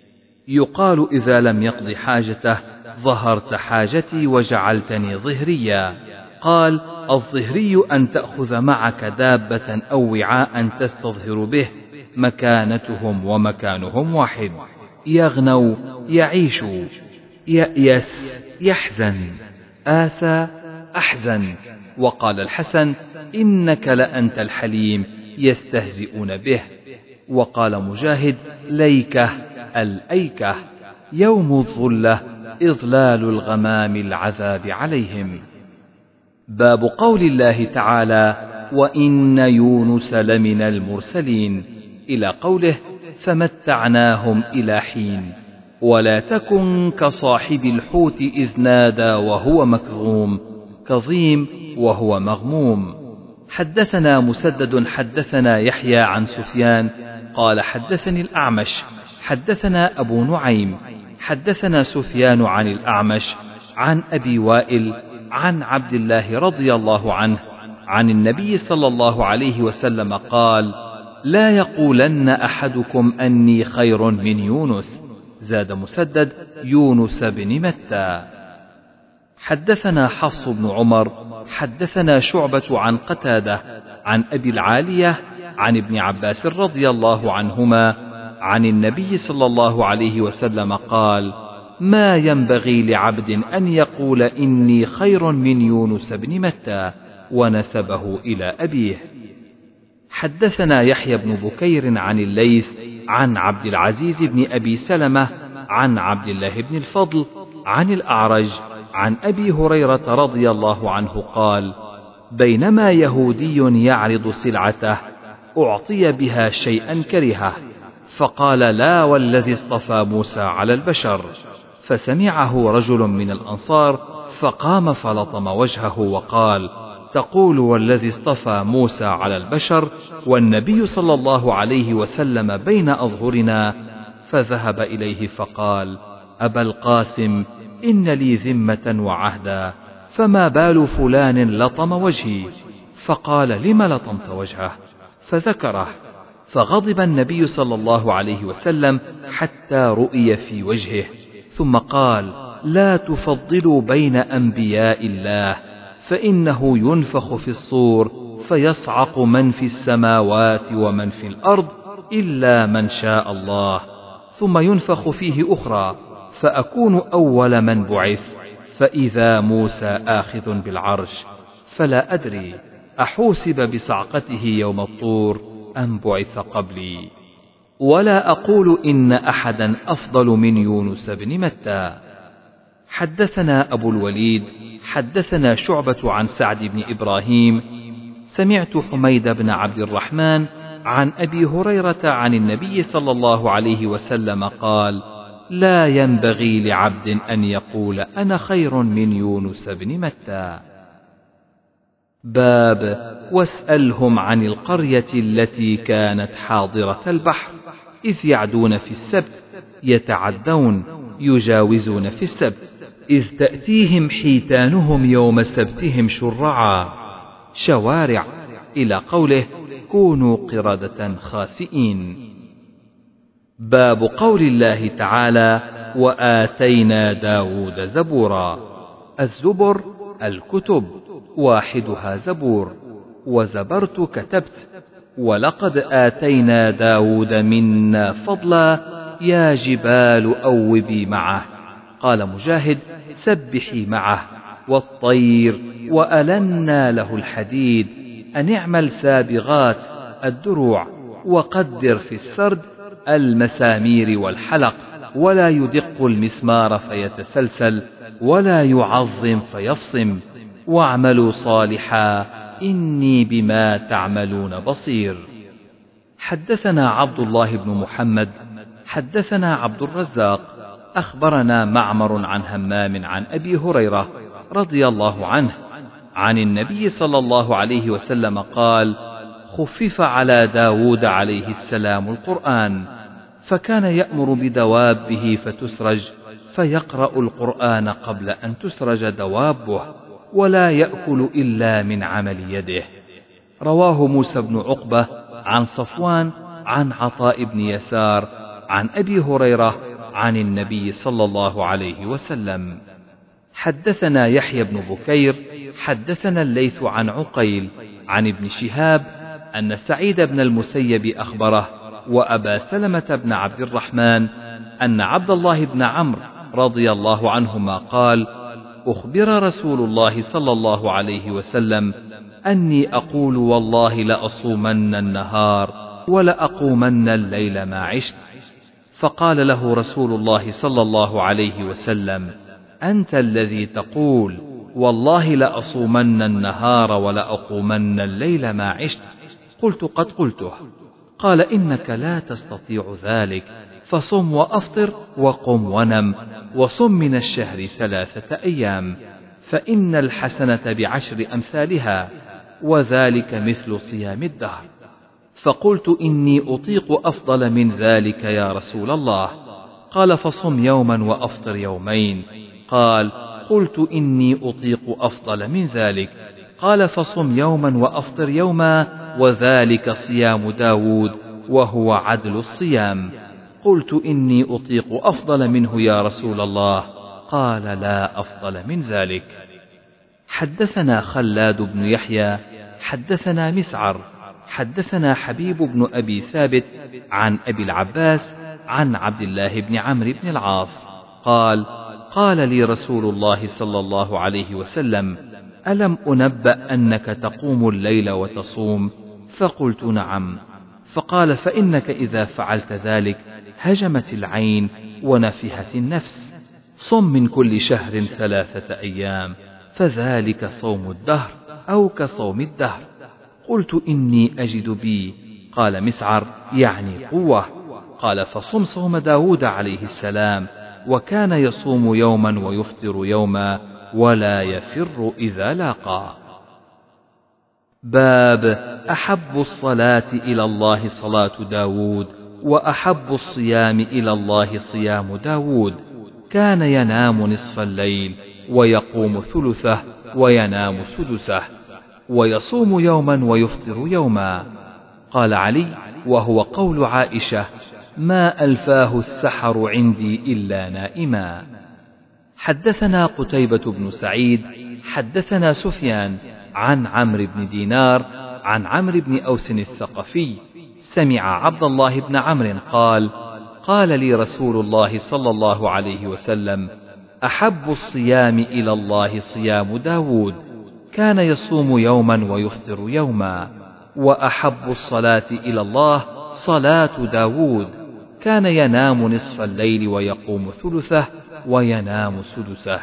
يقال إذا لم يقض حاجته: ظهرت حاجتي وجعلتني ظهريا. قال: الظهري أن تأخذ معك دابة أو وعاء تستظهر به، مكانتهم ومكانهم واحد. يغنوا يعيشوا، يأيس يحزن، آسى أحزن. وقال الحسن: إنك لأنت الحليم، يستهزئون به. وقال مجاهد: ليكة الأيكة، يوم الظلة، إظلال الغمام العذاب عليهم. باب قول الله تعالى: وإن يونس لمن المرسلين، إلى قوله: فمتعناهم إلى حين. ولا تكن كصاحب الحوت إذ نادى وهو مكظوم، كظيم وهو مغموم. حدثنا مسدد حدثنا يحيى عن سفيان قال: حدثني الأعمش حدثنا أبو نعيم حدثنا سفيان عن الأعمش عن أبي وائل عن عبد الله رضي الله عنه عن النبي صلى الله عليه وسلم قال: لا يقولن أحدكم أني خير من يونس. زاد مسدد: يونس بن متى. حدثنا حفص بن عمر حدثنا شعبة عن قتادة عن أبي العالية عن ابن عباس رضي الله عنهما عن النبي صلى الله عليه وسلم قال: ما ينبغي لعبد أن يقول إني خير من يونس بن متى، ونسبه إلى أبيه. حدثنا يحيى بن بكير عن الليث عن عبد العزيز بن أبي سلمة عن عبد الله بن الفضل عن الأعرج عن أبي هريرة رضي الله عنه قال: بينما يهودي يعرض سلعته أعطي بها شيئا كرهه، فقال: لا والذي اصطفى موسى على البشر. فسمعه رجل من الأنصار فقام فلطم وجهه وقال: تقول والذي اصطفى موسى على البشر والنبي صلى الله عليه وسلم بين أظهرنا. فذهب إليه فقال: أبا القاسم، إن لي ذمة وعهدا، فما بال فلان لطم وجهي؟ فقال: لم لطمت وجهه؟ فذكره، فغضب النبي صلى الله عليه وسلم حتى رؤي في وجهه، ثم قال: لا تفضلوا بين أنبياء الله، فإنه ينفخ في الصور فيصعق من في السماوات ومن في الأرض إلا من شاء الله، ثم ينفخ فيه أخرى فأكون أول من بعث، فإذا موسى آخذ بالعرش، فلا أدري أحوسب بصعقته يوم الطور أم بعث قبلي. ولا أقول إن أحدا أفضل من يونس بن متى. حدثنا أبو الوليد حدثنا شعبة عن سعد بن إبراهيم سمعت حميد بن عبد الرحمن عن أبي هريرة عن النبي صلى الله عليه وسلم قال: لا ينبغي لعبد أن يقول أنا خير من يونس بن متى. باب واسألهم عن القرية التي كانت حاضرة البحر إذ يعدون في السبت يتعدون يجاوزون في السبت إذ تأتيهم حيتانهم يوم سبتهم شرعا شوارع، إلى قوله: كونوا قردة خاسئين. باب قول الله تعالى: وآتينا داود زبورا. الزبر الكتب، واحدها زبور، وزبرت كتبت، ولقد آتينا داود منا فضلا يا جبال أوبي معه. قال مجاهد: سبحي معه، والطير وألنا له الحديد، أن اعمل سابغات الدروع، وقدر في السرد المسامير والحلق، ولا يدق المسمار فيتسلسل، ولا يعظم فيفصم، واعملوا صالحا إني بما تعملون بصير. حدثنا عبد الله بن محمد حدثنا عبد الرزاق أخبرنا معمر عن همام عن أبي هريرة رضي الله عنه عن النبي صلى الله عليه وسلم قال: خفف على داود عليه السلام القرآن، فكان يأمر بدوابه فتسرج، فيقرأ القرآن قبل أن تسرج دوابه، ولا يأكل إلا من عمل يده. رواه موسى بن عقبة عن صفوان عن عطاء بن يسار عن أبي هريرة عن النبي صلى الله عليه وسلم. حدثنا يحيى بن بكير حدثنا الليث عن عقيل عن ابن شهاب أن سعيد بن المسيب أخبره وأبا سلمة بن عبد الرحمن أن عبد الله بن عمرو رضي الله عنهما قال: أخبر رسول الله صلى الله عليه وسلم أني أقول والله لأصومن النهار ولأقومن الليل ما عشت. فقال له رسول الله صلى الله عليه وسلم: أنت الذي تقول والله لأصومن النهار ولأقومن الليل ما عشت. قلت: قد قلته. قال: إنك لا تستطيع ذلك، فصم وأفطر وقم ونم، وصم من الشهر 3 أيام، فإن الحسنة ب10 أمثالها، وذلك مثل صيام الدهر. فقلت: إني أطيق أفضل من ذلك يا رسول الله. قال: فصم يوما وأفطر يومين. قال: قلت: إني أطيق أفضل من ذلك. قال: فصم يوما وأفطر يوما، وذلك صيام داود وهو عدل الصيام. قلت: إني أطيق أفضل منه يا رسول الله. قال: لا أفضل من ذلك. حدثنا خلاد بن يحيى حدثنا مسعر حدثنا حبيب بن أبي ثابت عن أبي العباس عن عبد الله بن عمرو بن العاص قال: قال لي رسول الله صلى الله عليه وسلم: ألم أنبأ أنك تقوم الليل وتصوم؟ فقلت: نعم. فقال: فإنك إذا فعلت ذلك هجمت العين ونفحت النفس. صم من كل شهر 3 أيام، فذلك صوم الدهر أو كصوم الدهر. قلت: إني أجد بي. قال مسعر: يعني قوة. قال: فصم صوم داود عليه السلام، وكان يصوم يوما ويفطر يوما ولا يفر إذا لاقى. باب أحب الصلاة إلى الله صلاة داود، وأحب الصيام إلى الله صيام داود. كان ينام نصف الليل ويقوم ثلثه وينام سدسه، ويصوم يوما ويفطر يوما. قال علي وهو قول عائشة: ما ألفاه السحر عندي إلا نائما. حدثنا قتيبة بن سعيد حدثنا سفيان عن عمرو بن دينار عن عمرو بن أوس الثقفي سمع عبد الله بن عمرو قال: قال لي رسول الله صلى الله عليه وسلم: أحب الصيام إلى الله صيام داود، كان يصوم يوما ويفطر يوما. وأحب الصلاة إلى الله صلاة داود، كان ينام نصف الليل ويقوم ثلثه وينام سدسه.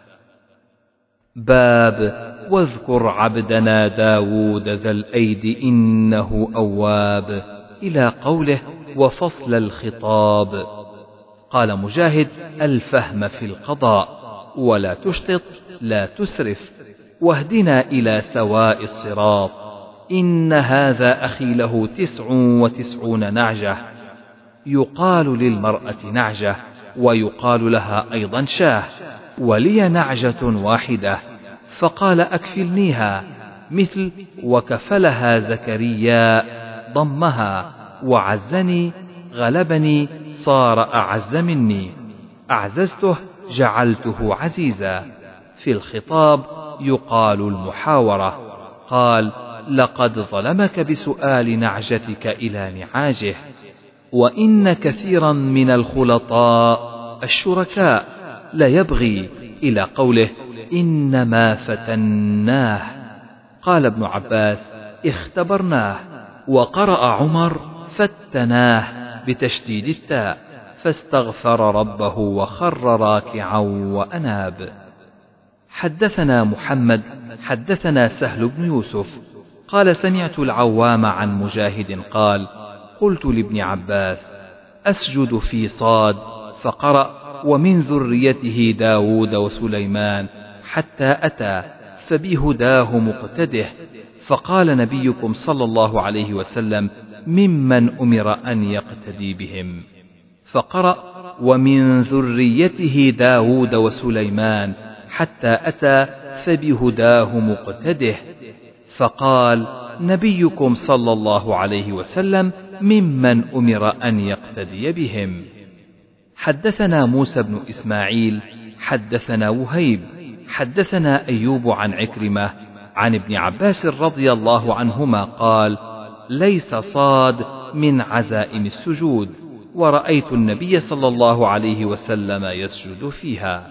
باب واذكر عبدنا داود ذا الأيد إنه أواب، إلى قوله وفصل الخطاب. قال مجاهد: الفهم في القضاء، ولا تشطط لا تسرف، واهدنا إلى سواء الصراط. إن هذا أخي له 99 نعجة، يقال للمرأة نعجة، ويقال لها أيضا شاه، ولي نعجة واحدة. فقال: أكفلنيها، مثل وكفلها زكريا ضمها، وعزني غلبني صار أعز مني، أعززته جعلته عزيزا. في الخطاب يقال المحاورة. قال: لقد ظلمك بسؤال نعجتك إلى نعاجه، وإن كثيرا من الخلطاء الشركاء ليبغي، إلى قوله إنما فتناه. قال ابن عباس: اختبرناه. وقرأ عمر: فتناه بتشديد التاء، فاستغفر ربه وخر راكعا وأناب. حدثنا محمد حدثنا سهل بن يوسف قال: سمعت العوام عن مجاهد قال: قلت لابن عباس: أسجد في صاد؟ فقرأ: ومن ذريته داود وسليمان حتى أتى فبهداه مقتده. فقال نبيكم صلى الله عليه وسلم: ممن أمر أن يقتدي بهم. فقرأ: ومن ذريته داود وسليمان حتى أتى فبهداه مقتده. فقال نبيكم صلى الله عليه وسلم: ممن أمر أن يقتدي بهم. حدثنا موسى بن إسماعيل حدثنا وهيب حدثنا أيوب عن عكرمة عن ابن عباس رضي الله عنهما قال: ليس صاد من عزائم السجود، ورأيت النبي صلى الله عليه وسلم يسجد فيها.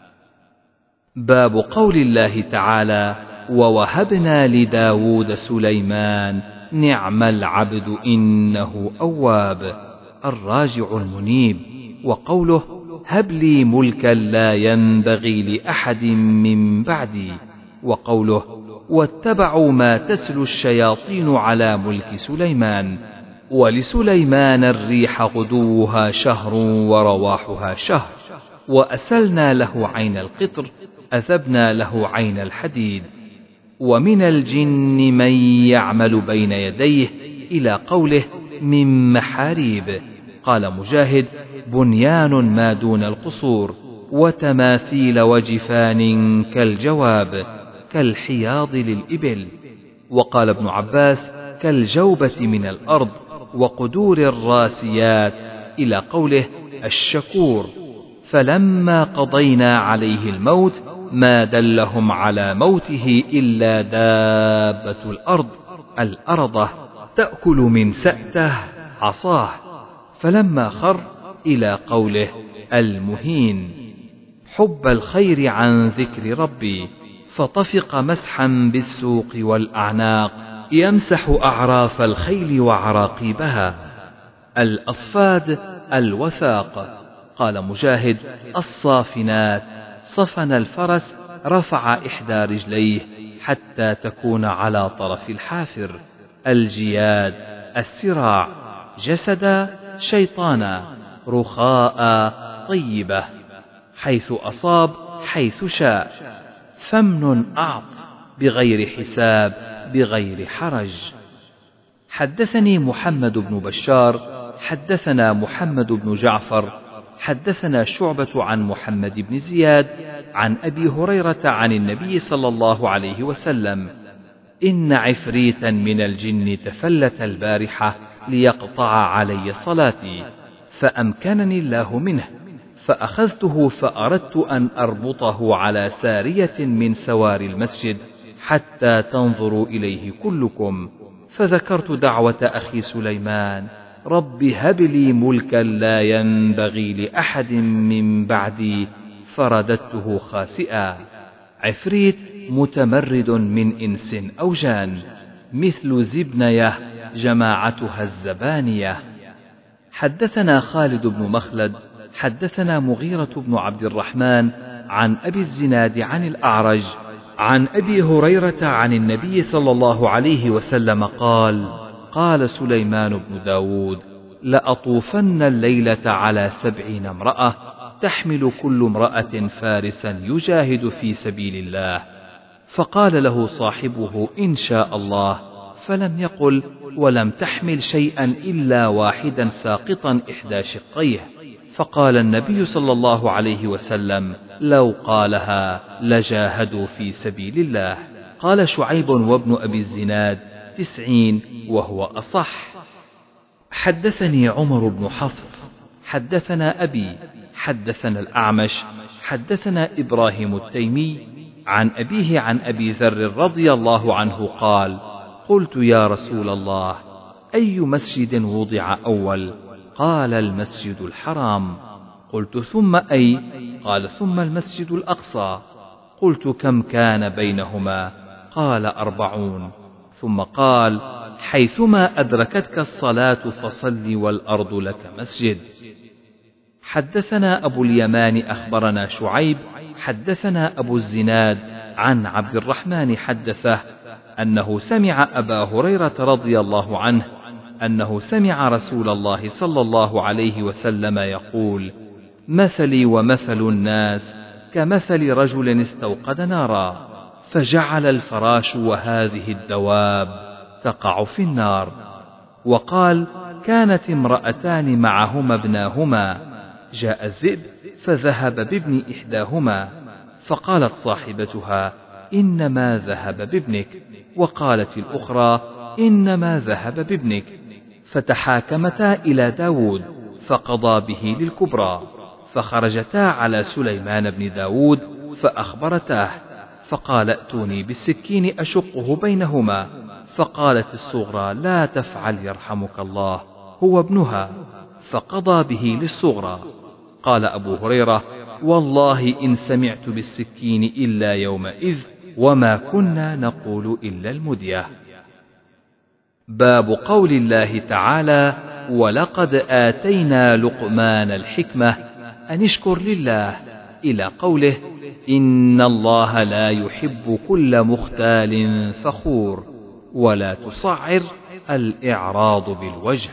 باب قول الله تعالى: ووهبنا لداود سليمان نعم العبد إنه أواب، الراجع المنيب. وقوله: هب لي ملكا لا ينبغي لأحد من بعدي. وقوله: واتبعوا ما تتلو الشياطين على ملك سليمان. ولسليمان الريح غدوها شهر ورواحها شهر، وأسلنا له عين القطر أذبنا له عين الحديد. ومن الجن من يعمل بين يديه إلى قوله: من محاريب. قال مجاهد: بنيان ما دون القصور، وتماثيل وجفان كالجواب، كالحياض للإبل. وقال ابن عباس: كالجوبة من الأرض، وقدور الراسيات، إلى قوله: الشكور. فلما قضينا عليه الموت ما دلهم على موته إلا دابة الأرض الأرضة تأكل من سأته عصاه. فلما خر إلى قوله: المهين. حب الخير عن ذكر ربي، فطفق مسحا بالسوق والأعناق يمسح أعراف الخيل وعراقيبها. الأصفاد الوثاق. قال مجاهد: الصافنات. صفن الفرس رفع إحدى رجليه حتى تكون على طرف الحافر. الجياد السراع. جسدا شيطانا، رخاء طيبة، حيث أصاب حيث شاء. فمن أعط، بغير حساب بغير حرج. حدثني محمد بن بشار حدثنا محمد بن جعفر حدثنا شعبة عن محمد بن زياد عن أبي هريرة عن النبي صلى الله عليه وسلم: إن عفريتا من الجن تفلت البارحة ليقطع علي صلاتي، فأمكنني الله منه، فأخذته فأردت أن أربطه على سارية من سوار المسجد حتى تنظروا إليه كلكم. فذكرت دعوة أخي سليمان: رب هب لي ملكا لا ينبغي لأحد من بعدي، فرددته خاسئا. عفريت متمرد من إنس أو جان، مثل زبنية جماعتها الزبانية. حدثنا خالد بن مخلد حدثنا مغيرة بن عبد الرحمن عن أبي الزناد عن الأعرج عن أبي هريرة عن النبي صلى الله عليه وسلم قال: قال سليمان بن داود: لأطوفن الليلة على 70 امرأة، تحمل كل امرأة فارسا يجاهد في سبيل الله. فقال له صاحبه: إن شاء الله. فلم يقل: ولم تحمل شيئا إلا واحدا ساقطا إحدى شقيه. فقال النبي صلى الله عليه وسلم: لو قالها لجاهدوا في سبيل الله. قال شعيب وابن أبي الزناد: 90، وهو أصح. حدثني عمر بن حفص حدثنا أبي حدثنا الأعمش حدثنا إبراهيم التيمي عن أبيه عن أبي ذر رضي الله عنه قال: قلت يا رسول الله، أي مسجد وضع أول؟ قال: المسجد الحرام. قلت: ثم أي؟ قال: ثم المسجد الأقصى. قلت: كم كان بينهما؟ قال: 40. ثم قال: حيثما أدركتك الصلاة فصل والأرض لك مسجد. حدثنا أبو اليمان أخبرنا شعيب حدثنا أبو الزناد عن عبد الرحمن حدثه أنه سمع أبا هريرة رضي الله عنه أنه سمع رسول الله صلى الله عليه وسلم يقول: مثلي ومثل الناس كمثل رجل استوقد نارا، فجعل الفراش وهذه الدواب تقع في النار. وقال: كانت امرأتان معهما ابناهما، جاء الذئب فذهب بابن إحداهما، فقالت صاحبتها: إنما ذهب بابنك، وقالت الأخرى: إنما ذهب بابنك. فتحاكمتا إلى داود فقضى به للكبرى. فخرجتا على سليمان بن داود فأخبرتاه، فقال ائتوني بالسكين أشقه بينهما. فقالت الصغرى لا تفعل يرحمك الله، هو ابنها، فقضى به للصغرى. قال أبو هريرة والله إن سمعت بالسكين إلا يومئذ وما كنا نقول إلا المدية. باب قول الله تعالى ولقد آتينا لقمان الحكمة أن اشكر لله إلى قوله إن الله لا يحب كل مختال فخور ولا تصعر الإعراض بالوجه.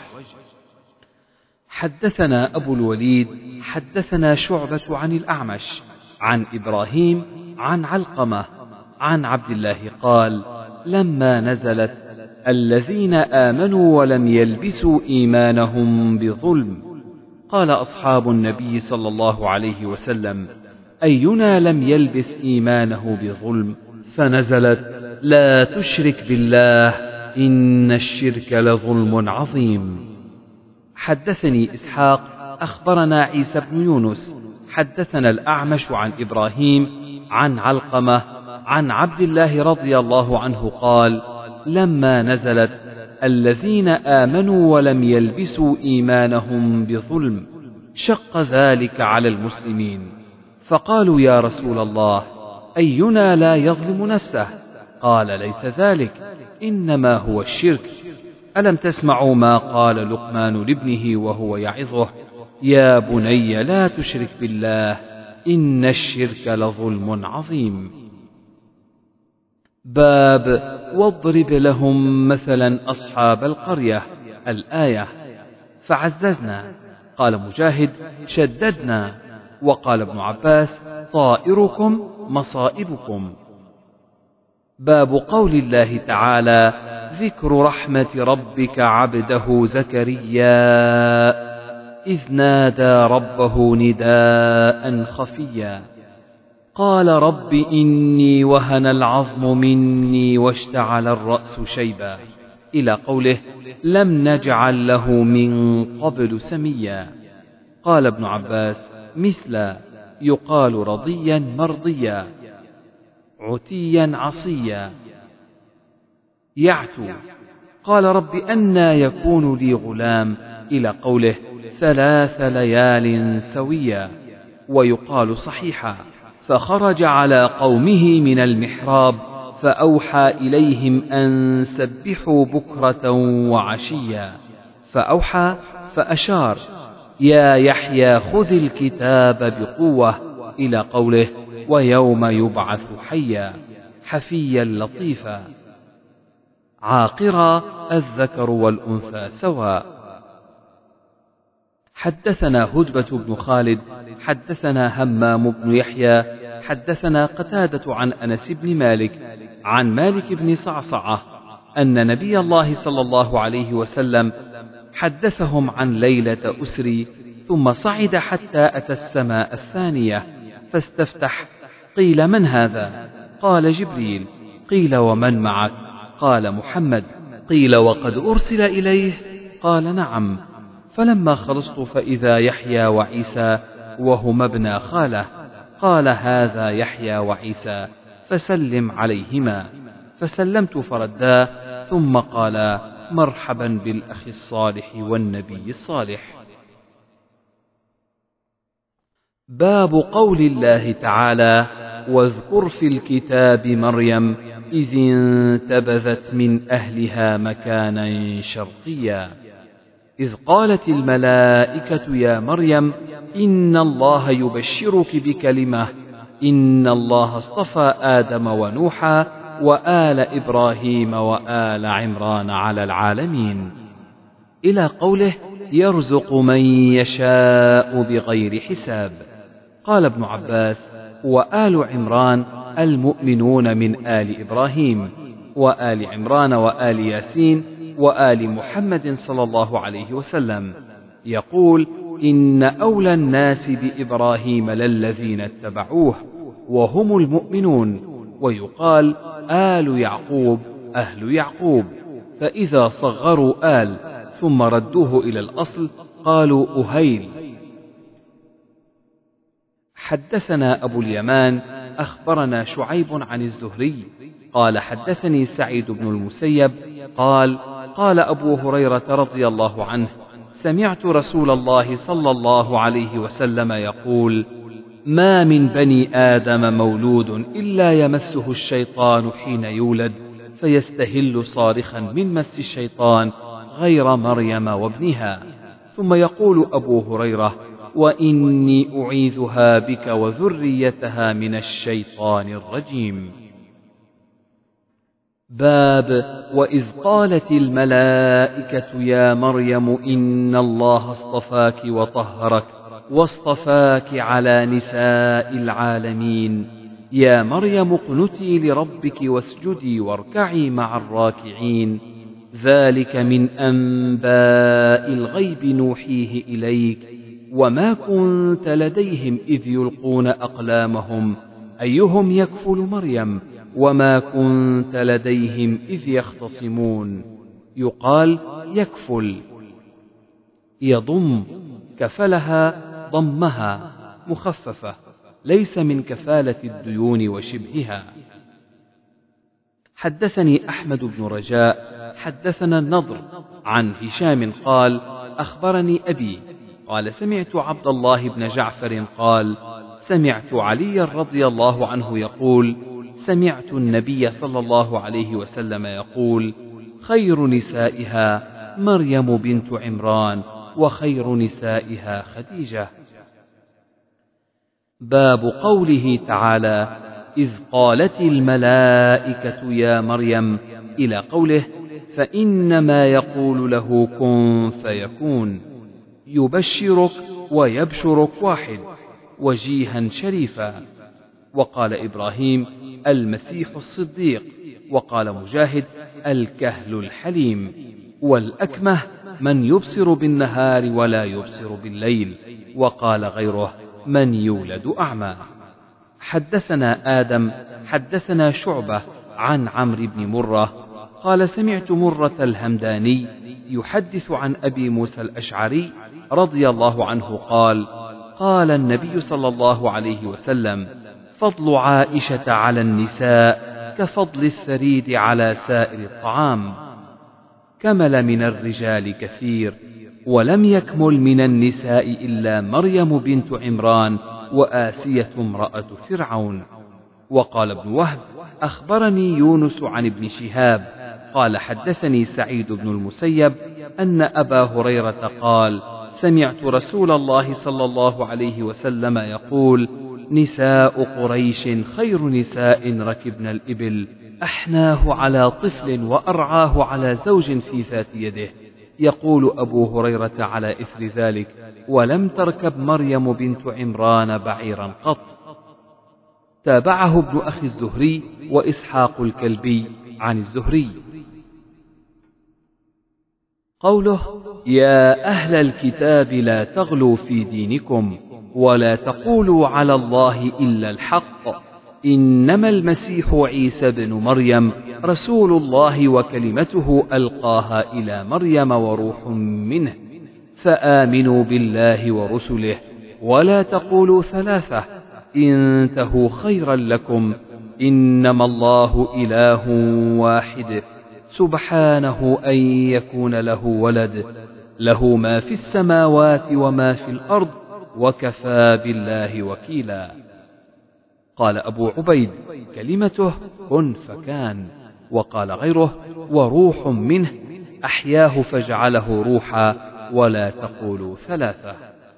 حدثنا أبو الوليد حدثنا شعبة عن الأعمش عن إبراهيم عن علقمة عن عبد الله قال لما نزلت الذين آمنوا ولم يلبسوا إيمانهم بظلم قال أصحاب النبي صلى الله عليه وسلم أينا لم يلبس إيمانه بظلم؟ فنزلت لا تشرك بالله إن الشرك لظلم عظيم. حدثني إسحاق أخبرنا عيسى بن يونس حدثنا الأعمش عن إبراهيم عن علقمة عن عبد الله رضي الله عنه قال لما نزلت الذين آمنوا ولم يلبسوا إيمانهم بظلم شق ذلك على المسلمين، فقالوا يا رسول الله أينا لا يظلم نفسه؟ قال ليس ذلك، إنما هو الشرك. ألم تسمعوا ما قال لقمان لابنه وهو يعظه يا بني لا تشرك بالله إن الشرك لظلم عظيم. باب واضرب لهم مثلا أصحاب القرية الآية. فعززنا. قال مجاهد شددنا. وقال ابن عباس طائركم مصائبكم. باب قول الله تعالى ذكر رحمة ربك عبده زكريا إذ نادى ربه نداء خفيا قال رب إني وهن العظم مني واشتعل الرأس شيبا إلى قوله لم نجعل له من قبل سميا. قال ابن عباس مثل يقال رضيا مرضيا عتيا عصيا يعتو. قال رب أنى يكون لي غلام إلى قوله 3 ليال سويا. ويقال صحيحا فخرج على قومه من المحراب فأوحى إليهم أن سبحوا بكرة وعشيا. فأوحى فأشار يا يحيى خذ الكتاب بقوة إلى قوله ويوم يبعث حيا حفيا لطيفا عاقرا الذكر والأنثى سواء. حدثنا هدبة بن خالد حدثنا همام بن يحيى حدثنا قتادة عن أنس بن مالك عن مالك بن صعصعة أن نبي الله صلى الله عليه وسلم حدثهم عن ليلة أسري ثم صعد حتى أتى السماء الثانية فاستفتح قيل من هذا؟ قال جبريل. قيل ومن معك؟ قال محمد. قيل وقد أرسل إليه؟ قال نعم. فلما خلصت فإذا يحيى وعيسى وهما ابنا خاله. قال هذا يحيى وعيسى فسلم عليهما. فسلمت فردا ثم قال مرحبا بالأخ الصالح والنبي الصالح. باب قول الله تعالى واذكر في الكتاب مريم إذ انتبذت من أهلها مكانا شرقيا إذ قالت الملائكة يا مريم إن الله يبشرك بكلمة إن الله اصطفى آدم ونوحا وآل إبراهيم وآل عمران على العالمين إلى قوله يرزق من يشاء بغير حساب. قال ابن عباس وآل عمران المؤمنون من آل إبراهيم وآل عمران وآل ياسين وآل محمد صلى الله عليه وسلم. يقول إن أولى الناس بإبراهيم للذين اتبعوه وهم المؤمنون. ويقال آل يعقوب أهل يعقوب، فإذا صغروا آل ثم ردوه إلى الأصل قالوا أهيل. حدثنا أبو اليمان أخبرنا شعيب عن الزهري قال حدثني سعيد بن المسيب قال قال أبو هريرة رضي الله عنه سمعت رسول الله صلى الله عليه وسلم يقول ما من بني آدم مولود إلا يمسه الشيطان حين يولد فيستهل صارخا من مس الشيطان غير مريم وابنها. ثم يقول أبو هريرة وإني أعيذها بك وذريتها من الشيطان الرجيم. باب وإذ قالت الملائكة يا مريم إن الله اصطفاك وطهرك واصطفاك على نساء العالمين يا مريم اقنتي لربك واسجدي واركعي مع الراكعين ذلك من أنباء الغيب نوحيه إليك وما كنت لديهم إذ يلقون أقلامهم أيهم يكفل مريم وما كنت لديهم إذ يختصمون. يقال يكفل يضم كفلها ضمها مخففة ليس من كفالة الديون وشبهها. حدثني أحمد بن رجاء حدثنا النضر عن هشام قال أخبرني أبي قال سمعت عبد الله بن جعفر قال سمعت علي رضي الله عنه يقول سمعت النبي صلى الله عليه وسلم يقول خير نسائها مريم بنت عمران وخير نسائها خديجة. باب قوله تعالى إذ قالت الملائكة يا مريم إلى قوله فإنما يقول له كن فيكون. يبشرك ويبشرك واحد وجيها شريفا. وقال إبراهيم المسيح الصديق. وقال مجاهد الكهل الحليم. والأكمه من يبصر بالنهار ولا يبصر بالليل. وقال غيره من يولد أعمى. حدثنا آدم حدثنا شعبة عن عمرو بن مرة قال سمعت مرة الهمداني يحدث عن أبي موسى الأشعري رضي الله عنه قال قال النبي صلى الله عليه وسلم فضل عائشة على النساء كفضل الثريد على سائر الطعام كمل من الرجال كثير ولم يكمل من النساء إلا مريم بنت عمران وآسية امرأة فرعون. وقال ابن وهب أخبرني يونس عن ابن شهاب قال حدثني سعيد بن المسيب أن أبا هريرة قال سمعت رسول الله صلى الله عليه وسلم يقول نساء قريش خير نساء ركبن الإبل أحناه على طفل وأرعاه على زوج في ذات يده. يقول أبو هريرة على إثر ذلك ولم تركب مريم بنت عمران بعيرا قط. تابعه ابن أخي الزهري وإسحاق الكلبي عن الزهري. قوله يا أهل الكتاب لا تغلوا في دينكم ولا تقولوا على الله إلا الحق إنما المسيح عيسى بن مريم رسول الله وكلمته ألقاها إلى مريم وروح منه فآمنوا بالله ورسله ولا تقولوا ثلاثة انتهوا خيرا لكم إنما الله إله واحد سبحانه أن يكون له ولد له ما في السماوات وما في الأرض وكفى بالله وكيلا. قال أبو عبيد كلمته كن فكان. وقال غيره وروح منه أحياه فجعله روحا ولا تقولوا ثلاثة.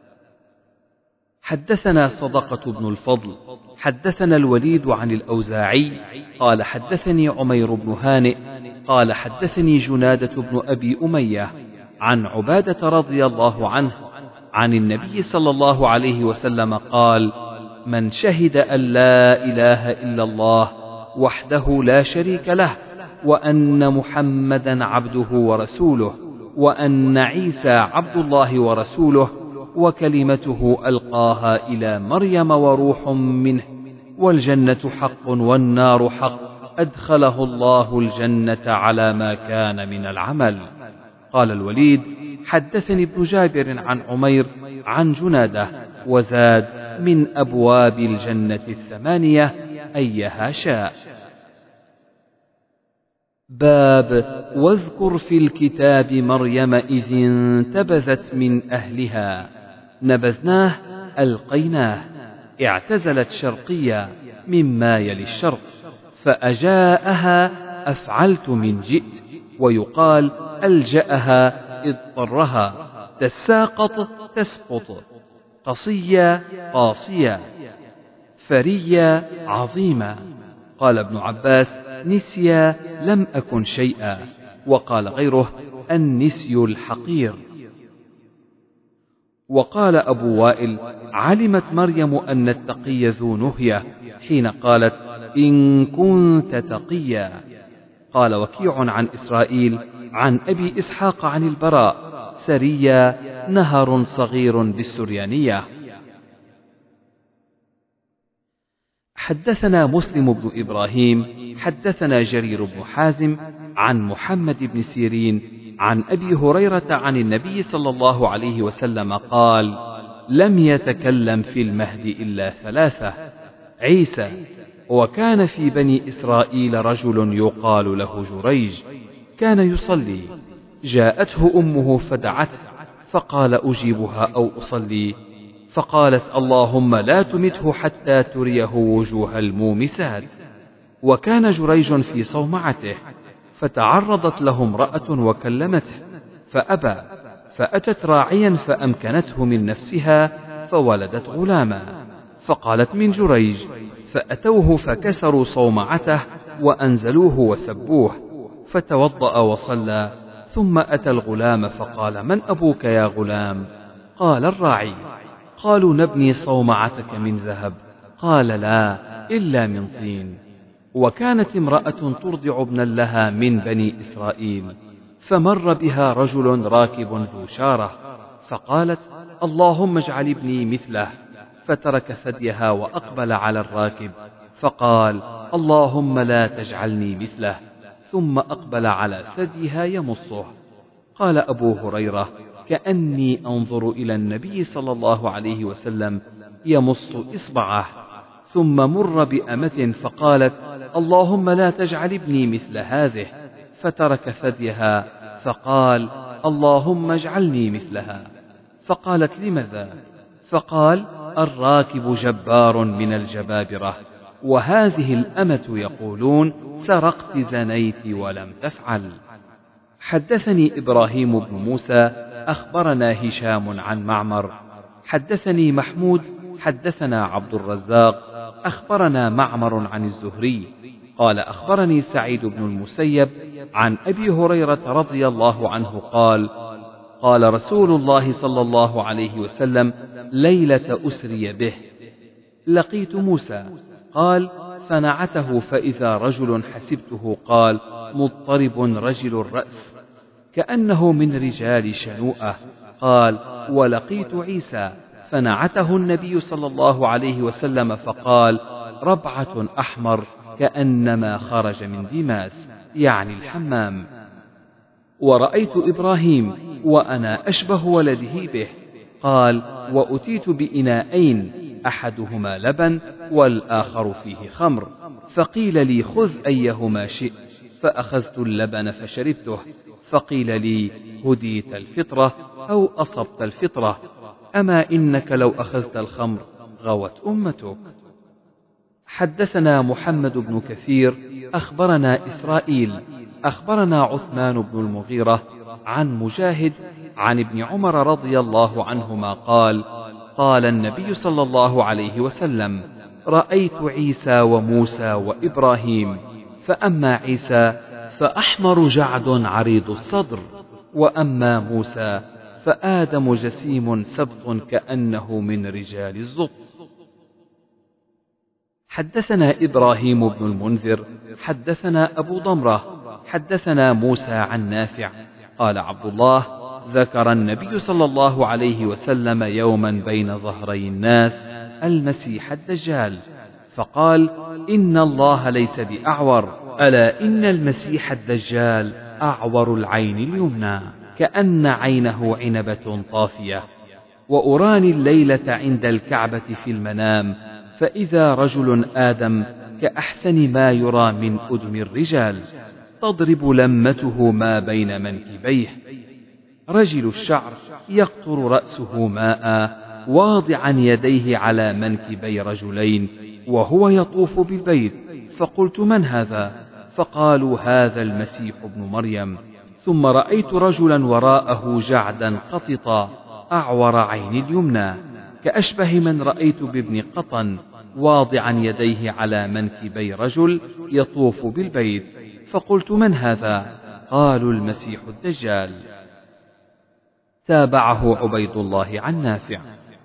حدثنا صدقة بن الفضل حدثنا الوليد عن الأوزاعي قال حدثني عمير بن هانئ قال حدثني جنادة بن أبي أمية عن عبادة رضي الله عنه عن النبي صلى الله عليه وسلم قال من شهد أن لا إله إلا الله وحده لا شريك له وأن محمدا عبده ورسوله وأن عيسى عبد الله ورسوله وكلمته ألقاها إلى مريم وروح منه والجنة حق والنار حق أدخله الله الجنة على ما كان من العمل. قال الوليد حدثني ابن جابر عن عمير عن جنادة وزاد من أبواب الجنة 8 أيها شاء. باب واذكر في الكتاب مريم إذ انتبذت من أهلها نبذناه ألقيناه اعتزلت شرقيا مما يلي الشرق فأجاءها أفعلت من جئت ويقال ألجأها اضطرها تساقط تسقط قصيا قاصيا فريا عظيما. قال ابن عباس نسيا لم أكن شيئا، وقال غيره النسي الحقير. وقال أبو وائل علمت مريم أن التقي ذو نهية حين قالت إن كنت تقيا. قال وكيع عن إسرائيل عن أبي إسحاق عن البراء سريا نهر صغير بالسريانية. حدثنا مسلم بن إبراهيم حدثنا جرير بن حازم عن محمد بن سيرين عن أبي هريرة عن النبي صلى الله عليه وسلم قال لم يتكلم في المهد إلا 3 عيسى وكان في بني إسرائيل رجل يقال له جريج كان يصلي جاءته أمه فدعته فقال أجيبها أو أصلي فقالت اللهم لا تمته حتى تريه وجوه المومسات. وكان جريج في صومعته فتعرضت له امرأة وكلمته فأبى فأتت راعيا فأمكنته من نفسها فولدت غلاما فقالت من جريج فأتوه فكسروا صومعته وأنزلوه وسبوه فتوضأ وصلى ثم أتى الغلام فقال من أبوك يا غلام؟ قال الراعي. قالوا نبني صومعتك من ذهب؟ قال لا إلا من طين. وكانت امرأة ترضع ابنا لها من بني إسرائيل فمر بها رجل راكب ذو شارة فقالت اللهم اجعل ابني مثله فترك ثديها وأقبل على الراكب فقال اللهم لا تجعلني مثله ثم أقبل على ثديها يمصه. قال أبو هريرة كأني أنظر إلى النبي صلى الله عليه وسلم يمص إصبعه ثم مر بأمة فقالت اللهم لا تجعل ابني مثل هذه فترك ثديها فقال اللهم اجعلني مثلها. فقالت لماذا؟ فقال الراكب جبار من الجبابرة وهذه الأمة يقولون سرقت زنيت ولم تفعل. حدثني إبراهيم بن موسى أخبرنا هشام عن معمر حدثني محمود حدثنا عبد الرزاق أخبرنا معمر عن الزهري قال أخبرني سعيد بن المسيب عن أبي هريرة رضي الله عنه قال قال رسول الله صلى الله عليه وسلم ليلة أسري به لقيت موسى قال فنعته فإذا رجل حسبته قال مضطرب رجل الرأس كأنه من رجال شنوءة قال ولقيت عيسى فنعته النبي صلى الله عليه وسلم فقال ربعة أحمر كأنما خرج من دماس يعني الحمام. ورأيت إبراهيم وأنا أشبه ولده به قال وأتيت بإناءين أحدهما لبن والآخر فيه خمر فقيل لي خذ أيهما شئت فأخذت اللبن فشربته فقيل لي هديت الفطرة أو أصبت الفطرة أما إنك لو أخذت الخمر غوت أمتك. حدثنا محمد بن كثير أخبرنا إسرائيل أخبرنا عثمان بن المغيرة عن مجاهد عن ابن عمر رضي الله عنهما قال قال النبي صلى الله عليه وسلم رأيت عيسى وموسى وإبراهيم فأما عيسى فأحمر جعد عريض الصدر وأما موسى فآدم جسيم سبط كأنه من رجال الزبط. حدثنا إبراهيم بن المنذر حدثنا أبو ضمرة حدثنا موسى عن نافع قال عبد الله ذكر النبي صلى الله عليه وسلم يوما بين ظهري الناس المسيح الدجال فقال إن الله ليس بأعور ألا إن المسيح الدجال أعور العين اليمنى كأن عينه عنبة طافية وأراني الليلة عند الكعبة في المنام، فإذا رجل آدم كأحسن ما يرى من أدم الرجال، تضرب لمته ما بين منكبيه، رجل الشعر يقطر رأسه ماء، واضعا يديه على منكبي رجلين، وهو يطوف بالبيت. فقلت: من هذا؟ فقالوا: هذا المسيح ابن مريم. ثم رأيت رجلا وراءه جعدا قططا أعور عين اليمنى، كأشبه من رأيت بابن قطن، واضعا يديه على منكبي رجل يطوف بالبيت. فقلت: من هذا؟ قالوا: المسيح الدجال. تابعه عبيد الله عن نافع.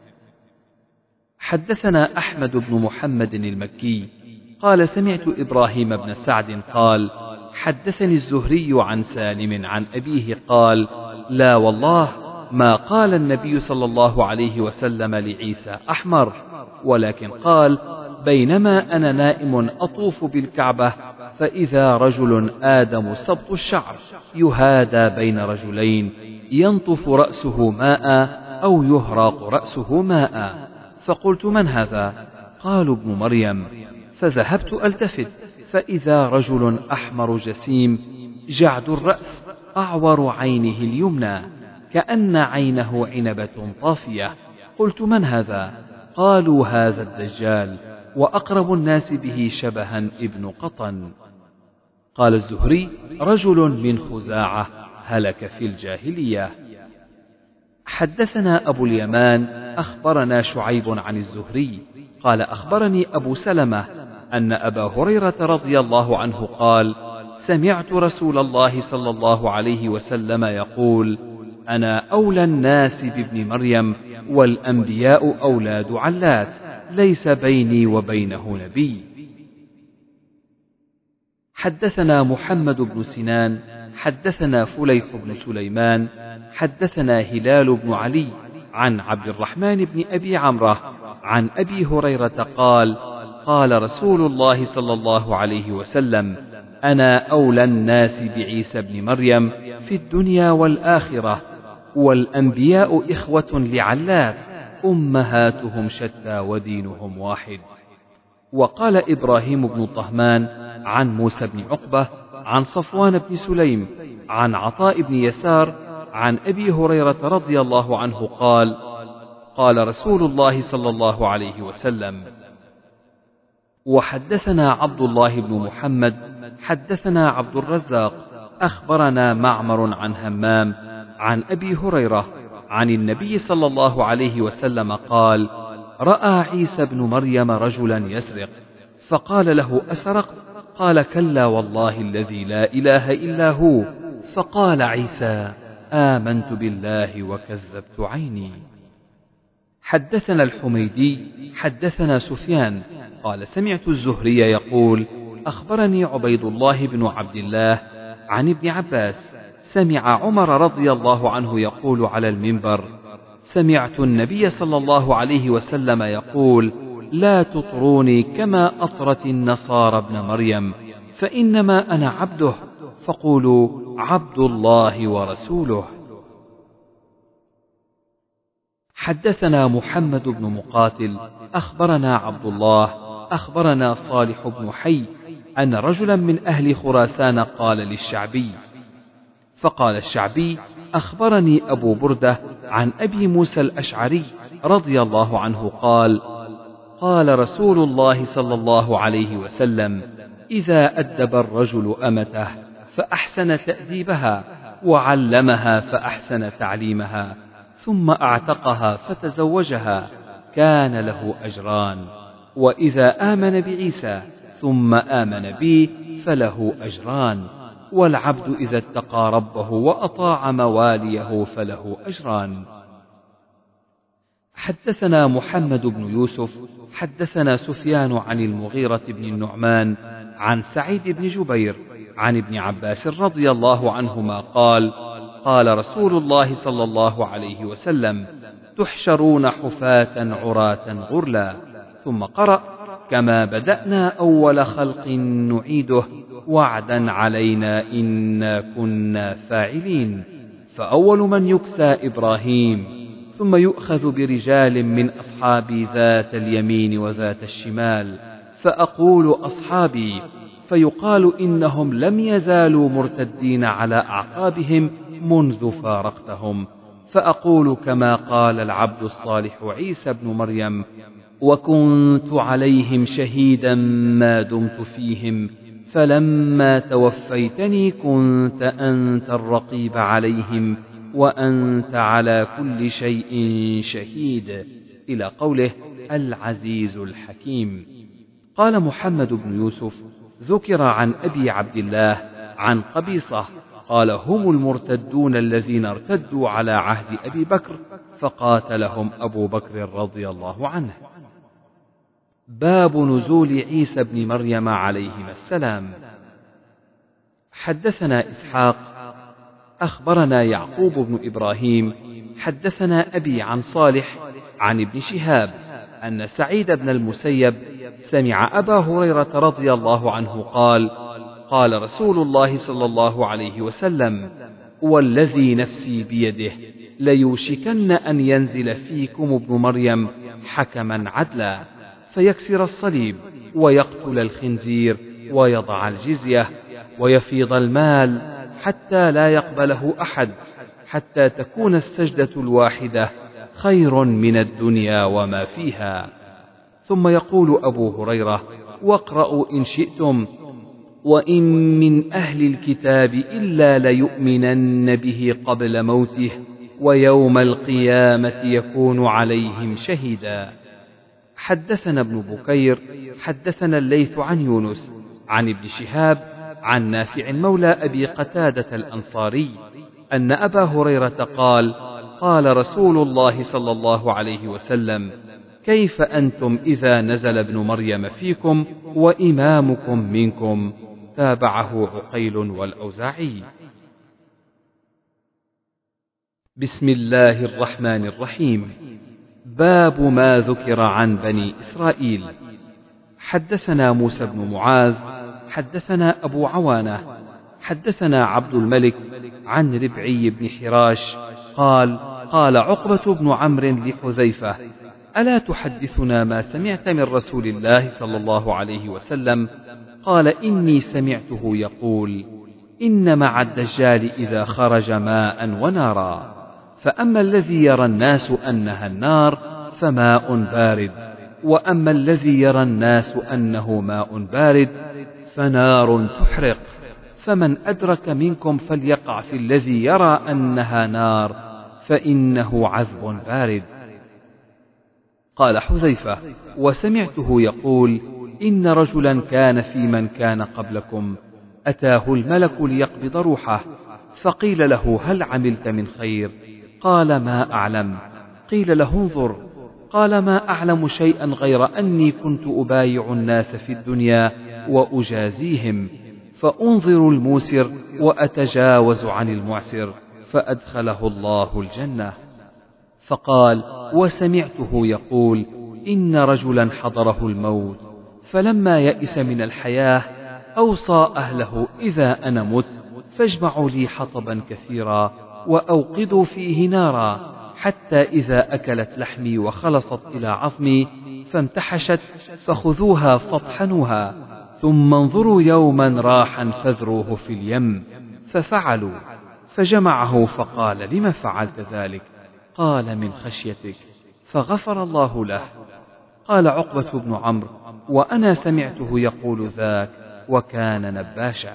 حدثنا أحمد بن محمد المكي قال: سمعت إبراهيم بن سعد قال: حدثني الزهري عن سالم عن أبيه قال: لا والله ما قال النبي صلى الله عليه وسلم لعيسى أحمر، ولكن قال: بينما أنا نائم أطوف بالكعبة، فإذا رجل آدم سبط الشعر يهادى بين رجلين، ينطف رأسه ماء أو يهراق رأسه ماء. فقلت: من هذا؟ قالوا: ابن مريم. فذهبت ألتفت، فإذا رجل أحمر جسيم جعد الرأس أعور عينه اليمنى، كأن عينه عنبة طافية. قلت: من هذا؟ قالوا: هذا الدجال، وأقرب الناس به شبها ابن قطن. قال الزهري: رجل من خزاعة هلك في الجاهلية. حدثنا أبو اليمان أخبرنا شعيب عن الزهري قال: أخبرني أبو سلمة أن أبا هريرة رضي الله عنه قال: سمعت رسول الله صلى الله عليه وسلم يقول: أنا أولى الناس بابن مريم، والأنبياء أولاد علات، ليس بيني وبينه نبي. حدثنا محمد بن سنان حدثنا فليح بن سليمان حدثنا هلال بن علي عن عبد الرحمن بن أبي عمرو عن أبي هريرة قال: قال رسول الله صلى الله عليه وسلم: أنا أولى الناس بعيسى بن مريم في الدنيا والآخرة، والأنبياء إخوة لعلات، أمهاتهم شتى ودينهم واحد. وقال إبراهيم بن طهمان عن موسى بن عقبة عن صفوان بن سليم عن عطاء بن يسار عن أبي هريرة رضي الله عنه قال: قال رسول الله صلى الله عليه وسلم. وحدثنا عبد الله بن محمد حدثنا عبد الرزاق أخبرنا معمر عن همام عن أبي هريرة عن النبي صلى الله عليه وسلم قال: رأى عيسى بن مريم رجلا يسرق، فقال له: أسرقت؟ قال: كلا والله الذي لا إله إلا هو. فقال عيسى: آمنت بالله وكذبت عيني. حدثنا الحميدي حدثنا سفيان قال: سمعت الزهري يقول: أخبرني عبيد الله بن عبد الله عن ابن عباس سمع عمر رضي الله عنه يقول على المنبر: سمعت النبي صلى الله عليه وسلم يقول: لا تطروني كما أطرت النصارى ابن مريم، فإنما أنا عبده، فقولوا عبد الله ورسوله. حدثنا محمد بن مقاتل أخبرنا عبد الله أخبرنا صالح بن حي أن رجلا من أهل خراسان قال للشعبي، فقال الشعبي: أخبرني أبو بردة عن أبي موسى الأشعري رضي الله عنه قال: قال رسول الله صلى الله عليه وسلم: إذا أدب الرجل أمته فأحسن تأديبها، وعلمها فأحسن تعليمها، ثم أعتقها فتزوجها، كان له أجران. وإذا آمن بعيسى ثم آمن بي فله أجران، والعبد إذا اتقى ربه وأطاع مواليه فله أجران. حدثنا محمد بن يوسف حدثنا سفيان عن المغيرة بن النعمان عن سعيد بن جبير عن ابن عباس رضي الله عنهما قال: قال رسول الله صلى الله عليه وسلم: تحشرون حفاة عراة غرلا. ثم قرأ: كما بدأنا أول خلق نعيده وعدا علينا إنا كنا فاعلين. فأول من يكسى إبراهيم، ثم يؤخذ برجال من أصحابي ذات اليمين وذات الشمال، فأقول أصحابي، فيقال إنهم لم يزالوا مرتدين على أعقابهم منذ فارقتهم، فأقول كما قال العبد الصالح عيسى بن مريم: وكنت عليهم شهيدا ما دمت فيهم، فلما توفيتني كنت أنت الرقيب عليهم وأنت على كل شيء شهيد، إلى قوله العزيز الحكيم. قال محمد بن يوسف: ذكر عن أبي عبد الله عن قبيصة قال: هم المرتدون الذين ارتدوا على عهد أبي بكر فقاتلهم أبو بكر رضي الله عنه. باب نزول عيسى بن مريم عليهما السلام. حدثنا إسحاق أخبرنا يعقوب بن إبراهيم حدثنا أبي عن صالح عن ابن شهاب أن سعيد بن المسيب سمع أبا هريرة رضي الله عنه قال: قال رسول الله صلى الله عليه وسلم: والذي نفسي بيده ليوشكن أن ينزل فيكم ابن مريم حكما عدلا، فيكسر الصليب ويقتل الخنزير ويضع الجزية ويفيض المال حتى لا يقبله أحد، حتى تكون السجدة الواحدة خير من الدنيا وما فيها. ثم يقول أبو هريرة: واقرأوا إن شئتم: وإن من أهل الكتاب إلا ليؤمنن به قبل موته ويوم القيامة يكون عليهم شهيدا. حدثنا ابن بكير حدثنا الليث عن يونس عن ابن شهاب عن نافع مولى أبي قتادة الأنصاري أن أبا هريرة قال: قال رسول الله صلى الله عليه وسلم: كيف أنتم إذا نزل ابن مريم فيكم وإمامكم منكم؟ تابعه عقيل والأوزاعي. بسم الله الرحمن الرحيم. باب ما ذكر عن بني إسرائيل. حدثنا موسى بن معاذ حدثنا أبو عوانة حدثنا عبد الملك عن ربعي بن حراش قال: قال عقبة بن عمرو لحذيفة: ألا تحدثنا ما سمعت من رسول الله صلى الله عليه وسلم؟ قال: إني سمعته يقول: إن مع الدجال إذا خرج ماء ونارا، فأما الذي يرى الناس أنها النار فماء بارد، وأما الذي يرى الناس أنه ماء بارد فنار تحرق، فمن أدرك منكم فليقع في الذي يرى أنها نار فإنه عذب بارد. قال حذيفة: وسمعته يقول: إن رجلا كان في من كان قبلكم أتاه الملك ليقبض روحه، فقيل له: هل عملت من خير؟ قال: ما أعلم. قيل له: انظر. قال: ما أعلم شيئا غير أني كنت أبايع الناس في الدنيا وأجازيهم، فأنظر الموسر وأتجاوز عن المعسر، فأدخله الله الجنة. فقال: وسمعته يقول: إن رجلا حضره الموت فلما يئس من الحياة أوصى أهله: إذا أنا مت فاجمعوا لي حطبا كثيرا وأوقدوا فيه نارا، حتى إذا أكلت لحمي وخلصت إلى عظمي فامتحشت فخذوها فاطحنوها، ثم انظروا يوما راحا فاذروه في اليم. ففعلوا، فجمعه فقال: لم فعلت ذلك؟ قال: من خشيتك. فغفر الله له. قال عقبة بن عمرو: وأنا سمعته يقول ذاك وكان نباشا.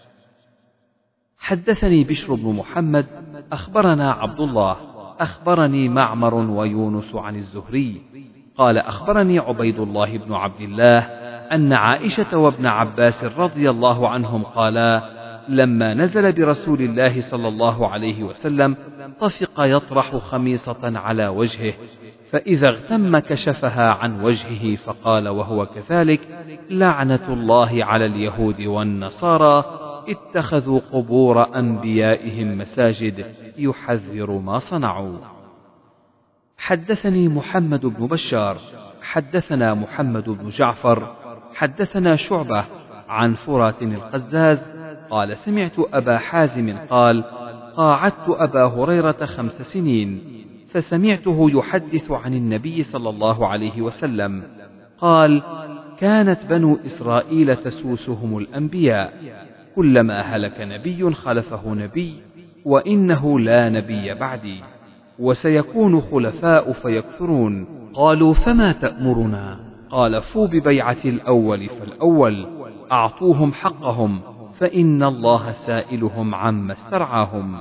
حدثني بشر بن محمد أخبرنا عبد الله أخبرني معمر ويونس عن الزهري قال: أخبرني عبيد الله بن عبد الله أن عائشة وابن عباس رضي الله عنهم قالا: لما نزل برسول الله صلى الله عليه وسلم طفق يطرح خميصة على وجهه، فإذا اغتم كشفها عن وجهه فقال وهو كذلك: لعنة الله على اليهود والنصارى اتخذوا قبور أنبيائهم مساجد، يحذر ما صنعوا. حدثني محمد بن بشار حدثنا محمد بن جعفر حدثنا شعبة عن فرات القزاز قال: سمعت أبا حازم قال: قاعدت أبا هريرة 5 سنين، فسمعته يحدث عن النبي صلى الله عليه وسلم قال: كانت بنو إسرائيل تسوسهم الأنبياء، كلما هلك نبي خلفه نبي، وإنه لا نبي بعدي، وسيكون خلفاء فيكثرون. قالوا: فما تأمرنا؟ قال: فوا ببيعة الأول فالأول، أعطوهم حقهم، فإن الله سائلهم عما استرعاهم.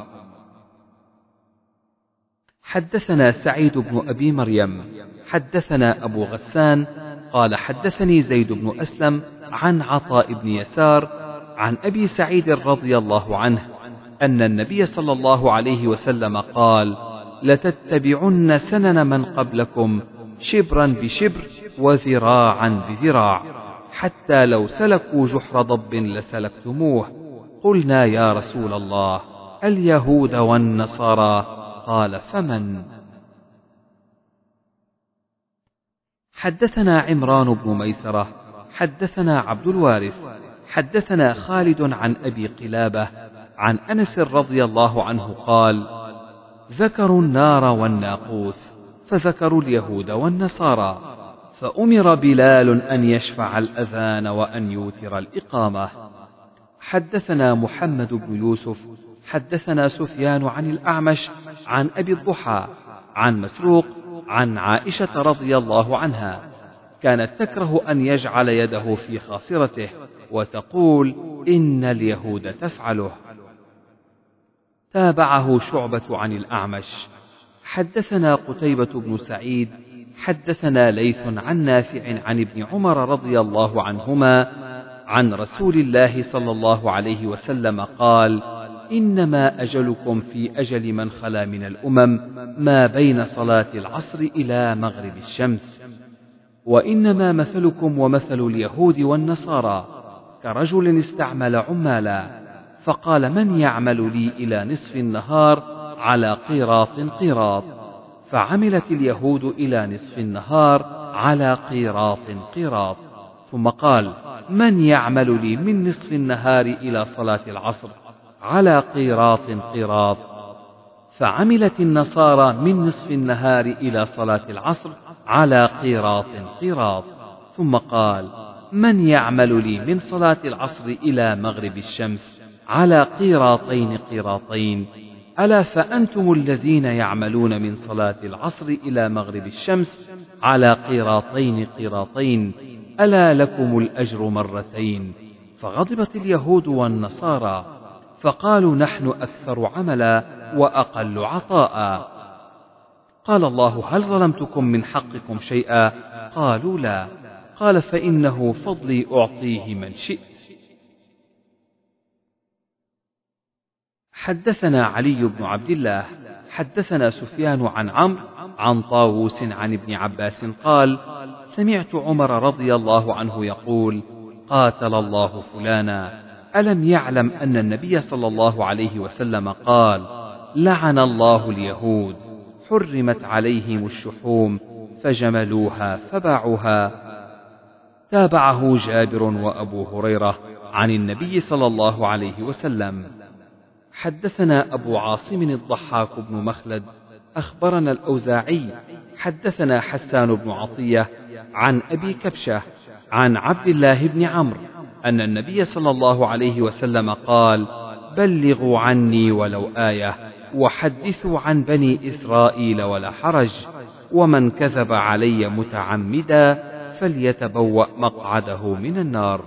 حدثنا سعيد بن أبي مريم حدثنا أبو غسان قال: حدثني زيد بن أسلم عن عطاء بن يسار عن أبي سعيد رضي الله عنه أن النبي صلى الله عليه وسلم قال: لتتبعن سنن من قبلكم شبرا بشبر وذراعا بذراع، حتى لو سلكوا جحر ضب لسلكتموه. قلنا: يا رسول الله، اليهود والنصارى؟ قال: فمن؟ حدثنا عمران بن ميسرة حدثنا عبد الوارث حدثنا خالد عن أبي قلابة عن أنس رضي الله عنه قال: ذكروا النار والناقوس، فذكروا اليهود والنصارى، فأمر بلال أن يشفع الأذان وأن يوتر الإقامة. حدثنا محمد بن يوسف حدثنا سفيان عن الأعمش عن أبي الضحى عن مسروق عن عائشة رضي الله عنها كانت تكره أن يجعل يده في خاصرته، وتقول: إن اليهود تفعله. تابعه شعبة عن الأعمش. حدثنا قتيبة بن سعيد حدثنا ليث عن نافع عن ابن عمر رضي الله عنهما عن رسول الله صلى الله عليه وسلم قال: إنما أجلكم في أجل من خلا من الأمم ما بين صلاة العصر إلى مغرب الشمس، وإنما مثلكم ومثل اليهود والنصارى كرجل استعمل عمالا، فقال: من يعمل لي إلى نصف النهار على قيراط قيراط، فعملت اليهود إلى نصف النهار على قيراط قيراط، ثم قال: من يعمل لي من نصف النهار إلى صلاة العصر على قيراط قيراط، فعملت النصارى من نصف النهار إلى صلاة العصر على قيراط قيراط، ثم قال: من يعمل لي من صلاة العصر إلى مغرب الشمس على قيراطين قيراطين، ألا فأنتم الذين يعملون من صلاة العصر إلى مغرب الشمس على قيراطين قيراطين، ألا لكم الأجر مرتين. فغضبت اليهود والنصارى، فقالوا: نحن أكثر عملا وأقل عطاء. قال الله: هل ظلمتكم من حقكم شيئا؟ قالوا: لا. قال: فإنه فضلي أعطيه من شئت. حدثنا علي بن عبد الله حدثنا سفيان عن عمرو عن طاووس عن ابن عباس قال: سمعت عمر رضي الله عنه يقول: قاتل الله فلانا، ألم يعلم أن النبي صلى الله عليه وسلم قال: لعن الله اليهود، حرمت عليهم الشحوم فجملوها فباعوها. تابعه جابر وأبو هريرة عن النبي صلى الله عليه وسلم. حدثنا أبو عاصم الضحاك بن مخلد أخبرنا الأوزاعي حدثنا حسان بن عطية عن أبي كبشة عن عبد الله بن عمرو أن النبي صلى الله عليه وسلم قال: بلغوا عني ولو آية، وحدثوا عن بني إسرائيل ولا حرج، ومن كذب علي متعمدا فليتبوأ مقعده من النار.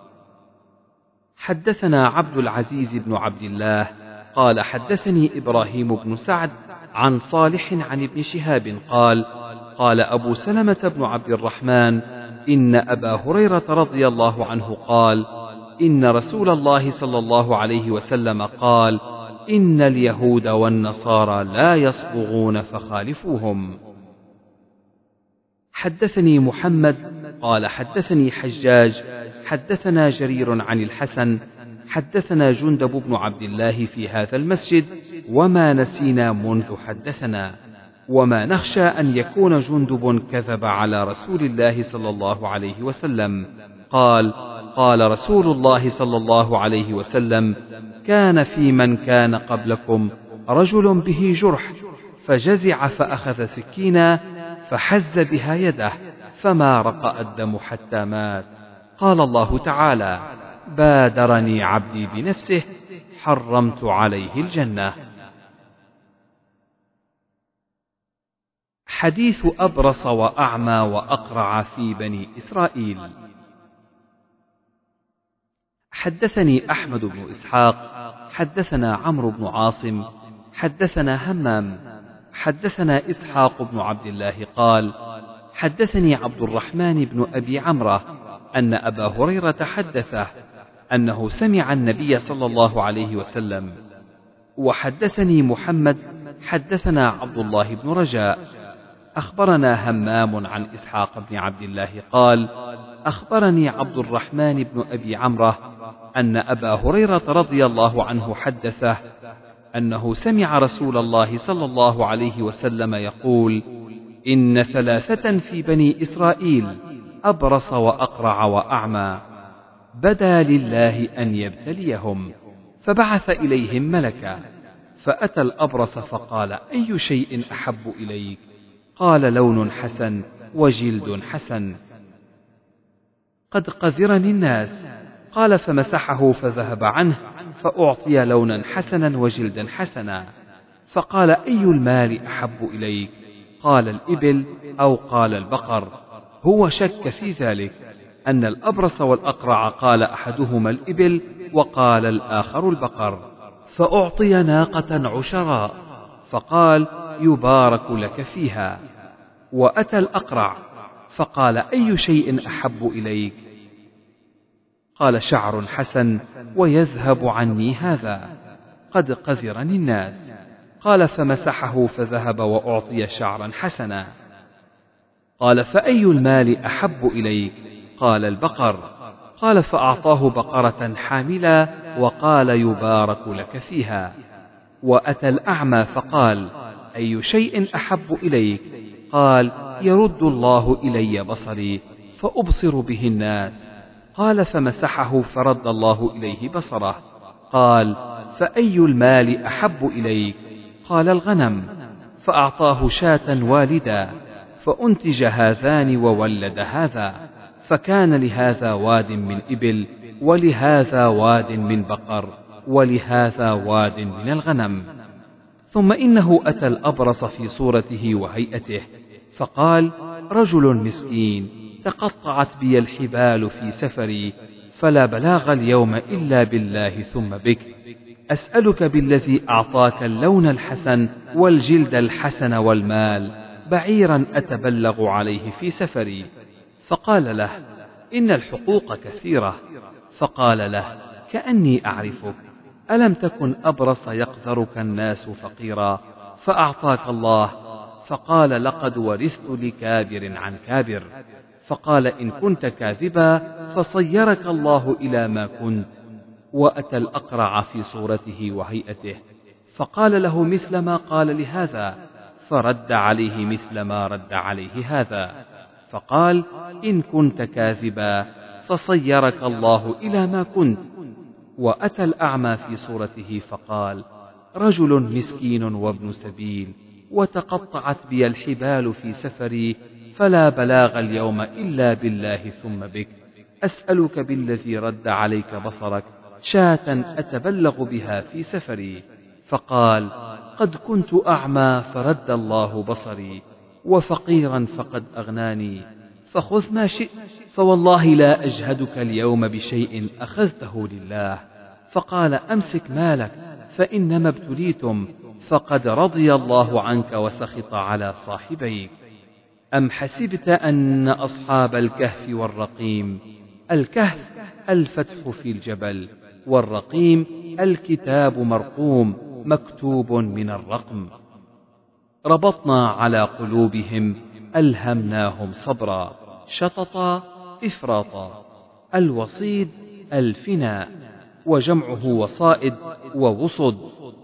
حدثنا عبد العزيز بن عبد الله قال: حدثني إبراهيم بن سعد عن صالح عن ابن شهاب قال: قال أبو سلمة بن عبد الرحمن: إن أبا هريرة رضي الله عنه قال: إن رسول الله صلى الله عليه وسلم قال: إن اليهود والنصارى لا يصبغون فخالفوهم. حدثني محمد قال: حدثني حجاج حدثنا جرير عن الحسن حدثنا جندب بن عبد الله في هذا المسجد، وما نسينا منذ حدثنا، وما نخشى أن يكون جندب كذب على رسول الله صلى الله عليه وسلم. قال: قال رسول الله صلى الله عليه وسلم: كان في من كان قبلكم رجل به جرح، فجزع فأخذ سكينا فحز بها يده فما رقأ الدم حتى مات. قال الله تعالى: بادرني عبدي بنفسه حرمت عليه الجنة. حديث أبرص وأعمى وأقرع في بني إسرائيل. حدثني أحمد بن إسحاق حدثنا عمرو بن عاصم حدثنا همام حدثنا إسحاق بن عبد الله قال: حدثني عبد الرحمن بن أبي عمرة أن أبا هريرة حدثه أنه سمع النبي صلى الله عليه وسلم. وحدثني محمد حدثنا عبد الله بن رجاء أخبرنا همام عن إسحاق بن عبد الله قال: أخبرني عبد الرحمن بن أبي عمرة أن أبا هريرة رضي الله عنه حدثه أنه سمع رسول الله صلى الله عليه وسلم يقول: إن 3 في بني إسرائيل أبرص وأقرع وأعمى بدا لله أن يبتليهم، فبعث إليهم ملكا، فأتى الأبرص فقال: أي شيء أحب إليك؟ قال: لون حسن وجلد حسن. قد قذرني الناس. قال: فمسحه فذهب عنه، فأعطي لونا حسنا وجلدا حسنا. فقال: أي المال أحب إليك؟ قال: الإبل أو قال البقر. هو شك في ذلك، أن الأبرص والأقرع قال أحدهما الإبل وقال الآخر البقر. فأعطي ناقة عشراء، فقال: يبارك لك فيها. وأتى الأقرع فقال: أي شيء أحب إليك؟ قال: شعر حسن ويذهب عني هذا، قد قذرني الناس. قال: فمسحه فذهب وأعطي شعرا حسنا. قال: فأي المال أحب إليك؟ قال: البقر. قال: فأعطاه بقرة حاملا وقال: يبارك لك فيها. وأتى الأعمى فقال: أي شيء أحب إليك؟ قال: يرد الله إلي بصري فأبصر به الناس. قال: فمسحه فرد الله إليه بصره. قال: فأي المال أحب إليك؟ قال: الغنم. فأعطاه شاة والدا، فأنتج هذان وولد هذا، فكان لهذا واد من إبل ولهذا واد من بقر ولهذا واد من الغنم. ثم إنه أتى الأبرص في صورته وهيئته فقال: رجل مسكين تقطعت بي الحبال في سفري، فلا بلاغ اليوم إلا بالله ثم بك، أسألك بالذي أعطاك اللون الحسن والجلد الحسن والمال بعيرا أتبلغ عليه في سفري. فقال له: إن الحقوق كثيرة. فقال له: كأني أعرفك، ألم تكن أبرص يقذرك الناس فقيرا فأعطاك الله؟ فقال: لقد ورثت لكابر عن كابر. فقال: إن كنت كاذبا فصيرك الله إلى ما كنت. وأتى الأقرع في صورته وهيئته فقال له مثل ما قال لهذا، فرد عليه مثل ما رد عليه هذا. فقال: إن كنت كاذبا فصيرك الله إلى ما كنت. وأتى الأعمى في صورته فقال: رجل مسكين وابن سبيل وتقطعت بي الحبال في سفري، فلا بلاغ اليوم إلا بالله ثم بك، أسألك بالذي رد عليك بصرك شاة أتبلغ بها في سفري. فقال: قد كنت أعمى فرد الله بصري، وفقيرا فقد أغناني، فخذ ما شئت، فوالله لا أجهدك اليوم بشيء أخذته لله. فقال: أمسك مالك فإنما ابتليتم، فقد رضي الله عنك وسخط على صاحبيك. أم حسبت أن أصحاب الكهف والرقيم، الكهف الفتح في الجبل، والرقيم الكتاب مرقوم مكتوب من الرقم، ربطنا على قلوبهم ألهمناهم صبرا، شططا إفراطا. الوصيد الفناء، وجمعه وصائد ووصد.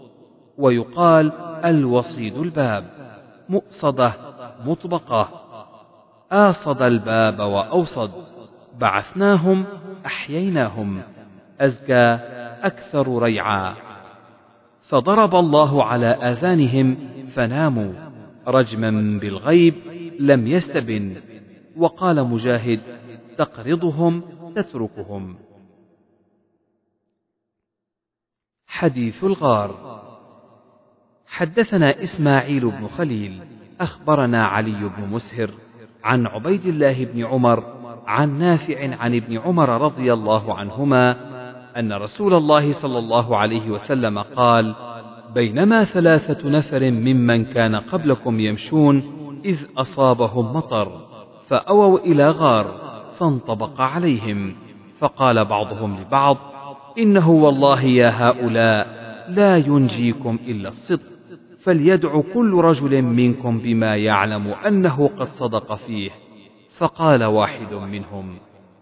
ويقال الوصيد الباب، مؤصدة مطبقة، آصد الباب وأوصد. بعثناهم أحييناهم، أزكى أكثر ريعا. فضرب الله على آذانهم فناموا رجما بالغيب لم يستبن. وقال مجاهد: تقرضهم تتركهم. حديث الغار. حدثنا إسماعيل بن خليل أخبرنا علي بن مسهر عن عبيد الله بن عمر عن نافع عن ابن عمر رضي الله عنهما أن رسول الله صلى الله عليه وسلم قال: بينما 3 نفر ممن كان قبلكم يمشون إذ أصابهم مطر فأووا إلى غار فانطبق عليهم، فقال بعضهم لبعض: إنه والله يا هؤلاء لا ينجيكم إلا الصدق، فليدع كل رجل منكم بما يعلم أنه قد صدق فيه. فقال واحد منهم: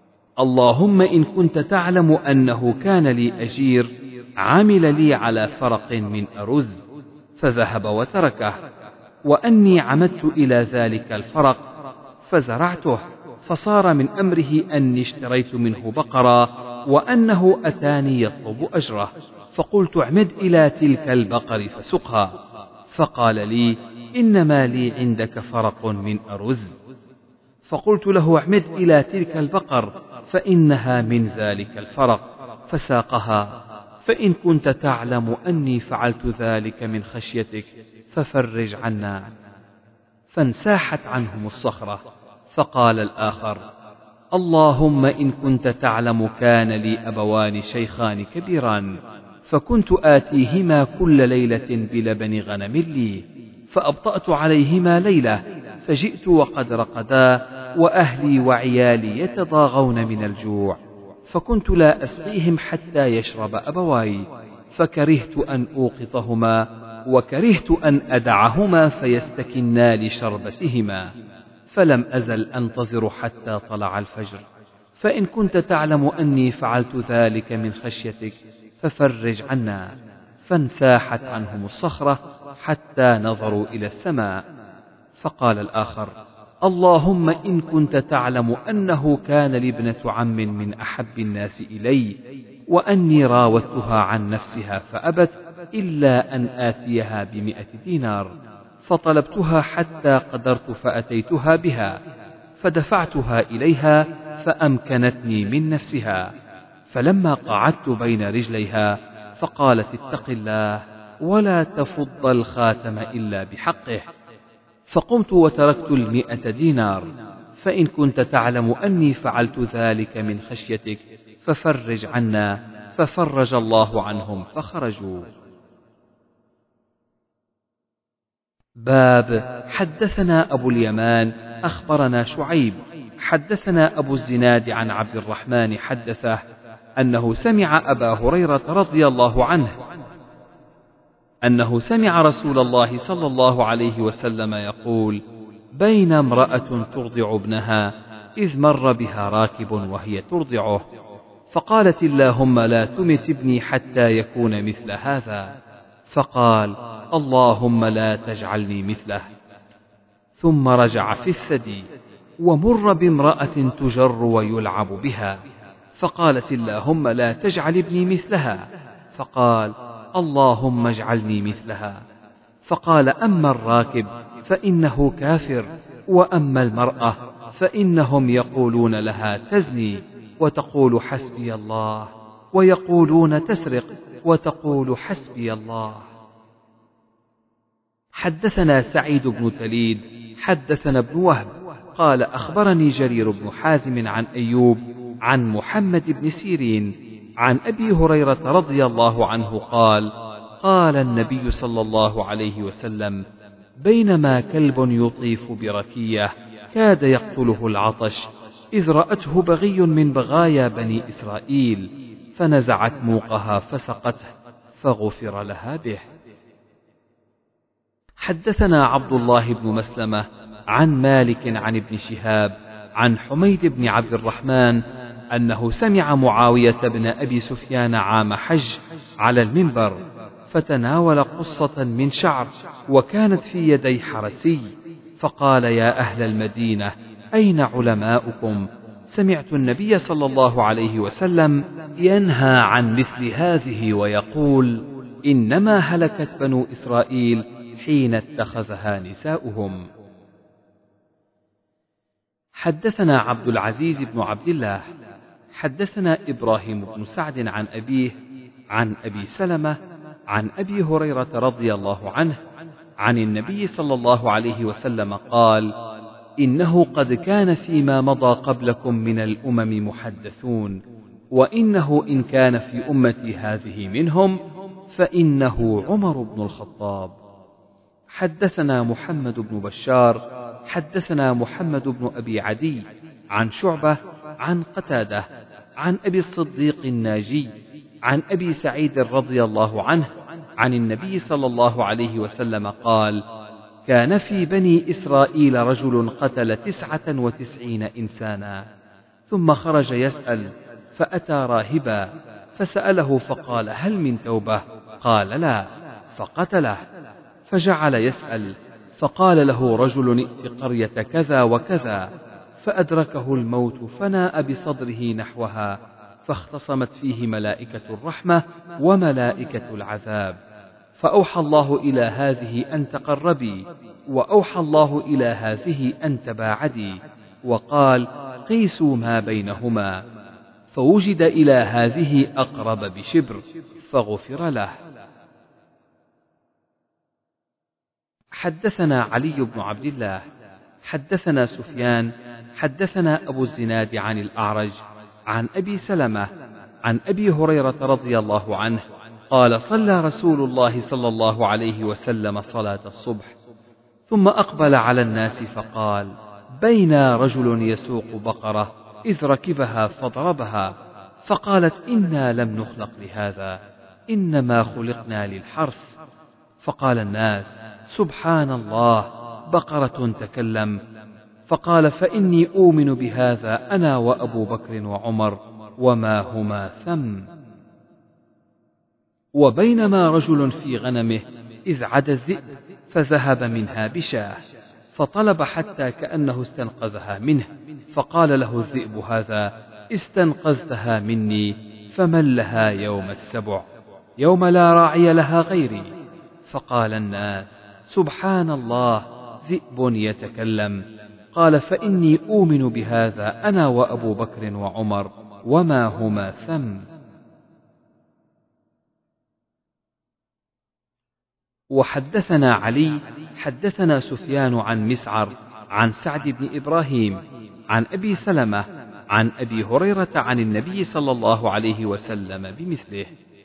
اللهم إن كنت تعلم أنه كان لي أجير عمل لي على فرق من أرز فذهب وتركه، وأني عمدت إلى ذلك الفرق فزرعته، فصار من أمره أني اشتريت منه بقرة وأنه أتاني يطلب أجره، فقلت: اعمد إلى تلك البقر فسقها. فقال لي: إنما لي عندك فرق من أرز. فقلت له: اعمد إلى تلك البقر فإنها من ذلك الفرق، فساقها. فإن كنت تعلم أني فعلت ذلك من خشيتك ففرج عنا. فانساحت عنهم الصخرة. فقال الآخر: اللهم إن كنت تعلم كان لي أبوان شيخان كبيران، فكنت آتيهما كل ليلة بلبن غنم لي، فأبطأت عليهما ليلة، فجئت وقد رقدا وأهلي وعيالي يتضاغون من الجوع، فكنت لا أسقيهم حتى يشرب أبواي، فكرهت أن أوقظهما وكرهت أن أدعهما فيستكنا لشربتهما، فلم أزل أنتظر حتى طلع الفجر. فإن كنت تعلم أني فعلت ذلك من خشيتك ففرج عنا. فانساحت عنهم الصخرة حتى نظروا إلى السماء. فقال الآخر: اللهم إن كنت تعلم أنه كان لابنة عم من أحب الناس إلي، وأني راودتها عن نفسها فأبت إلا أن آتيها ب100 دينار، فطلبتها حتى قدرت فأتيتها بها، فدفعتها إليها فأمكنتني من نفسها، فلما قعدت بين رجليها فقالت: اتق الله ولا تفض الخاتم إلا بحقه. فقمت وتركت 100 دينار. فإن كنت تعلم أني فعلت ذلك من خشيتك ففرج عنا. ففرج الله عنهم فخرجوا. باب حدثنا أبو اليمان أخبرنا شعيب حدثنا أبو الزناد عن عبد الرحمن حدثه أنه سمع أبا هريرة رضي الله عنه أنه سمع رسول الله صلى الله عليه وسلم يقول: بين امرأة ترضع ابنها إذ مر بها راكب وهي ترضعه، فقالت: اللهم لا تمت ابني حتى يكون مثل هذا، فقال: اللهم لا تجعلني مثله. ثم رجع في الثدي، ومر بامرأة تجر ويلعب بها، فقالت: اللهم لا تجعل ابني مثلها، فقال: اللهم اجعلني مثلها. فقال: أما الراكب فإنه كافر، وأما المرأة فإنهم يقولون لها تزني وتقول حسبي الله، ويقولون تسرق وتقول حسبي الله. حدثنا سعيد بن تليد حدثنا ابن وهب قال: أخبرني جرير بن حازم عن أيوب عن محمد بن سيرين عن أبي هريرة رضي الله عنه قال: قال النبي صلى الله عليه وسلم: بينما كلب يطيف بركية كاد يقتله العطش، إذ رأته بغي من بغايا بني إسرائيل، فنزعت موقها فسقته، فغفر لها به. حدثنا عبد الله بن مسلمة عن مالك عن ابن شهاب عن حميد بن عبد الرحمن أنه سمع معاوية بن أبي سفيان عام حج على المنبر، فتناول قصة من شعر وكانت في يدي حرسي، فقال: يا أهل المدينة، أين علماؤكم؟ سمعت النبي صلى الله عليه وسلم ينهى عن مثل هذه ويقول: إنما هلكت بنو إسرائيل حين اتخذها نساؤهم. حدثنا عبد العزيز بن عبد الله حدثنا إبراهيم بن سعد عن أبيه عن أبي سلمة عن أبي هريرة رضي الله عنه عن النبي صلى الله عليه وسلم قال: إنه قد كان فيما مضى قبلكم من الأمم محدثون، وإنه إن كان في أمتي هذه منهم فإنه عمر بن الخطاب. حدثنا محمد بن بشار حدثنا محمد بن أبي عدي عن شعبة عن قتادة عن أبي الصديق الناجي عن أبي سعيد رضي الله عنه عن النبي صلى الله عليه وسلم قال: كان في بني إسرائيل رجل قتل 99 إنسانا، ثم خرج يسأل، فأتى راهبا فسأله فقال: هل من توبة؟ قال: لا، فقتله. فجعل يسأل، فقال له رجل: ائت قرية كذا وكذا، فأدركه الموت فناء بصدره نحوها، فاختصمت فيه ملائكة الرحمة وملائكة العذاب، فأوحى الله إلى هذه أن تقربي، وأوحى الله إلى هذه أن تباعدي، وقال: قيسوا ما بينهما، فوجد إلى هذه أقرب بشبر، فغفر له. حدثنا علي بن عبد الله حدثنا سفيان حدثنا أبو الزناد عن الأعرج عن أبي سلمة عن أبي هريرة رضي الله عنه قال: صلى رسول الله صلى الله عليه وسلم صلاة الصبح، ثم أقبل على الناس فقال: بينا رجل يسوق بقرة إذ ركبها فضربها، فقالت: إنا لم نخلق لهذا، إنما خلقنا للحرث. فقال الناس: سبحان الله، بقرة تكلم. فقال: فإني أؤمن بهذا أنا وأبو بكر وعمر وما هما ثم. وبينما رجل في غنمه إذ عدا الذئب فذهب منها بشاه، فطلب حتى كأنه استنقذها منه، فقال له الذئب: هذا استنقذتها مني، فمن لها يوم السبع، يوم لا راعي لها غيري. فقال الناس: سبحان الله، ذئب يتكلم. قال: فإني أؤمن بهذا أنا وأبو بكر وعمر وما هما ثم. وحدثنا علي حدثنا سفيان عن مسعر عن سعد بن إبراهيم عن أبي سلمة عن أبي هريرة عن النبي صلى الله عليه وسلم بمثله.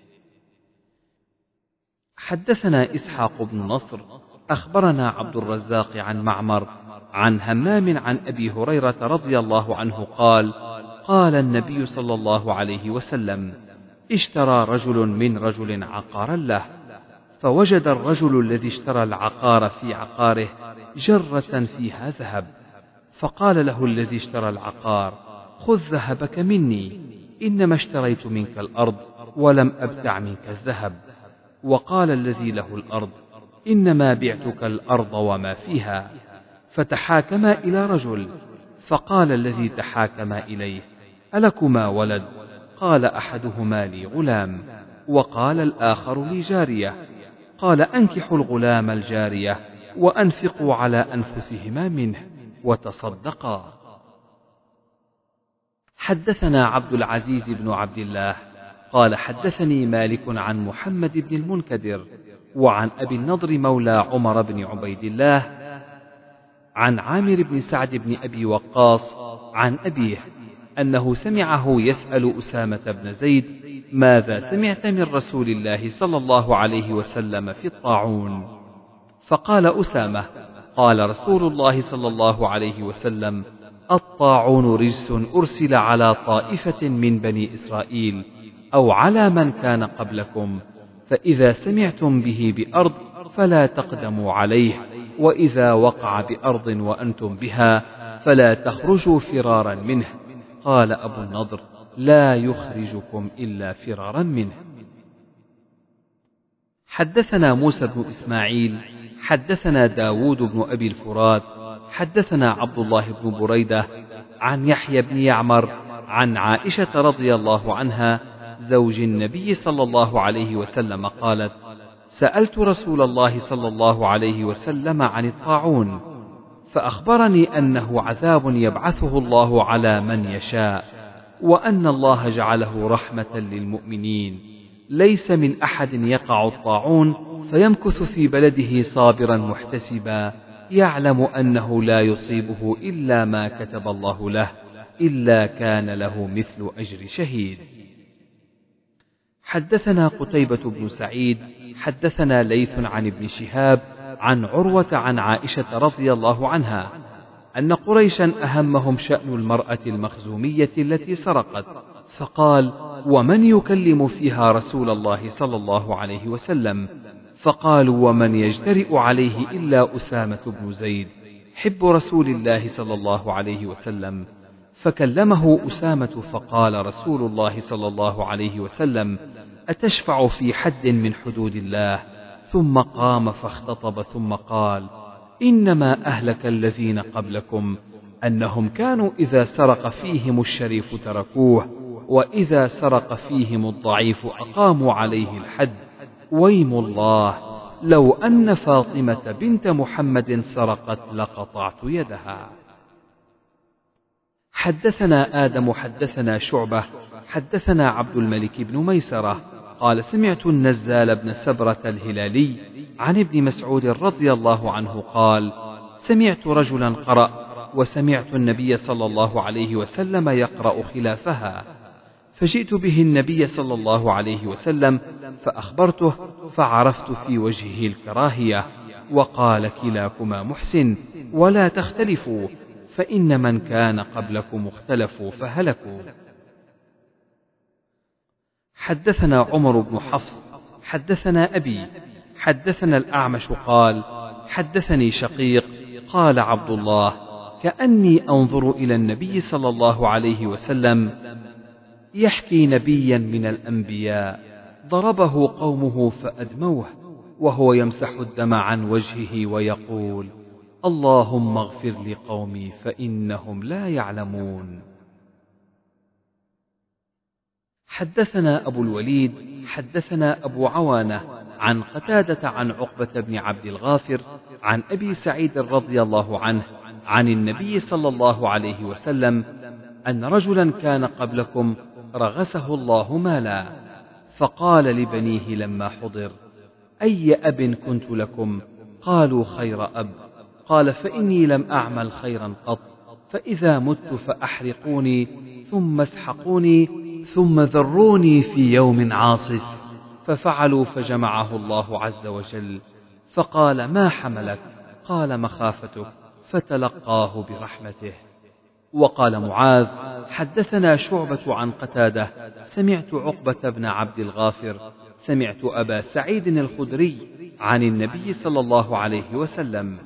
حدثنا إسحاق بن نصر أخبرنا عبد الرزاق عن معمر عن همام عن أبي هريرة رضي الله عنه قال: قال النبي صلى الله عليه وسلم: اشترى رجل من رجل عقارا له، فوجد الرجل الذي اشترى العقار في عقاره جرة فيها ذهب، فقال له الذي اشترى العقار: خذ ذهبك مني، إنما اشتريت منك الأرض ولم أبتع منك الذهب. وقال الذي له الأرض: إنما بعتك الأرض وما فيها. فتحاكما إلى رجل، فقال الذي تحاكما إليه: ألكما ولد؟ قال: أحدهما لي غلام، وقال الآخر لي جارية. قال: أنكحوا الغلام الجارية وأنفقوا على أنفسهما منه وتصدقا. حدثنا عبد العزيز بن عبد الله قال: حدثني مالك عن محمد بن المنكدر وعن أبي النضر مولى عمر بن عبيد الله عن عامر بن سعد بن أبي وقاص عن أبيه أنه سمعه يسأل أسامة بن زيد: ماذا سمعت من رسول الله صلى الله عليه وسلم في الطاعون؟ فقال أسامة: قال رسول الله صلى الله عليه وسلم: الطاعون رجس أرسل على طائفة من بني إسرائيل أو على من كان قبلكم، فإذا سمعتم به بأرض فلا تقدموا عليه، وإذا وقع بأرض وأنتم بها فلا تخرجوا فرارا منه. قال أبو النضر: لا يخرجكم إلا فرارا منه. حدثنا موسى بن إسماعيل حدثنا داود بن أبي الفرات حدثنا عبد الله بن بريدة عن يحيى بن يعمر عن عائشة رضي الله عنها زوج النبي صلى الله عليه وسلم قالت: سألت رسول الله صلى الله عليه وسلم عن الطاعون، فأخبرني أنه عذاب يبعثه الله على من يشاء، وأن الله جعله رحمة للمؤمنين. ليس من أحد يقع الطاعون فيمكث في بلده صابرا محتسبا، يعلم أنه لا يصيبه إلا ما كتب الله له، إلا كان له مثل أجر شهيد. حدثنا قتيبة بن سعيد حدثنا ليث عن ابن شهاب عن عروة عن عائشة رضي الله عنها أن قريشا أهمهم شأن المرأة المخزومية التي سرقت، فقال: ومن يكلم فيها رسول الله صلى الله عليه وسلم؟ فقالوا: ومن يجترئ عليه إلا أسامة بن زيد حب رسول الله صلى الله عليه وسلم. فكلمه أسامة فقال رسول الله صلى الله عليه وسلم: أتشفع في حد من حدود الله؟ ثم قام فاختطب ثم قال: إنما أهلك الذين قبلكم أنهم كانوا إذا سرق فيهم الشريف تركوه، وإذا سرق فيهم الضعيف أقاموا عليه الحد. ويم الله، لو أن فاطمة بنت محمد سرقت لقطعت يدها. حدثنا آدم حدثنا شعبة حدثنا عبد الملك بن ميسرة قال: سمعت النزال بن سبرة الهلالي عن ابن مسعود رضي الله عنه قال: سمعت رجلا قرأ، وسمعت النبي صلى الله عليه وسلم يقرأ خلافها، فجئت به النبي صلى الله عليه وسلم فأخبرته، فعرفت في وجهه الكراهية، وقال: كلاكما محسن، ولا تختلفوا، فإن من كان قبلكم اختلفوا فهلكوا. حدثنا عمر بن حفص حدثنا أبي حدثنا الأعمش قال: حدثني شقيق قال عبد الله: كأني أنظر إلى النبي صلى الله عليه وسلم يحكي نبيا من الأنبياء ضربه قومه فأدموه، وهو يمسح الدم عن وجهه ويقول: اللهم اغفر لقومي فإنهم لا يعلمون. حدثنا أبو الوليد حدثنا أبو عوانة عن قتادة عن عقبة بن عبد الغافر عن أبي سعيد رضي الله عنه عن النبي صلى الله عليه وسلم أن رجلا كان قبلكم رغسه الله مالا، فقال لبنيه لما حضر: أي أب كنت لكم؟ قالوا: خير أب. قال: فإني لم أعمل خيرا قط، فإذا مت فأحرقوني ثم اسحقوني ثم ذروني في يوم عاصف. ففعلوا، فجمعه الله عز وجل فقال: ما حملك؟ قال: مخافتك، فتلقاه برحمته. وقال معاذ: حدثنا شعبة عن قتادة سمعت عقبة بن عبد الغافر سمعت أبا سعيد الخدري عن النبي صلى الله عليه وسلم.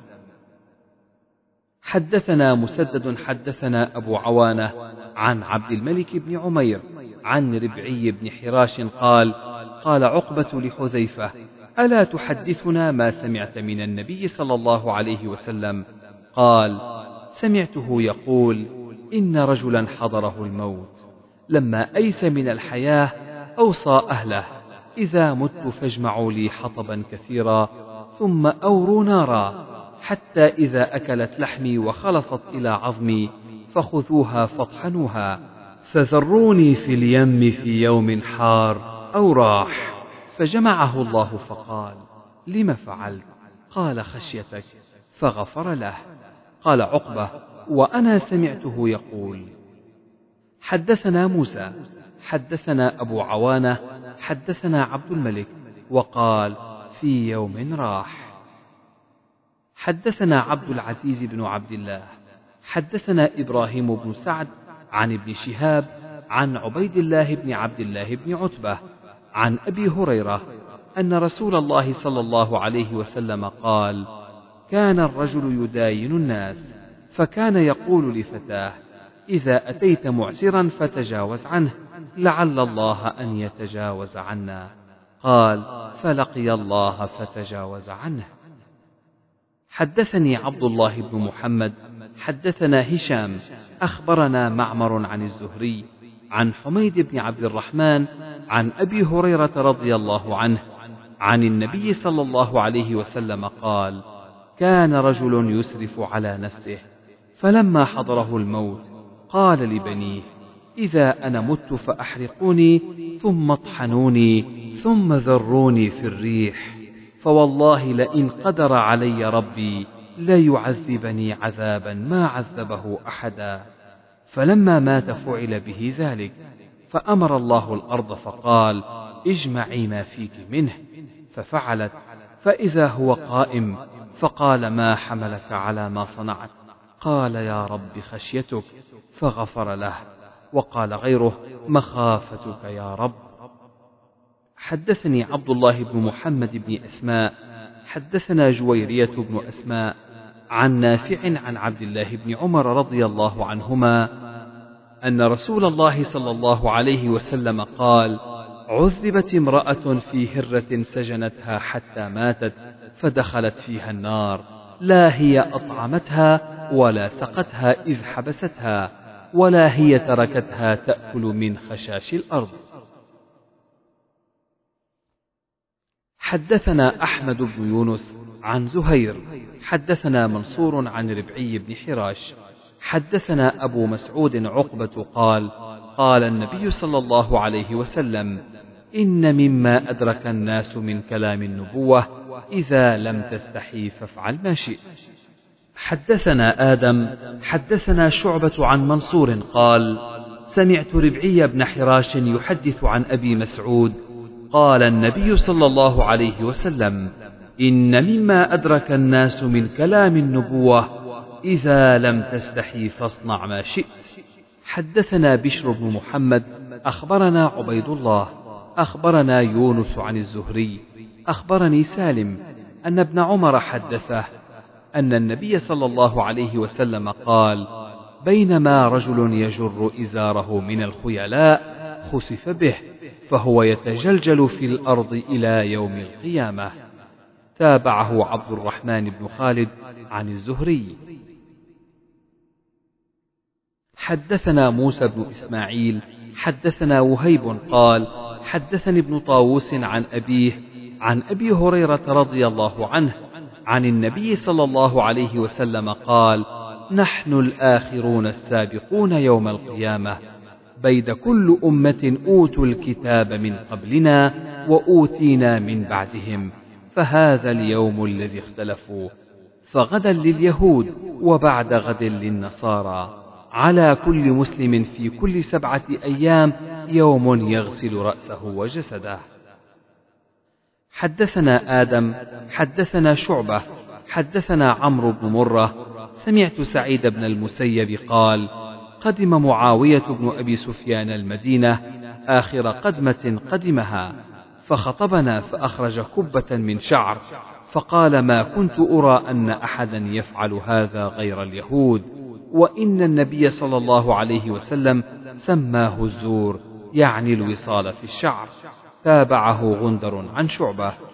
حدثنا مسدد حدثنا أبو عوانة عن عبد الملك بن عمير عن ربعي بن حراش قال: قال عقبة لحذيفة: ألا تحدثنا ما سمعت من النبي صلى الله عليه وسلم؟ قال: سمعته يقول: إن رجلا حضره الموت، لما أيس من الحياة أوصى أهله: إذا مت فاجمعوا لي حطبا كثيرا ثم أوروا نارا، حتى إذا أكلت لحمي وخلصت إلى عظمي فخذوها فاطحنوها، فذروني في اليم في يوم حار أو راح. فجمعه الله فقال: لم فعلت؟ قال: خشيتك، فغفر له. قال عقبة: وأنا سمعته يقول. حدثنا موسى حدثنا أبو عوانة حدثنا عبد الملك وقال: في يوم راح. حدثنا عبد العزيز بن عبد الله حدثنا إبراهيم بن سعد عن ابن شهاب عن عبيد الله بن عبد الله بن عتبة عن أبي هريرة أن رسول الله صلى الله عليه وسلم قال: كان الرجل يداين الناس، فكان يقول لفتاه: إذا أتيت معسرا فتجاوز عنه، لعل الله أن يتجاوز عنا. قال: فلقي الله فتجاوز عنه. حدثني عبد الله بن محمد حدثنا هشام أخبرنا معمر عن الزهري عن حميد بن عبد الرحمن عن أبي هريرة رضي الله عنه عن النبي صلى الله عليه وسلم قال: كان رجل يسرف على نفسه، فلما حضره الموت قال لبنيه: إذا أنا مت فأحرقوني ثم اطحنوني ثم ذروني في الريح، فوالله لئن قدر علي ربي ليعذبني عذابا ما عذبه أحدا. فلما مات فعل به ذلك، فأمر الله الأرض فقال: اجمعي ما فيك منه، ففعلت، فإذا هو قائم، فقال: ما حملك على ما صنعت؟ قال: يا رب خشيتك، فغفر له. وقال غيره: مخافتك يا رب. حدثني عبد الله بن محمد بن أسماء حدثنا جويرية بن أسماء عن نافع عن عبد الله بن عمر رضي الله عنهما أن رسول الله صلى الله عليه وسلم قال: عذبت امرأة في هرة سجنتها حتى ماتت، فدخلت فيها النار، لا هي أطعمتها ولا سقتها إذ حبستها، ولا هي تركتها تأكل من خشاش الأرض. حدثنا أحمد بن يونس عن زهير حدثنا منصور عن ربعي بن حراش حدثنا أبو مسعود عقبة قال: قال النبي صلى الله عليه وسلم: إن مما أدرك الناس من كلام النبوة: إذا لم تستحي فافعل ما شئت. حدثنا آدم حدثنا شعبة عن منصور قال: سمعت ربعي بن حراش يحدث عن أبي مسعود قال النبي صلى الله عليه وسلم: إن مما أدرك الناس من كلام النبوة: إذا لم تستحي فاصنع ما شئت. حدثنا بشر بن محمد أخبرنا عبيد الله أخبرنا يونس عن الزهري أخبرني سالم أن ابن عمر حدثه أن النبي صلى الله عليه وسلم قال: بينما رجل يجر إزاره من الخيلاء خسف به، فهو يتجلجل في الأرض إلى يوم القيامة. تابعه عبد الرحمن بن خالد عن الزهري. حدثنا موسى بن إسماعيل حدثنا وهيب قال: حدثني ابن طاووس عن أبيه عن أبي هريرة رضي الله عنه عن النبي صلى الله عليه وسلم قال: نحن الآخرون السابقون يوم القيامة، بيد كل أمة أوتوا الكتاب من قبلنا وأوتينا من بعدهم، فهذا اليوم الذي اختلفوا، فغدا لليهود وبعد غد للنصارى، على كل مسلم في كل 7 أيام يوم يغسل رأسه وجسده. حدثنا آدم حدثنا شعبة حدثنا عمرو بن مرة سمعت سعيد بن المسيب قال: قدم معاوية بن أبي سفيان المدينة آخر قدمة قدمها، فخطبنا فأخرج كبة من شعر، فقال: ما كنت أرى أن أحدا يفعل هذا غير اليهود، وإن النبي صلى الله عليه وسلم سماه الزور، يعني الوصال في الشعر. تابعه غندر عن شعبة.